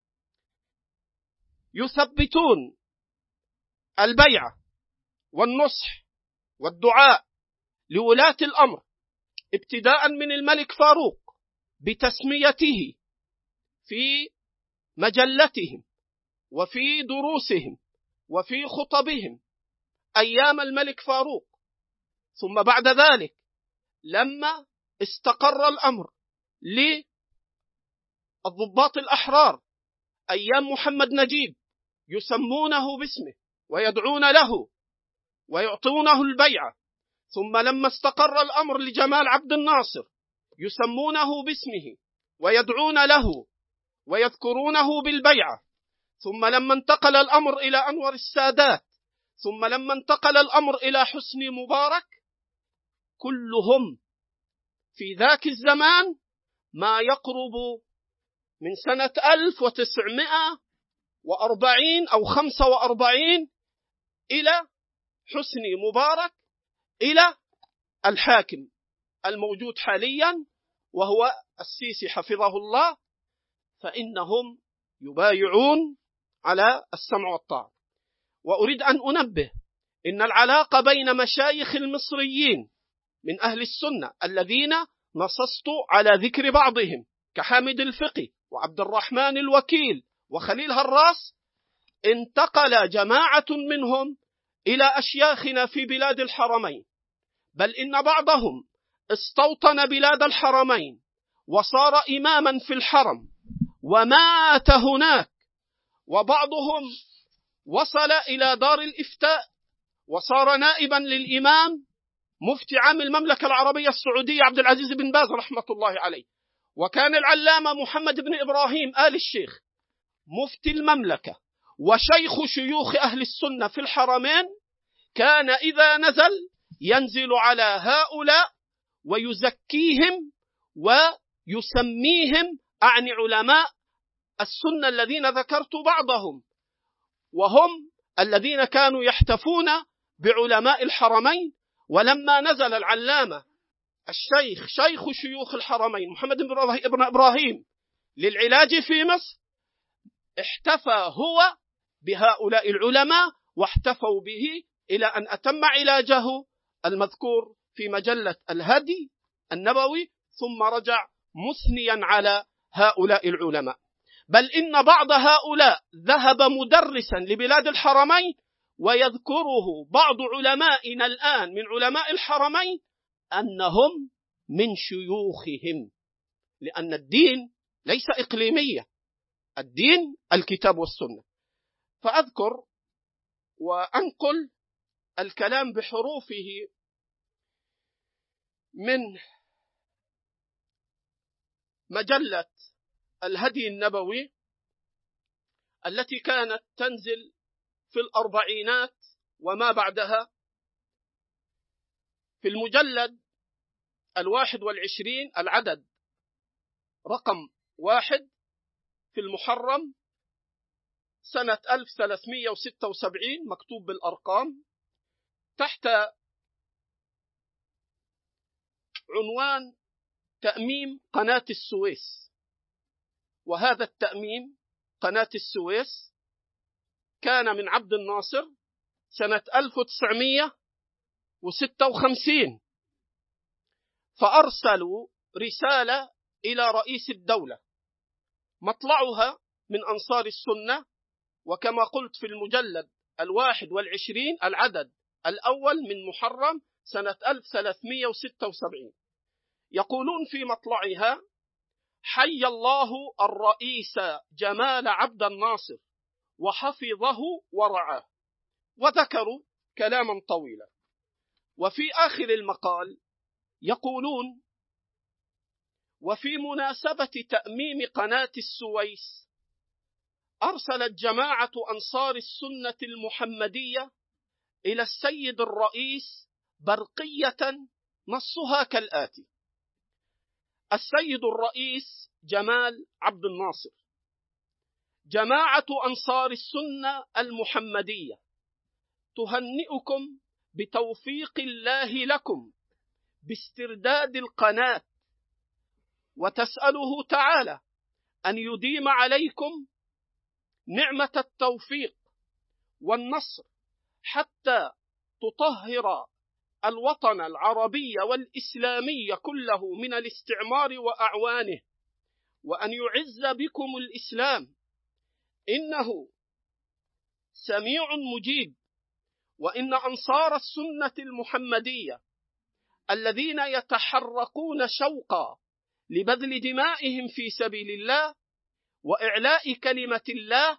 يثبتون البيعة والنصح والدعاء لولاة الأمر، ابتداء من الملك فاروق بتسميته في مجلتهم وفي دروسهم وفي خطبهم أيام الملك فاروق، ثم بعد ذلك لما استقر الأمر للضباط الأحرار أيام محمد نجيب يسمونه باسمه ويدعون له ويعطونه البيعة، ثم لما استقر الأمر لجمال عبد الناصر يسمونه باسمه ويدعون له ويذكرونه بالبيعة، ثم لما انتقل الأمر إلى أنور السادات، ثم لما انتقل الأمر إلى حسني مبارك، كلهم في ذاك الزمان ما يقرب من سنة 1940 أو 45 إلى حسني مبارك إلى الحاكم الموجود حاليا وهو السيسي حفظه الله، فإنهم يبايعون على السمع والطاعة. وأريد أن أنبه إن العلاقة بين مشايخ المصريين من أهل السنة الذين نصصت على ذكر بعضهم كحامد الفقي وعبد الرحمن الوكيل وخليل هراس، انتقل جماعة منهم إلى أشياخنا في بلاد الحرمين بل إن بعضهم استوطن بلاد الحرمين وصار إماما في الحرم ومات هناك، وبعضهم وصل إلى دار الإفتاء وصار نائبا للإمام مفتي عام المملكة العربية السعودية عبد العزيز بن باز رحمة الله عليه. وكان العلامة محمد بن إبراهيم آل الشيخ مفتي المملكة وشيخ شيوخ أهل السنة في الحرمين، كان إذا ينزل على هؤلاء ويزكيهم ويسميهم عن علماء السنة الذين ذكرت بعضهم، وهم الذين كانوا يحتفون بعلماء الحرمين. ولما نزل العلامة الشيخ شيخ شيوخ الحرمين محمد بن إبراهيم للعلاج في مصر، احتفى هو بهؤلاء العلماء واحتفوا به إلى أن أتم علاجه المذكور في مجلة الهدي النبوي، ثم رجع مثنيا على هؤلاء العلماء. بل إن بعض هؤلاء ذهب مدرسا لبلاد الحرمين، ويذكره بعض علمائنا الآن من علماء الحرمين أنهم من شيوخهم، لأن الدين ليس إقليمية، الدين الكتاب والسنة. فأذكر وأنقل الكلام بحروفه من مجلة الهدي النبوي التي كانت تنزل في الأربعينات وما بعدها، في المجلد 21 العدد رقم 1 في المحرم سنة 1376 مكتوب بالأرقام تحت عنوان تأميم قناة السويس. وهذا التأميم قناة السويس كان من عبد الناصر سنة 1956، فأرسلوا رسالة إلى رئيس الدولة مطلعها من أنصار السنة، وكما قلت في المجلد 21 العدد الأول من محرم سنة 1376، يقولون في مطلعها: حي الله الرئيس جمال عبد الناصر وحفظه ورعاه. وذكروا كلاما طويلا. وفي آخر المقال يقولون: وفي مناسبة تأميم قناة السويس أرسلت جماعة أنصار السنة المحمدية إلى السيد الرئيس برقية نصها كالآتي: السيد الرئيس جمال عبد الناصر، جماعة أنصار السنة المحمدية تهنئكم بتوفيق الله لكم باسترداد القناة، وتسأله تعالى أن يديم عليكم نعمة التوفيق والنصر حتى تطهر الوطن العربي والإسلامي كله من الاستعمار وأعوانه، وأن يعز بكم الإسلام، إنه سميع مجيب. وإن أنصار السنة المحمدية الذين يتحركون شوقا لبذل دمائهم في سبيل الله وإعلاء كلمة الله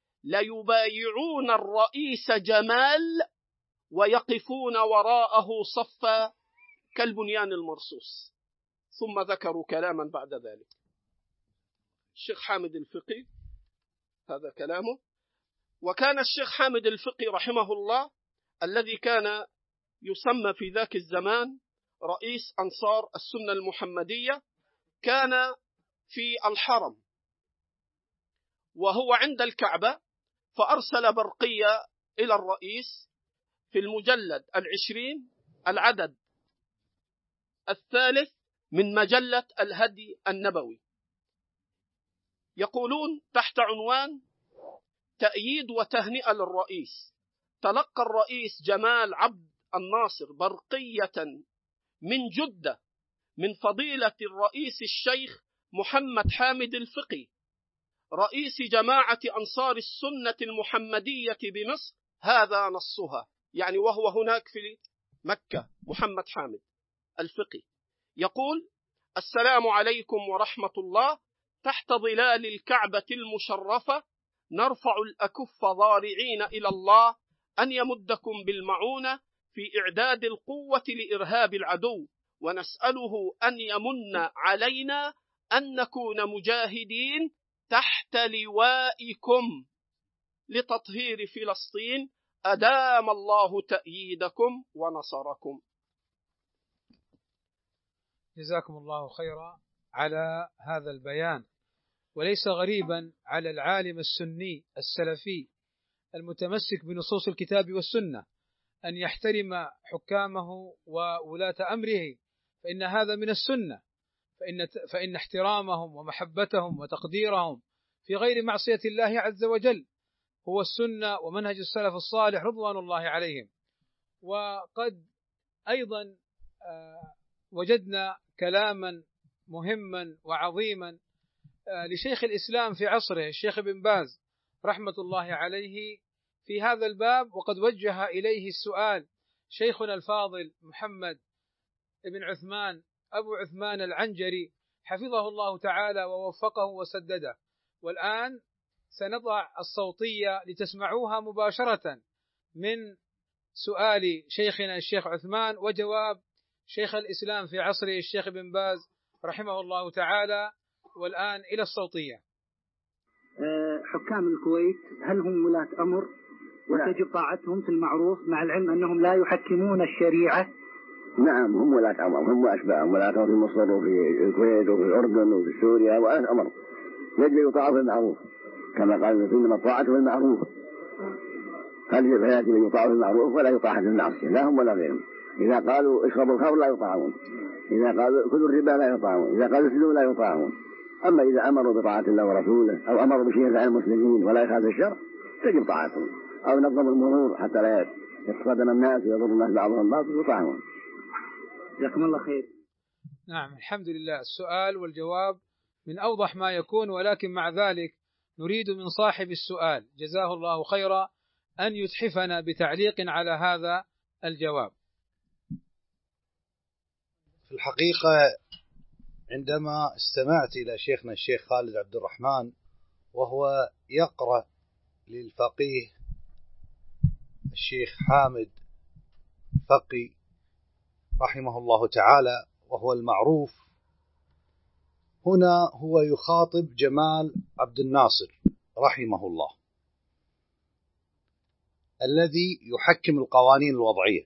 ليبايعون الرئيس جمال ويقفون وراءه صفا كالبنيان المرصوص. ثم ذكروا كلاما بعد ذلك. الشيخ حامد الفقي هذا كلامه. وكان الشيخ حامد الفقي رحمه الله الذي كان يسمى في ذاك الزمان رئيس أنصار السنة المحمدية، كان في الحرم وهو عند الكعبة، فأرسل برقية إلى الرئيس في المجلد 20 العدد 3 من مجلة الهدي النبوي، يقولون تحت عنوان تأييد وتهنئة للرئيس: تلقى الرئيس جمال عبد الناصر برقية من جدة من فضيلة الرئيس الشيخ محمد حامد الفقي رئيس جماعة أنصار السنة المحمدية بمصر. هذا نصها، يعني وهو هناك في مكة محمد حامد الفقي يقول: السلام عليكم ورحمة الله. تحت ظلال الكعبة المشرفة نرفع الأكف ضارعين إلى الله أن يمدكم بالمعونة في إعداد القوة لإرهاب العدو، ونسأله أن يمن علينا أن نكون مجاهدين تحت لوائكم لتطهير فلسطين. أدام الله تأييدكم ونصركم. جزاكم الله خيرا على هذا البيان. وليس غريبا على العالم السني السلفي المتمسك بنصوص الكتاب والسنة أن يحترم حكامه وولاة أمره، فإن هذا من السنة، فإن احترامهم ومحبتهم وتقديرهم في غير معصية الله عز وجل هو السنة ومنهج السلف الصالح رضوان الله عليهم. وقد أيضا وجدنا كلاما مهما وعظيما لشيخ الإسلام في عصره الشيخ ابن باز رحمة الله عليه في هذا الباب، وقد وجه إليه السؤال شيخنا الفاضل محمد ابن عثمان أبو عثمان العنجري حفظه الله تعالى ووفقه وسدده. والآن سنضع الصوتية لتسمعوها مباشرة من سؤال شيخنا الشيخ عثمان وجواب شيخ الإسلام في عصره الشيخ ابن باز رحمه الله تعالى. والآن إلى الصوتية. حكام الكويت هل هم ولاة أمر وتجب طاعتهم في المعروف مع العلم أنهم لا يحكمون الشريعة؟ نعم، هم ولاة أمر، هم وأشباههم ولاة أمر في مصر وفي الكويت وفي الأردن وفي سوريا، ولاة أمر يجب يطاعوا في المعروف كما قال إنما الطاعة في المعروف، فيجب أن يطاعوا في المعروف ولا يطاع في المعصية، لا هم ولا غيرهم. إذا قالوا اشربوا الخمر لا يطاعون، إذا قالوا خذوا الربا لا يطاعون، إذا قالوا اسجدوا لا يطاعون. أما إذا أمروا بطاعة الله ورسوله أو أمروا بشيء ينفع المسلمين ولا يخالف الشرع تجب طاعتهم، أو نظموا المرور حتى لا يتصدم الناس ويضر الناس بعضهم بعض يطاعون. جزاكم الله خير. نعم، الحمد لله. السؤال والجواب من أوضح ما يكون، ولكن مع ذلك نريد من صاحب السؤال جزاه الله خيرا أن يتحفنا بتعليق على هذا الجواب. في الحقيقة عندما استمعت إلى شيخنا الشيخ خالد عبد الرحمن وهو يقرأ للفقيه الشيخ حامد فقي رحمه الله تعالى، وهو المعروف هنا هو يخاطب جمال عبد الناصر رحمه الله الذي يحكم القوانين الوضعية،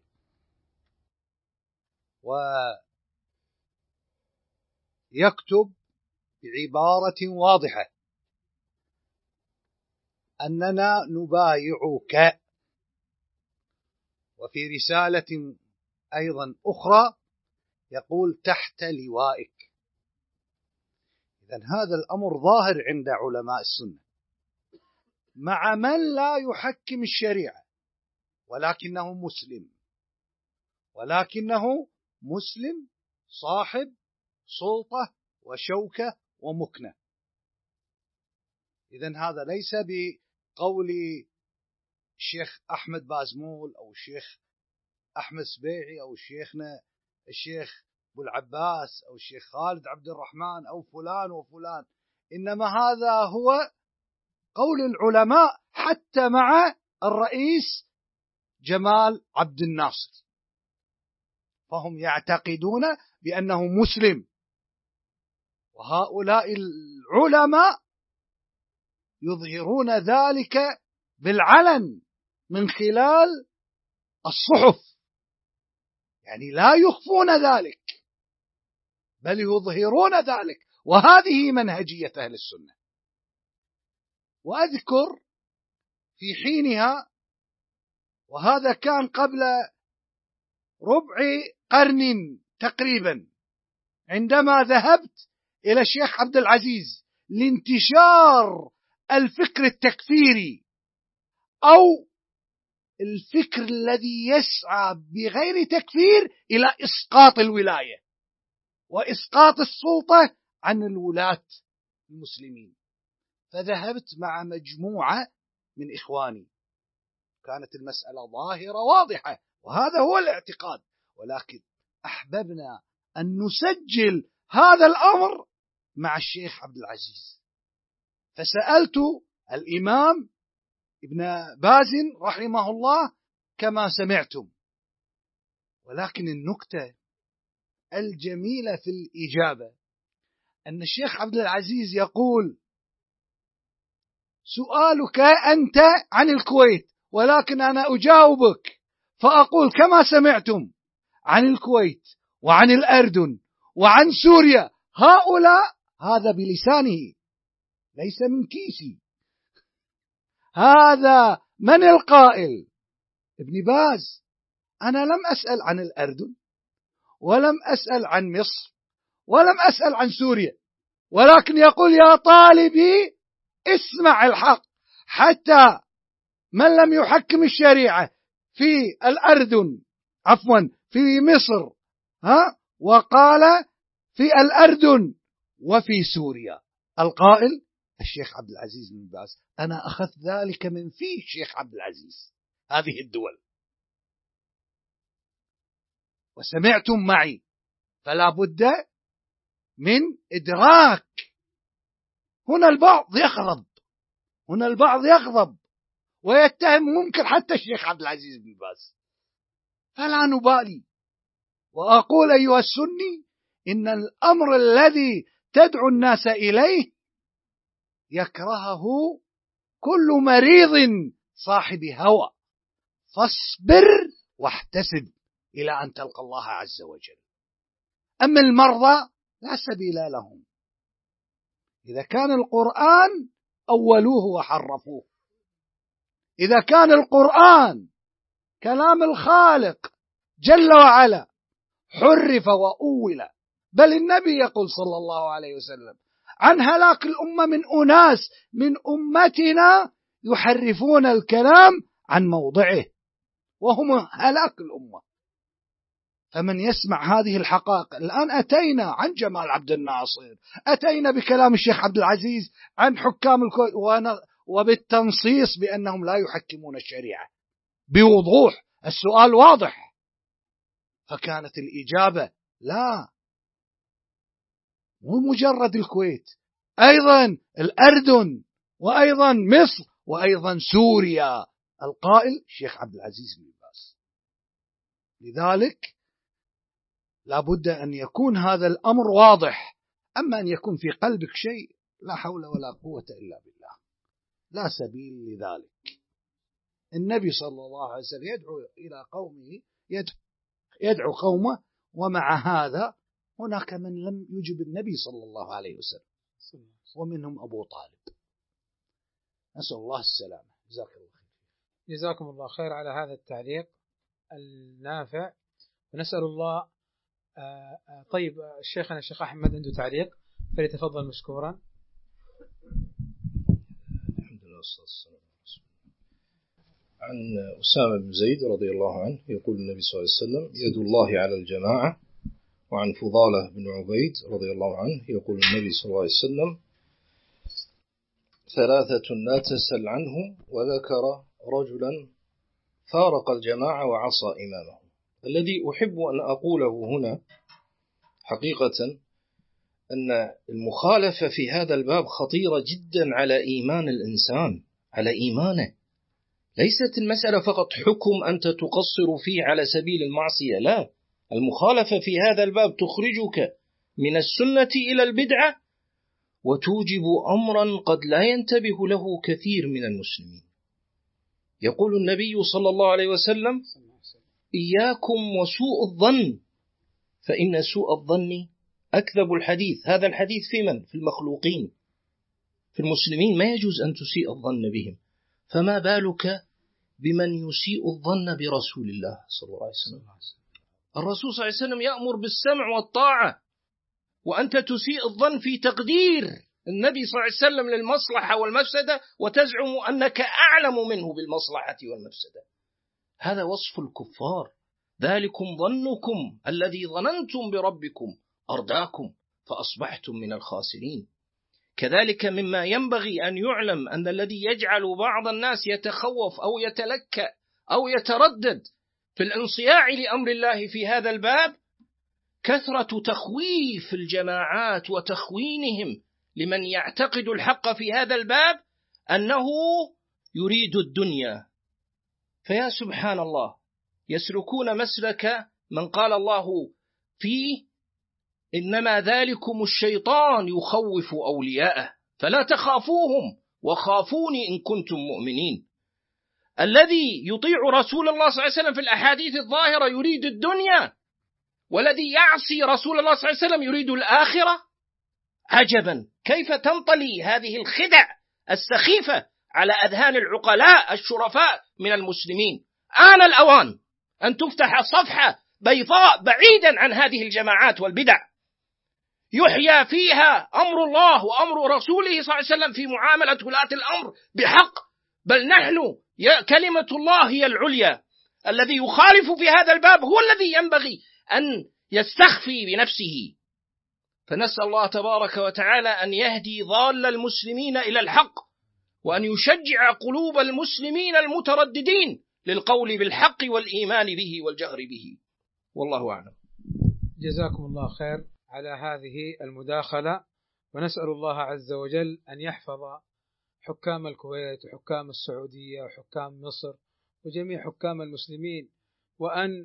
ويكتب بعبارة واضحة أننا نبايعك، وفي رسالة أيضا أخرى يقول تحت لوائك. إذن هذا الأمر ظاهر عند علماء السنة مع من لا يحكم الشريعة ولكنه مسلم صاحب سلطة وشوكة ومكنة. إذن هذا ليس بقول الشيخ أحمد بازمول أو الشيخ أحمد سبيعي أو شيخنا الشيخ أبو العباس أو الشيخ خالد عبد الرحمن أو فلان وفلان، إنما هذا هو قول العلماء حتى مع الرئيس جمال عبد الناصر، فهم يعتقدون بأنه مسلم. وهؤلاء العلماء يظهرون ذلك بالعلن من خلال الصحف، يعني لا يخفون ذلك بل يظهرون ذلك، وهذه منهجية أهل السنة. وأذكر في حينها، وهذا كان قبل ربع قرن تقريبا، عندما ذهبت إلى الشيخ عبد العزيز لانتشار الفكر التكفيري أو الفكر الذي يسعى بغير تكفير إلى إسقاط الولاية وإسقاط السلطة عن الولاة المسلمين، فذهبت مع مجموعة من إخواني، كانت المسألة ظاهرة واضحة وهذا هو الاعتقاد. ولكن أحببنا أن نسجل هذا الأمر مع الشيخ عبد العزيز، فسألت الإمام ابن باز رحمه الله كما سمعتم. ولكن النكتة الجميلة في الإجابة أن الشيخ عبد العزيز يقول: سؤالك أنت عن الكويت، ولكن أنا أجاوبك فأقول كما سمعتم عن الكويت وعن الأردن وعن سوريا هؤلاء، هذا بلسانه ليس من كيسي. هذا من القائل؟ ابن باز. أنا لم أسأل عن الأردن، ولم أسأل عن مصر، ولم أسأل عن سوريا، ولكن يقول: يا طالبي اسمع الحق، حتى من لم يحكم الشريعة في الأردن، عفوا في مصر، وقال في الأردن وفي سوريا، القائل الشيخ عبد العزيز بن باز. أنا أخذت ذلك من فيه الشيخ عبد العزيز، هذه الدول، وسمعتم معي، فلا بد من إدراك. هنا البعض يغضب ويتهم ممكن حتى الشيخ عبد العزيز بن باز، فلا نبالي. وأقول أيها السني: إن الأمر الذي تدعو الناس إليه يكرهه كل مريض صاحب هوى، فاصبر واحتسب إلى أن تلقى الله عز وجل. أما المرضى لا سبيل لهم. إذا كان القرآن أولوه وحرفوه، إذا كان القرآن كلام الخالق جل وعلا حرف وأول، بل النبي يقول صلى الله عليه وسلم عن هلاك الأمة من أناس من أمتنا يحرفون الكلام عن موضعه، وهم هلاك الأمة. فمن يسمع هذه الحقائق، الآن أتينا عن جمال عبد الناصر، أتينا بكلام الشيخ عبد العزيز عن حكام الكويت، وبالتنصيص بأنهم لا يحكمون الشريعة بوضوح، السؤال واضح. فكانت الإجابة لا، مو مجرد الكويت، أيضا الأردن، وأيضا مصر، وأيضا سوريا، القائل الشيخ عبد العزيز بن باز. لذلك لابد أن يكون هذا الأمر واضح. أما أن يكون في قلبك شيء، لا حول ولا قوة إلا بالله، لا سبيل لذلك. النبي صلى الله عليه وسلم يدعو إلى قومه، يدعو قومه، ومع هذا هناك من لم يجب النبي صلى الله عليه وسلم، ومنهم أبو طالب. نسأل الله السلامة. جزاكم الله خير على هذا التعليق النافع، ونسأل الله. طيب شيخنا الشيخ أحمد عنده تعليق، فليتفضل مشكورا. الحمد لله والصلاة والسلام على رسول الله. عن أسامة بن زيد رضي الله عنه يقول النبي صلى الله عليه وسلم: يد الله على الجماعة. وعن فضالة بن عبيد رضي الله عنه يقول النبي صلى الله عليه وسلم: ثلاثة لا تسل عنهم. وذكر رجلا فارق الجماعة وعصى إمامه. الذي أحب أن أقوله هنا حقيقة أن المخالفة في هذا الباب خطيرة جدا على إيمان الإنسان، على إيمانه. ليست المسألة فقط حكم أنت تقصر فيه على سبيل المعصية، لا، المخالفة في هذا الباب تخرجك من السنة إلى البدعة، وتوجب أمرا قد لا ينتبه له كثير من المسلمين. يقول النبي صلى الله عليه وسلم: إياكم وسوء الظن، فإن سوء الظن أكذب الحديث. هذا الحديث في من؟ في المخلوقين. في المسلمين ما يجوز أن تسيء الظن بهم، فما بالك بمن يسيء الظن برسول الله صلى الله عليه وسلم. الرسول صلى الله عليه وسلم يأمر بالسمع والطاعة، وأنت تسيء الظن في تقدير النبي صلى الله عليه وسلم للمصلحة والمفسدة، وتزعم أنك أعلم منه بالمصلحة والمفسدة. هذا وصف الكفار. ذلكم ظنكم الذي ظننتم بربكم أرداكم فأصبحتم من الخاسرين. كذلك مما ينبغي أن يعلم أن الذي يجعل بعض الناس يتخوف أو يتلكأ أو يتردد في الانصياع لأمر الله في هذا الباب كثرة تخويف الجماعات وتخوينهم لمن يعتقد الحق في هذا الباب أنه يريد الدنيا. فيا سبحان الله، يسلكون مسلك من قال الله فيه: إنما ذلكم الشيطان يخوف أولياءه فلا تخافوهم وخافوني إن كنتم مؤمنين. الذي يطيع رسول الله صلى الله عليه وسلم في الأحاديث الظاهرة يريد الدنيا، والذي يعصي رسول الله صلى الله عليه وسلم يريد الآخرة. عجبا كيف تنطلي هذه الخدع السخيفة على أذهان العقلاء الشرفاء من المسلمين. آن الأوان أن تفتح صفحة بيضاء بعيدا عن هذه الجماعات والبدع، يحيى فيها أمر الله وأمر رسوله صلى الله عليه وسلم في معاملة ولاة الأمر بحق. بل نحن كلمة الله هي العليا. الذي يخالف في هذا الباب هو الذي ينبغي أن يستخفي بنفسه. فنسأل الله تبارك وتعالى أن يهدي ضال المسلمين إلى الحق، وأن يشجع قلوب المسلمين المترددين للقول بالحق والإيمان به والجهر به. والله أعلم. جزاكم الله خير على هذه المداخلة، ونسأل الله عز وجل أن يحفظ حكام الكويت وحكام السعودية وحكام مصر وجميع حكام المسلمين، وأن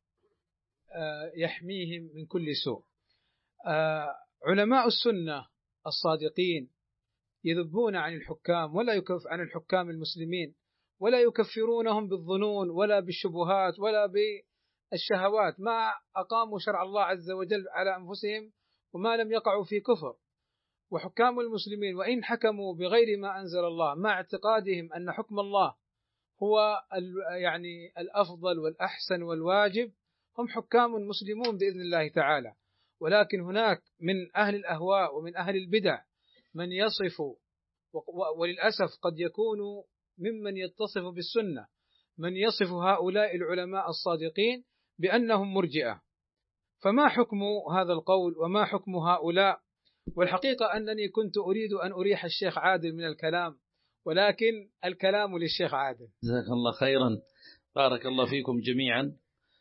يحميهم من كل سوء. علماء السنة الصادقين يذبون عن الحكام عن الحكام المسلمين، ولا يكفرونهم بالظنون ولا بالشبهات ولا بالشهوات، ما أقاموا شرع الله عز وجل على أنفسهم وما لم يقعوا في كفر. وحكام المسلمين وإن حكموا بغير ما أنزل الله مع اعتقادهم أن حكم الله هو يعني الأفضل والأحسن والواجب، هم حكام مسلمون بإذن الله تعالى. ولكن هناك من أهل الأهواء ومن أهل البدع من يصف، وللأسف قد يكون ممن يتصف بالسنة، من يصف هؤلاء العلماء الصادقين بأنهم مرجئة. فما حكم هذا القول وما حكم هؤلاء؟ والحقيقة أنني كنت أريد أن أريح الشيخ عادل من الكلام، ولكن الكلام للشيخ عادل. جزاك الله خيرا، بارك الله فيكم جميعا.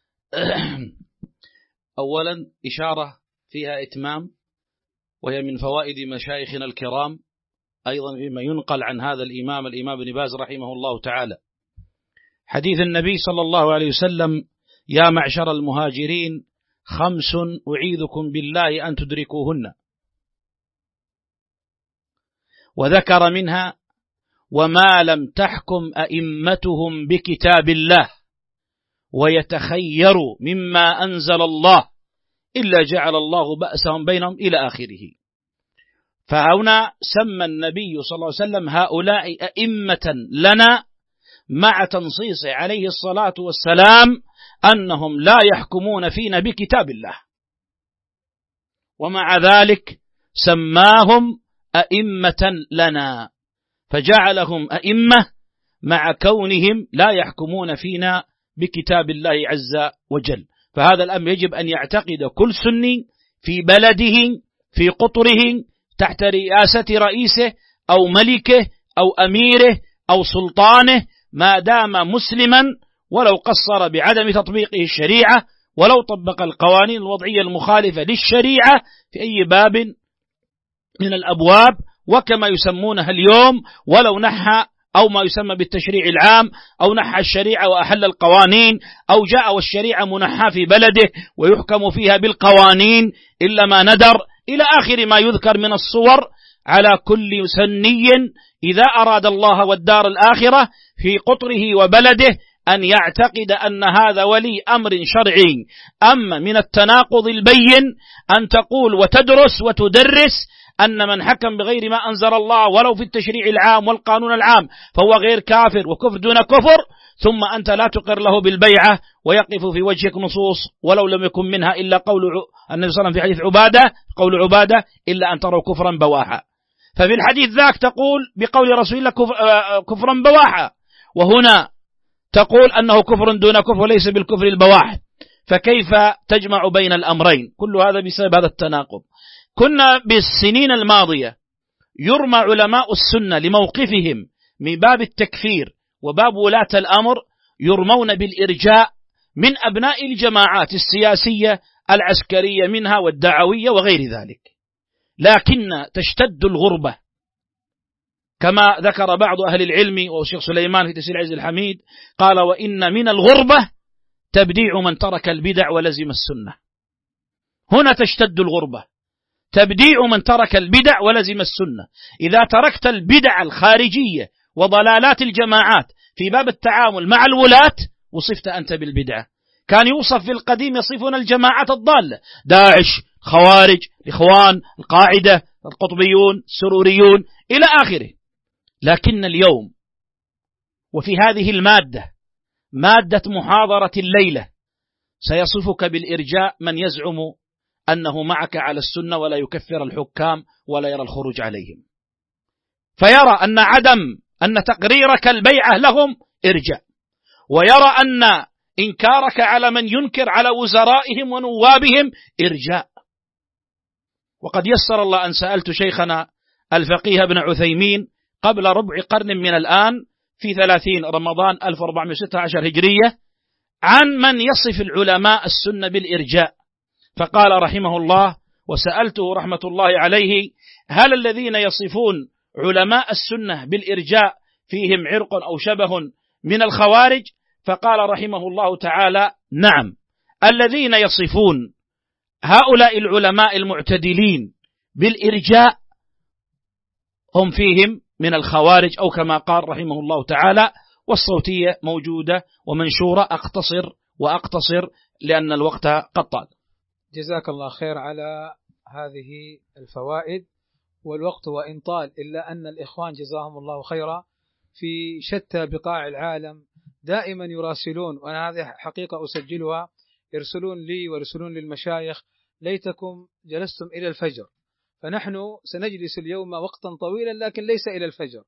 أولا إشارة فيها إتمام، وهي من فوائد مشايخنا الكرام أيضا فيما ينقل عن هذا الإمام ابن باز رحمه الله تعالى، حديث النبي صلى الله عليه وسلم: يا معشر المهاجرين 5 أعيذكم بالله أن تدركوهن. وذكر منها: وما لم تحكم أئمتهم بكتاب الله ويتخيروا مما أنزل الله إلا جعل الله بأسهم بينهم إلى آخره. فهنا سمى النبي صلى الله عليه وسلم هؤلاء أئمة لنا، مع تنصيصه عليه الصلاة والسلام أنهم لا يحكمون فينا بكتاب الله، ومع ذلك سماهم أئمة لنا، فجعلهم أئمة مع كونهم لا يحكمون فينا بكتاب الله عز وجل. فهذا الأمر يجب أن يعتقد كل سني في بلده في قطره تحت رئاسة رئيسه أو ملكه أو أميره أو سلطانه، ما دام مسلما، ولو قصر بعدم تطبيقه الشريعة، ولو طبق القوانين الوضعية المخالفة للشريعة في أي باب من الأبواب، وكما يسمونها اليوم، ولو نحى أو ما يسمى بالتشريع العام، أو نحى الشريعة وأحل القوانين، أو جاء والشريعة منحى في بلده ويحكم فيها بالقوانين إلا ما ندر، إلى آخر ما يذكر من الصور. على كل سني إذا أراد الله والدار الآخرة في قطره وبلده أن يعتقد أن هذا ولي أمر شرعي. أما من التناقض البين أن تقول وتدرس وتدرس أن من حكم بغير ما أنزل الله ولو في التشريع العام والقانون العام فهو غير كافر وكفر دون كفر، ثم أنت لا تقر له بالبيعة ويقف في وجهك نصوص ولو لم يكن منها إلا قول النبي صلى الله عليه وسلم في حديث عبادة، قول عبادة: إلا أن تروا كفرا بواحا. ففي الحديث ذاك تقول بقول رسول الله كفرا بواحا، وهنا تقول أنه كفر دون كفر وليس بالكفر البواح. فكيف تجمع بين الأمرين؟ كل هذا بسبب هذا التناقض. كنا بالسنين الماضية يرمى علماء السنة لموقفهم من باب التكفير وباب ولاة الأمر، يرمون بالإرجاء من أبناء الجماعات السياسية العسكرية منها والدعوية وغير ذلك، لكن تشتد الغربة كما ذكر بعض أهل العلم، والشيخ سليمان في تفسير عز الحميد قال: وإن من الغربة تبديع من ترك البدع ولزم السنة. هنا تشتد الغربة، تبديع من ترك البدع ولزم السنة. إذا تركت البدع الخارجية وضلالات الجماعات في باب التعامل مع الولاة وصفت أنت بالبدعة. كان يوصف في القديم يصفون الجماعات الضالة: داعش، خوارج، الإخوان، القاعدة، القطبيون، السروريون إلى آخره. لكن اليوم وفي هذه المادة، مادة محاضرة الليلة، سيصفك بالإرجاء من يزعم أنه معك على السنة ولا يكفر الحكام ولا يرى الخروج عليهم، فيرى أن تقريرك البيعة لهم إرجاء، ويرى أن إنكارك على من ينكر على وزرائهم ونوابهم إرجاء. وقد يسر الله أن سألت شيخنا الفقيه ابن عثيمين قبل ربع قرن من الآن في 30 رمضان 1416 هجرية عن من يصف العلماء السنة بالإرجاء، فقال رحمه الله، وسألته رحمة الله عليه: هل الذين يصفون علماء السنة بالإرجاء فيهم عرق أو شبه من الخوارج؟ فقال رحمه الله تعالى: نعم، الذين يصفون هؤلاء العلماء المعتدلين بالإرجاء هم فيهم من الخوارج، أو كما قال رحمه الله تعالى. والصوتية موجودة ومنشورة، أقتصر لأن الوقت قد طال. جزاك الله خير على هذه الفوائد، والوقت وإن طال إلا أن الإخوان جزاهم الله خيرا في شتى بقاع العالم دائما يراسلون، وأنا هذه حقيقة أسجلها، يرسلون لي ويرسلون للمشايخ: ليتكم جلستم إلى الفجر، فنحن سنجلس اليوم وقتا طويلا لكن ليس إلى الفجر،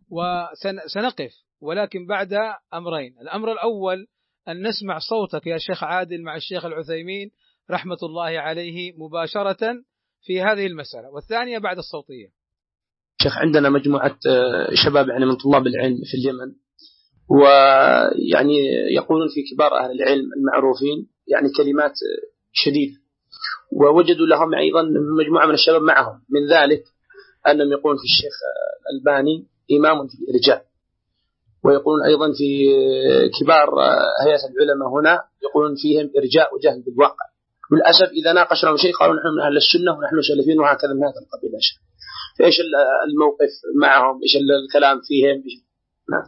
وسنقف، ولكن بعد أمرين: الأمر الأول أن نسمع صوتك يا شيخ عادل مع الشيخ العثيمين رحمة الله عليه مباشرة في هذه المسألة، والثانية بعد الصوتية. شيخ، عندنا مجموعة شباب يعني من طلاب العلم في اليمن، ويعني يقولون في كبار أهل العلم المعروفين يعني كلمات شديدة، ووجدوا لهم أيضا مجموعة من الشباب معهم، من ذلك أنهم يقولون في الشيخ الألباني إمام في الإرجاء، ويقولون أيضا في كبار هيئة العلماء هنا يقولون فيهم إرجاء وجهل بالواقع. للأسف إذا ناقشنا شيء قالوا نحن من أهل السنة ونحن سلفيين وهكذا من هذا القبيل. فإيش الموقف معهم؟ إيش الكلام فيهم؟ نعم.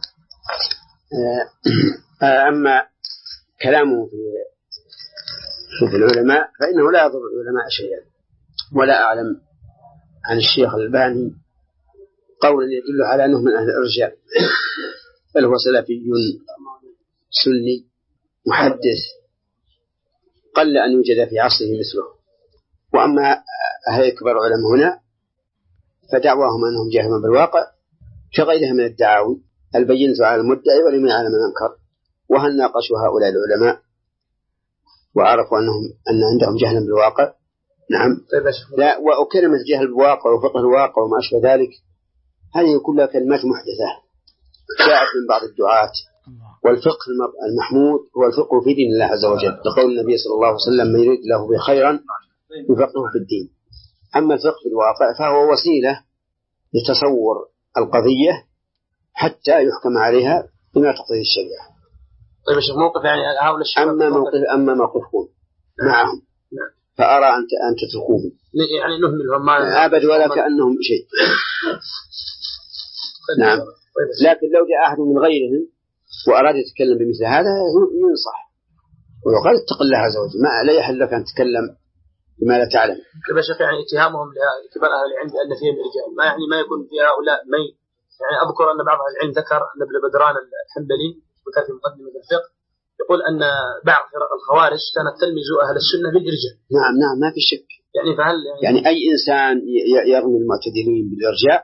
أما كلامه في العلماء فإنه لا يضر العلماء شيئا، ولا أعلم عن الشيخ الألباني قولا يدل على أنه من أهل الإرجاء، بل هو سلفي سني محدث قل أن يوجد في عصره مثله. وأما هؤلاء كبار العلماء هنا فدعواهم أنهم جاهلون بالواقع كغيرها من الدعاوي البينة على المدعي ولمن على من أنكر. وهل ناقشوا هؤلاء العلماء وعرفوا أن عندهم جهلا بالواقع؟ نعم. لا، وكلمة جهل بالواقع وفقه الواقع وما أشبه ذلك هذه كلها كلمات محدثة جاءت من بعض الدعاة. والفقه المحمود هو الفقه في دين الله عز وجل، لقول النبي صلى الله عليه وسلم: من يريد له بخيرا يفقهه في الدين. أما الفقه في الواقع فهو وسيلة لتصور القضية حتى يحكم عليها بما تقتضي الشريعة. طيب الشيخ، موقف يعني هؤلاء الشباب أما موقفكم معهم فأرى أن تتركوهم، يعني نهملهم أبد ولا كأنهم شيء. نعم. لكن لو جاء أحد من غيرهم وأراد يتكلم بمثل هذا ينصح ويقال: اتق الله عز وجل، ما لا يحل لك أن تتكلم بما لا تعلم. كيف شيخ يعني اتهامهم لكبار أهل العلم بأن فيهم إرجاء، ما يكون في هؤلاء مي؟ يعني أذكر أن بعض أهل العلم ذكر أن ابن بدران الحنبلي ذكر في مقدمة الفقه يقول أن بعض فرق الخوارج كانت تلمز أهل السنة بالإرجاء. نعم نعم، ما في شك. يعني فهل يعني أي إنسان يرمي المعتدلين بالإرجاء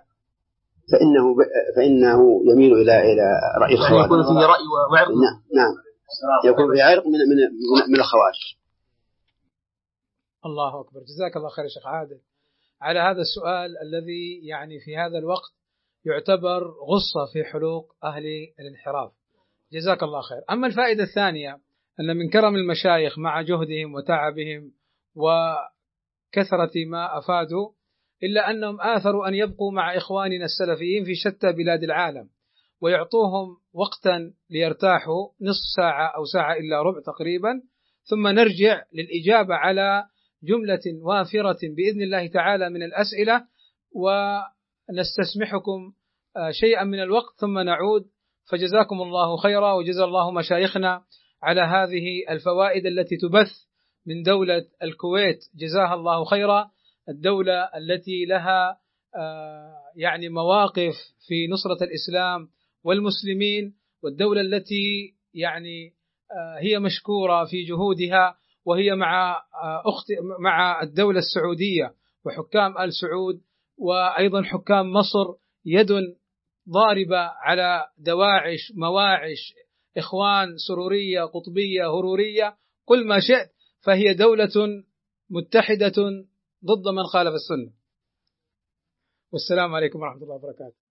فإنه يميل إلى رأي الخوارج، يعني يكون فيه رأي وعرق. نعم، يكون في عرق من الخوارج. الله أكبر. جزاك الله خير شيخ عادل على هذا السؤال الذي يعني في هذا الوقت يعتبر غصة في حلوق أهل الانحراف. جزاك الله خير. أما الفائدة الثانية أن من كرم المشايخ مع جهدهم وتعبهم وكثرة ما أفادوا إلا أنهم آثروا أن يبقوا مع إخواننا السلفيين في شتى بلاد العالم ويعطوهم وقتا ليرتاحوا نصف ساعة أو ساعة إلا ربع تقريبا، ثم نرجع للإجابة على جملة وافرة بإذن الله تعالى من الأسئلة، ونستسمحكم شيئا من الوقت ثم نعود. فجزاكم الله خيرا، وجزا الله مشايخنا على هذه الفوائد التي تبث من دولة الكويت، جزاها الله خيرا، الدولة التي لها يعني مواقف في نصرة الإسلام والمسلمين، والدولة التي يعني هي مشكورة في جهودها، وهي مع الدولة السعودية وحكام آل سعود وأيضا حكام مصر يد ضاربة على دواعش، مواعش، إخوان، سرورية، قطبية، هرورية، كل ما شئت، فهي دولة متحدة ضد من خالف السنة. والسلام عليكم ورحمة الله وبركاته.